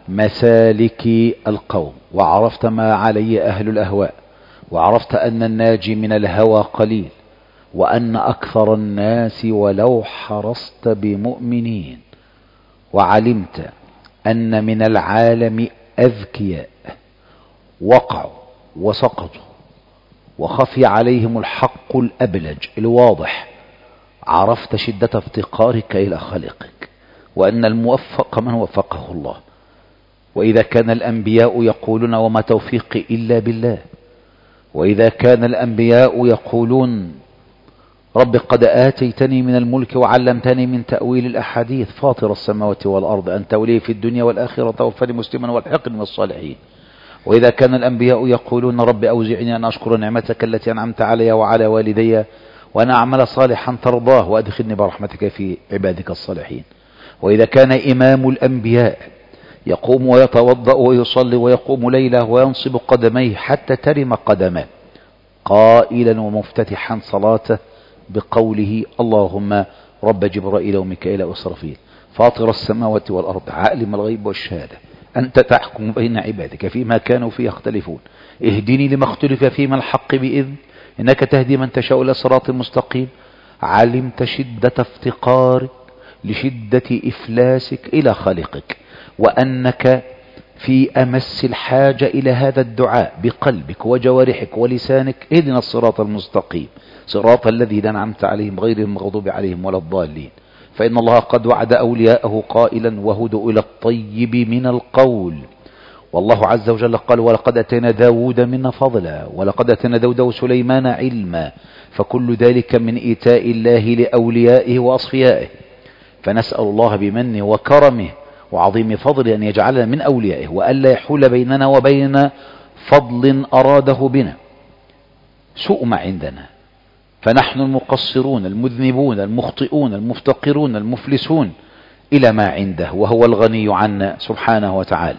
S2: مسالك القوم وعرفت ما عليه أهل الأهواء، وعرفت أن الناجي من الهوى قليل، وأن أكثر الناس ولو حرصت بمؤمنين، وعلمت أن من العالم أذكياء وقعوا وسقطوا وخفي عليهم الحق الأبلج الواضح، عرفت شدة افتقارك إلى خالقك، وأن الموفق من وفقه الله. وإذا كان الأنبياء يقولون وما توفيقي إلا بالله، وإذا كان الأنبياء يقولون رب قد آتيتني من الملك وعلمتني من تأويل الأحاديث فاطر السماوات والأرض أنت ولي في الدنيا والآخرة توفني مسلما والحقني من الصالحين. وإذا كان الأنبياء يقولون رب أوزعني أن أشكر نعمتك التي أنعمت علي وعلى والدي وأن أعمل صالحا ترضاه وأدخلني برحمتك في عبادك الصالحين. وإذا كان إمام الأنبياء يقوم ويتوضأ ويصلي ويقوم ليله وينصب قدميه حتى ترم قدمه قائلا ومفتتحا صلاته بقوله اللهم رب جبرائيل وميكائيل وإسرافيل فاطر السماوات والأرض عالم الغيب والشهادة أنت تحكم بين عبادك فيما كانوا فيه يختلفون اهدني لما اختلف فيه من الحق بإذن إنك تهدي من تشاء إلى صراط مستقيم. علمت شدة افتقارك لشدة إفلاسك إلى خالقك، وأنك في أمس الحاجة إلى هذا الدعاء بقلبك وجوارحك ولسانك اهدنا الصراط المستقيم صراط الذين أنعمت عليهم غير المغضوب عليهم ولا الضالين. فإن الله قد وعد أولياءه قائلا وهدوا إلى الطيب من القول. والله عز وجل قال ولقد أتينا داود منا فضلا ولقد أتينا داود وسليمان علما، فكل ذلك من إيتاء الله لأوليائه وأصفيائه. فنسأل الله بمنه وكرمه وعظيم فضله أن يجعلنا من أوليائه وألا يحول بيننا وبين فضل أراده بنا سوء ما عندنا، فنحن المقصرون المذنبون المخطئون المفتقرون المفلسون إلى ما عنده وهو الغني عنا سبحانه وتعالى.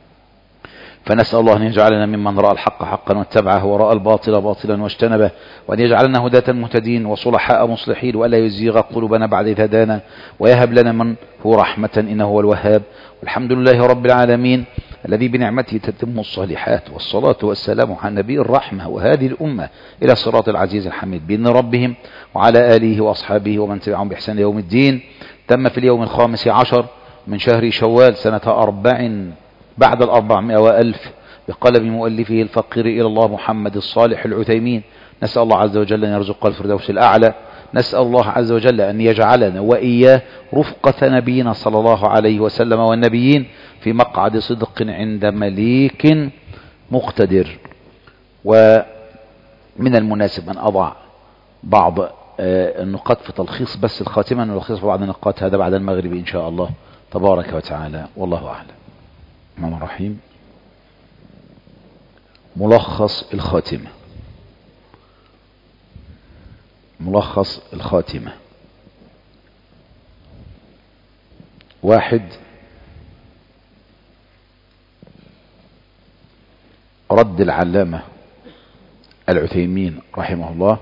S2: فنسأل الله أن يجعلنا ممن رأى الحق حقا واتبعه ورأى الباطل باطلا واجتنبه، وأن يجعلنا هداة مهتدين وصلحاء مصلحين، وألا يزيغ قلوبنا بعد إذ هدانا، ويهب لنا من هو رحمة إنه هو الوهاب. والحمد لله رب العالمين الذي بنعمته تتم الصالحات، والصلاة والسلام على نبي الرحمة وهذه الأمة إلى صراط العزيز الحميد بإذن ربهم وعلى آله وأصحابه ومن تبعهم بإحسان يوم الدين. تم في اليوم الخامس عشر من شهر شوال سنة أربع بعد الأربعمائة وألف بقلم مؤلفه الفقير إلى الله محمد الصالح العثيمين. نسأل الله عز وجل أن يرزق الفردوس الأعلى. نسأل الله عز وجل أن يجعلنا وإياه رفقة نبينا صلى الله عليه وسلم والنبيين في مقعد صدق عند مليك مقتدر. ومن المناسب أن أضع بعض النقاط في تلخيص بس الخاتمة نلخص بعض النقاط هذا بعد المغرب إن شاء الله تبارك وتعالى، والله أعلم. الرحمن الرحيم. ملخص الخاتمة. ملخص الخاتمة. واحد، رد العلامة العثيمين رحمه الله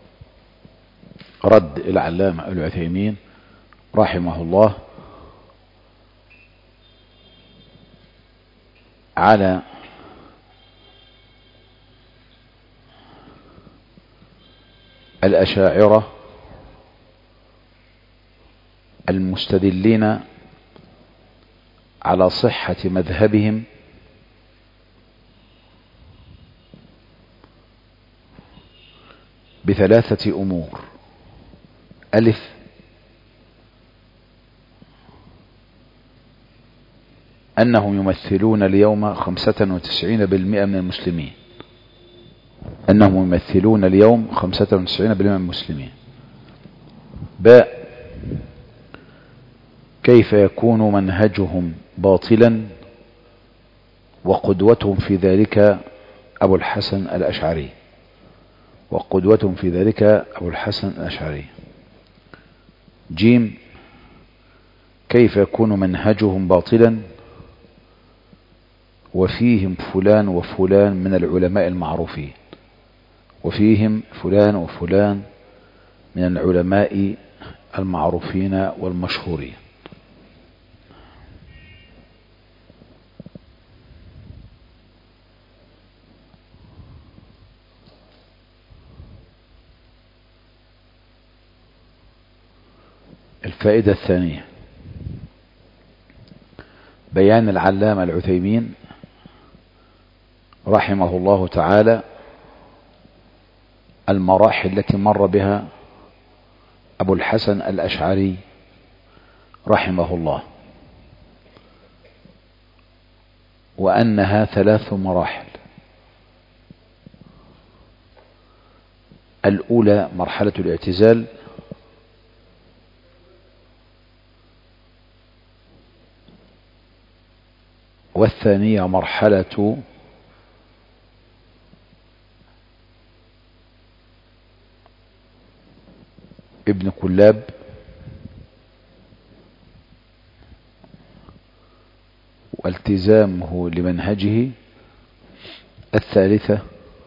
S2: رد العلامة العثيمين رحمه الله على الأشاعرة المستدلين على صحة مذهبهم بثلاثة أمور. ألف، أنهم يمثلون اليوم خمسة وتسعين بالمئة من المسلمين أنهم يمثلون اليوم خمسة وتسعين بالمئة من المسلمين. باء، كيف يكون منهجهم باطلا وقدوتهم في ذلك أبو الحسن الأشعري وقدوتهم في ذلك أبو الحسن الأشعري. جيم، كيف يكون منهجهم باطلا وفيهم فلان وفلان من العلماء المعروفين وفيهم فلان وفلان من العلماء المعروفين والمشهورين. الفائدة الثانية، بيان العلامة العثيمين رحمه الله تعالى المراحل التي مر بها أبو الحسن الأشعري رحمه الله، وأنها ثلاث مراحل. الأولى مرحلة الاعتزال، والثانية مرحلة ابن كلاب، والتزامه لمنهجه. الثالثة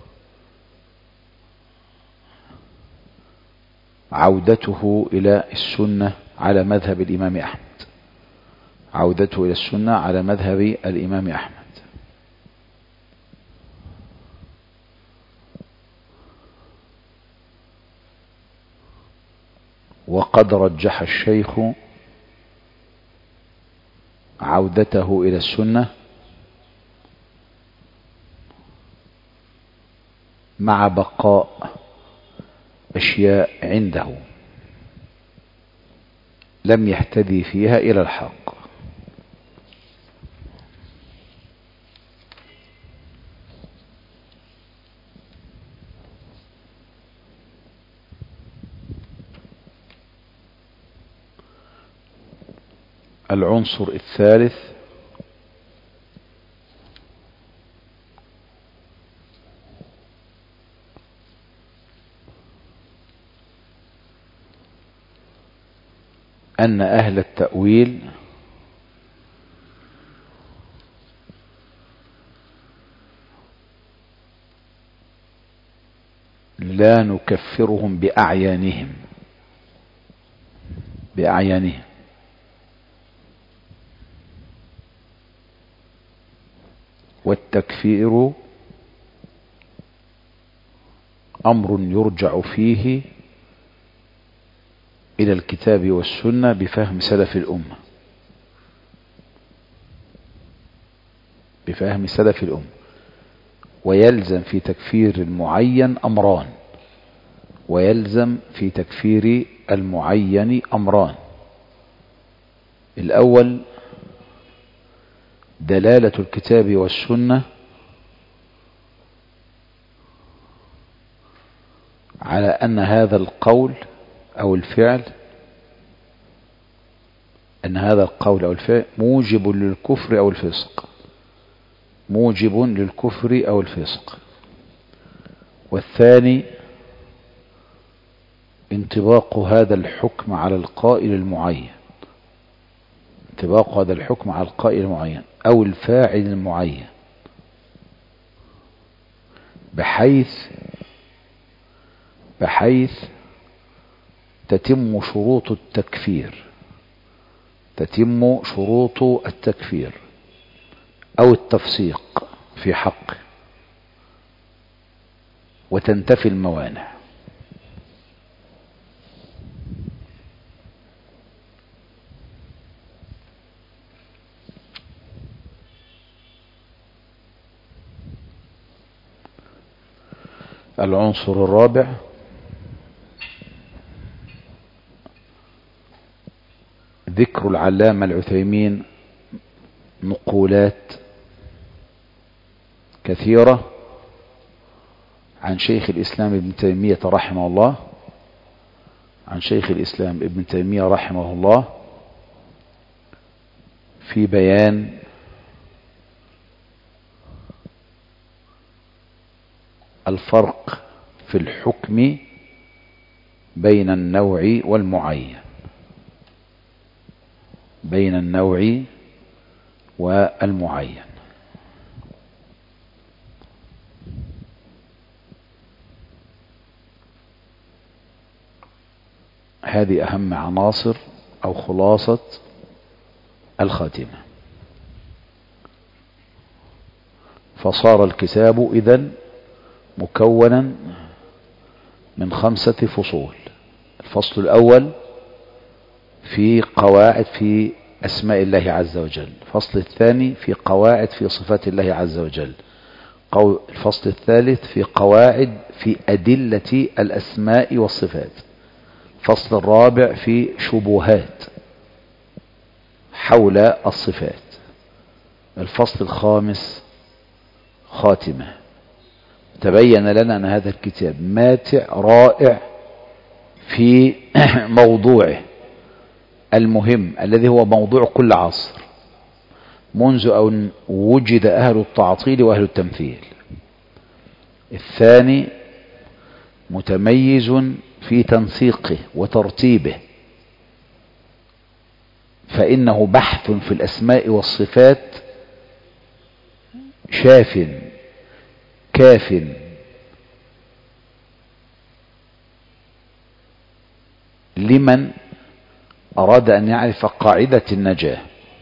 S2: عودته إلى السنة على مذهب الإمام أحمد عودته إلى السنة على مذهب الإمام أحمد. وقد رجح الشيخ عودته إلى السنة مع بقاء أشياء عنده لم يهتدي فيها إلى الحق. العنصر الثالث أن أهل التأويل لا نكفرهم بأعيانهم بأعيانهم والتكفير أمر يرجع فيه إلى الكتاب والسنة بفهم سلف الأمة بفهم سلف الأمة ويلزم في تكفير المعين أمران ويلزم في تكفير المعين أمران الأول دلالة الكتاب والسنة على أن هذا القول أو الفعل أن هذا القول أو الفعل موجب للكفر أو الفسق موجب للكفر أو الفسق. والثاني انطباق هذا الحكم على القائل المعين، انطباق هذا الحكم على القائل المعين أو الفاعل المعين، بحيث بحيث تتم شروط التكفير تتم شروط التكفير أو التفسيق في حقه، وتنتفي الموانع. العنصر الرابع ذكر العلامة العثيمين نقولات كثيرة عن شيخ الإسلام ابن تيمية رحمه الله عن شيخ الإسلام ابن تيمية رحمه الله في بيان الفرق في الحكم بين النوع والمعين بين النوع والمعين. هذه أهم عناصر أو خلاصة الخاتمة. فصار الكتاب إذن مكونا من خمسة فصول. الفصل الأول في قواعد في أسماء الله عز وجل، الفصل الثاني في قواعد في صفات الله عز وجل، الفصل الثالث في قواعد في أدلة الأسماء والصفات، الفصل الرابع في شبهات حول الصفات، الفصل الخامس خاتمة. تبين لنا أن هذا الكتاب ماتع رائع في موضوعه المهم الذي هو موضوع كل عصر منذ أن وجد أهل التعطيل وأهل التمثيل. الثاني متميز في تنسيقه وترتيبه، فإنه بحث في الأسماء والصفات شاف كاف لمن أراد أن يعرف قاعدة النجاة،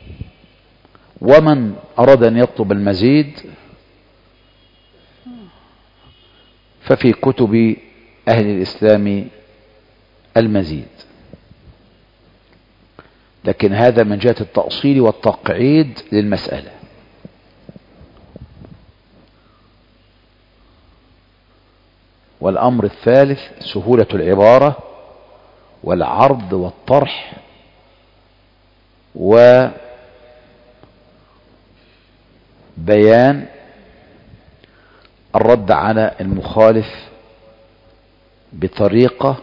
S2: ومن أراد أن يطلب المزيد ففي كتب أهل الإسلام المزيد. لكن هذا من جهة التأصيل والتقعيد للمسألة. والأمر الثالث سهولة العبارة والعرض والطرح وبيان الرد على المخالف بطريقة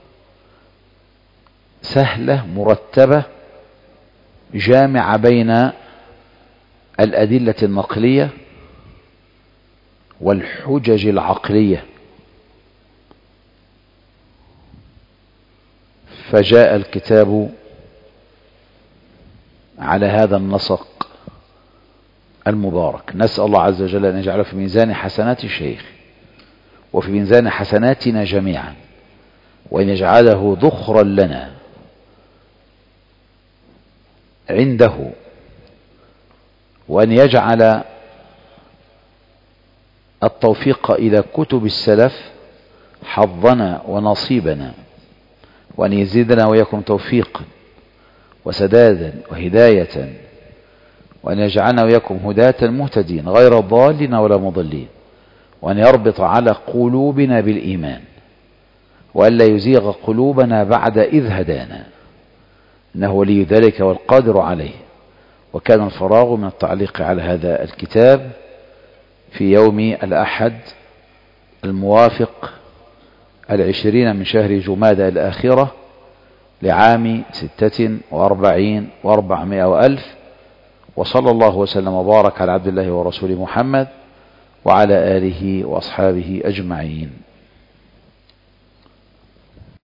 S2: سهلة مرتبة جامعة بين الأدلة النقلية والحجج العقلية. فجاء الكتاب على هذا النسق المبارك. نسأل الله عز وجل أن يجعله في ميزان حسنات الشيخ وفي ميزان حسناتنا جميعا، وأن يجعله ذخرا لنا عنده، وأن يجعل التوفيق إلى كتب السلف حظنا ونصيبنا، وأن يزيدنا وإياكم توفيقا وسدادا وهداية، وأن يجعلنا وإياكم هداة مهتدين غير ضالين ولا مضلين، وأن يربط على قلوبنا بالإيمان، وأن لا يزيغ قلوبنا بعد إذ هدانا، إنه ولي ذلك والقادر عليه. وكان الفراغ من التعليق على هذا الكتاب في يوم الأحد الموافق العشرين من شهر جمادى الآخرة لعام ستة وأربعين وأربعمائة وألف. وصلى الله وسلم وبارك على عبد الله ورسوله محمد وعلى آله وأصحابه أجمعين.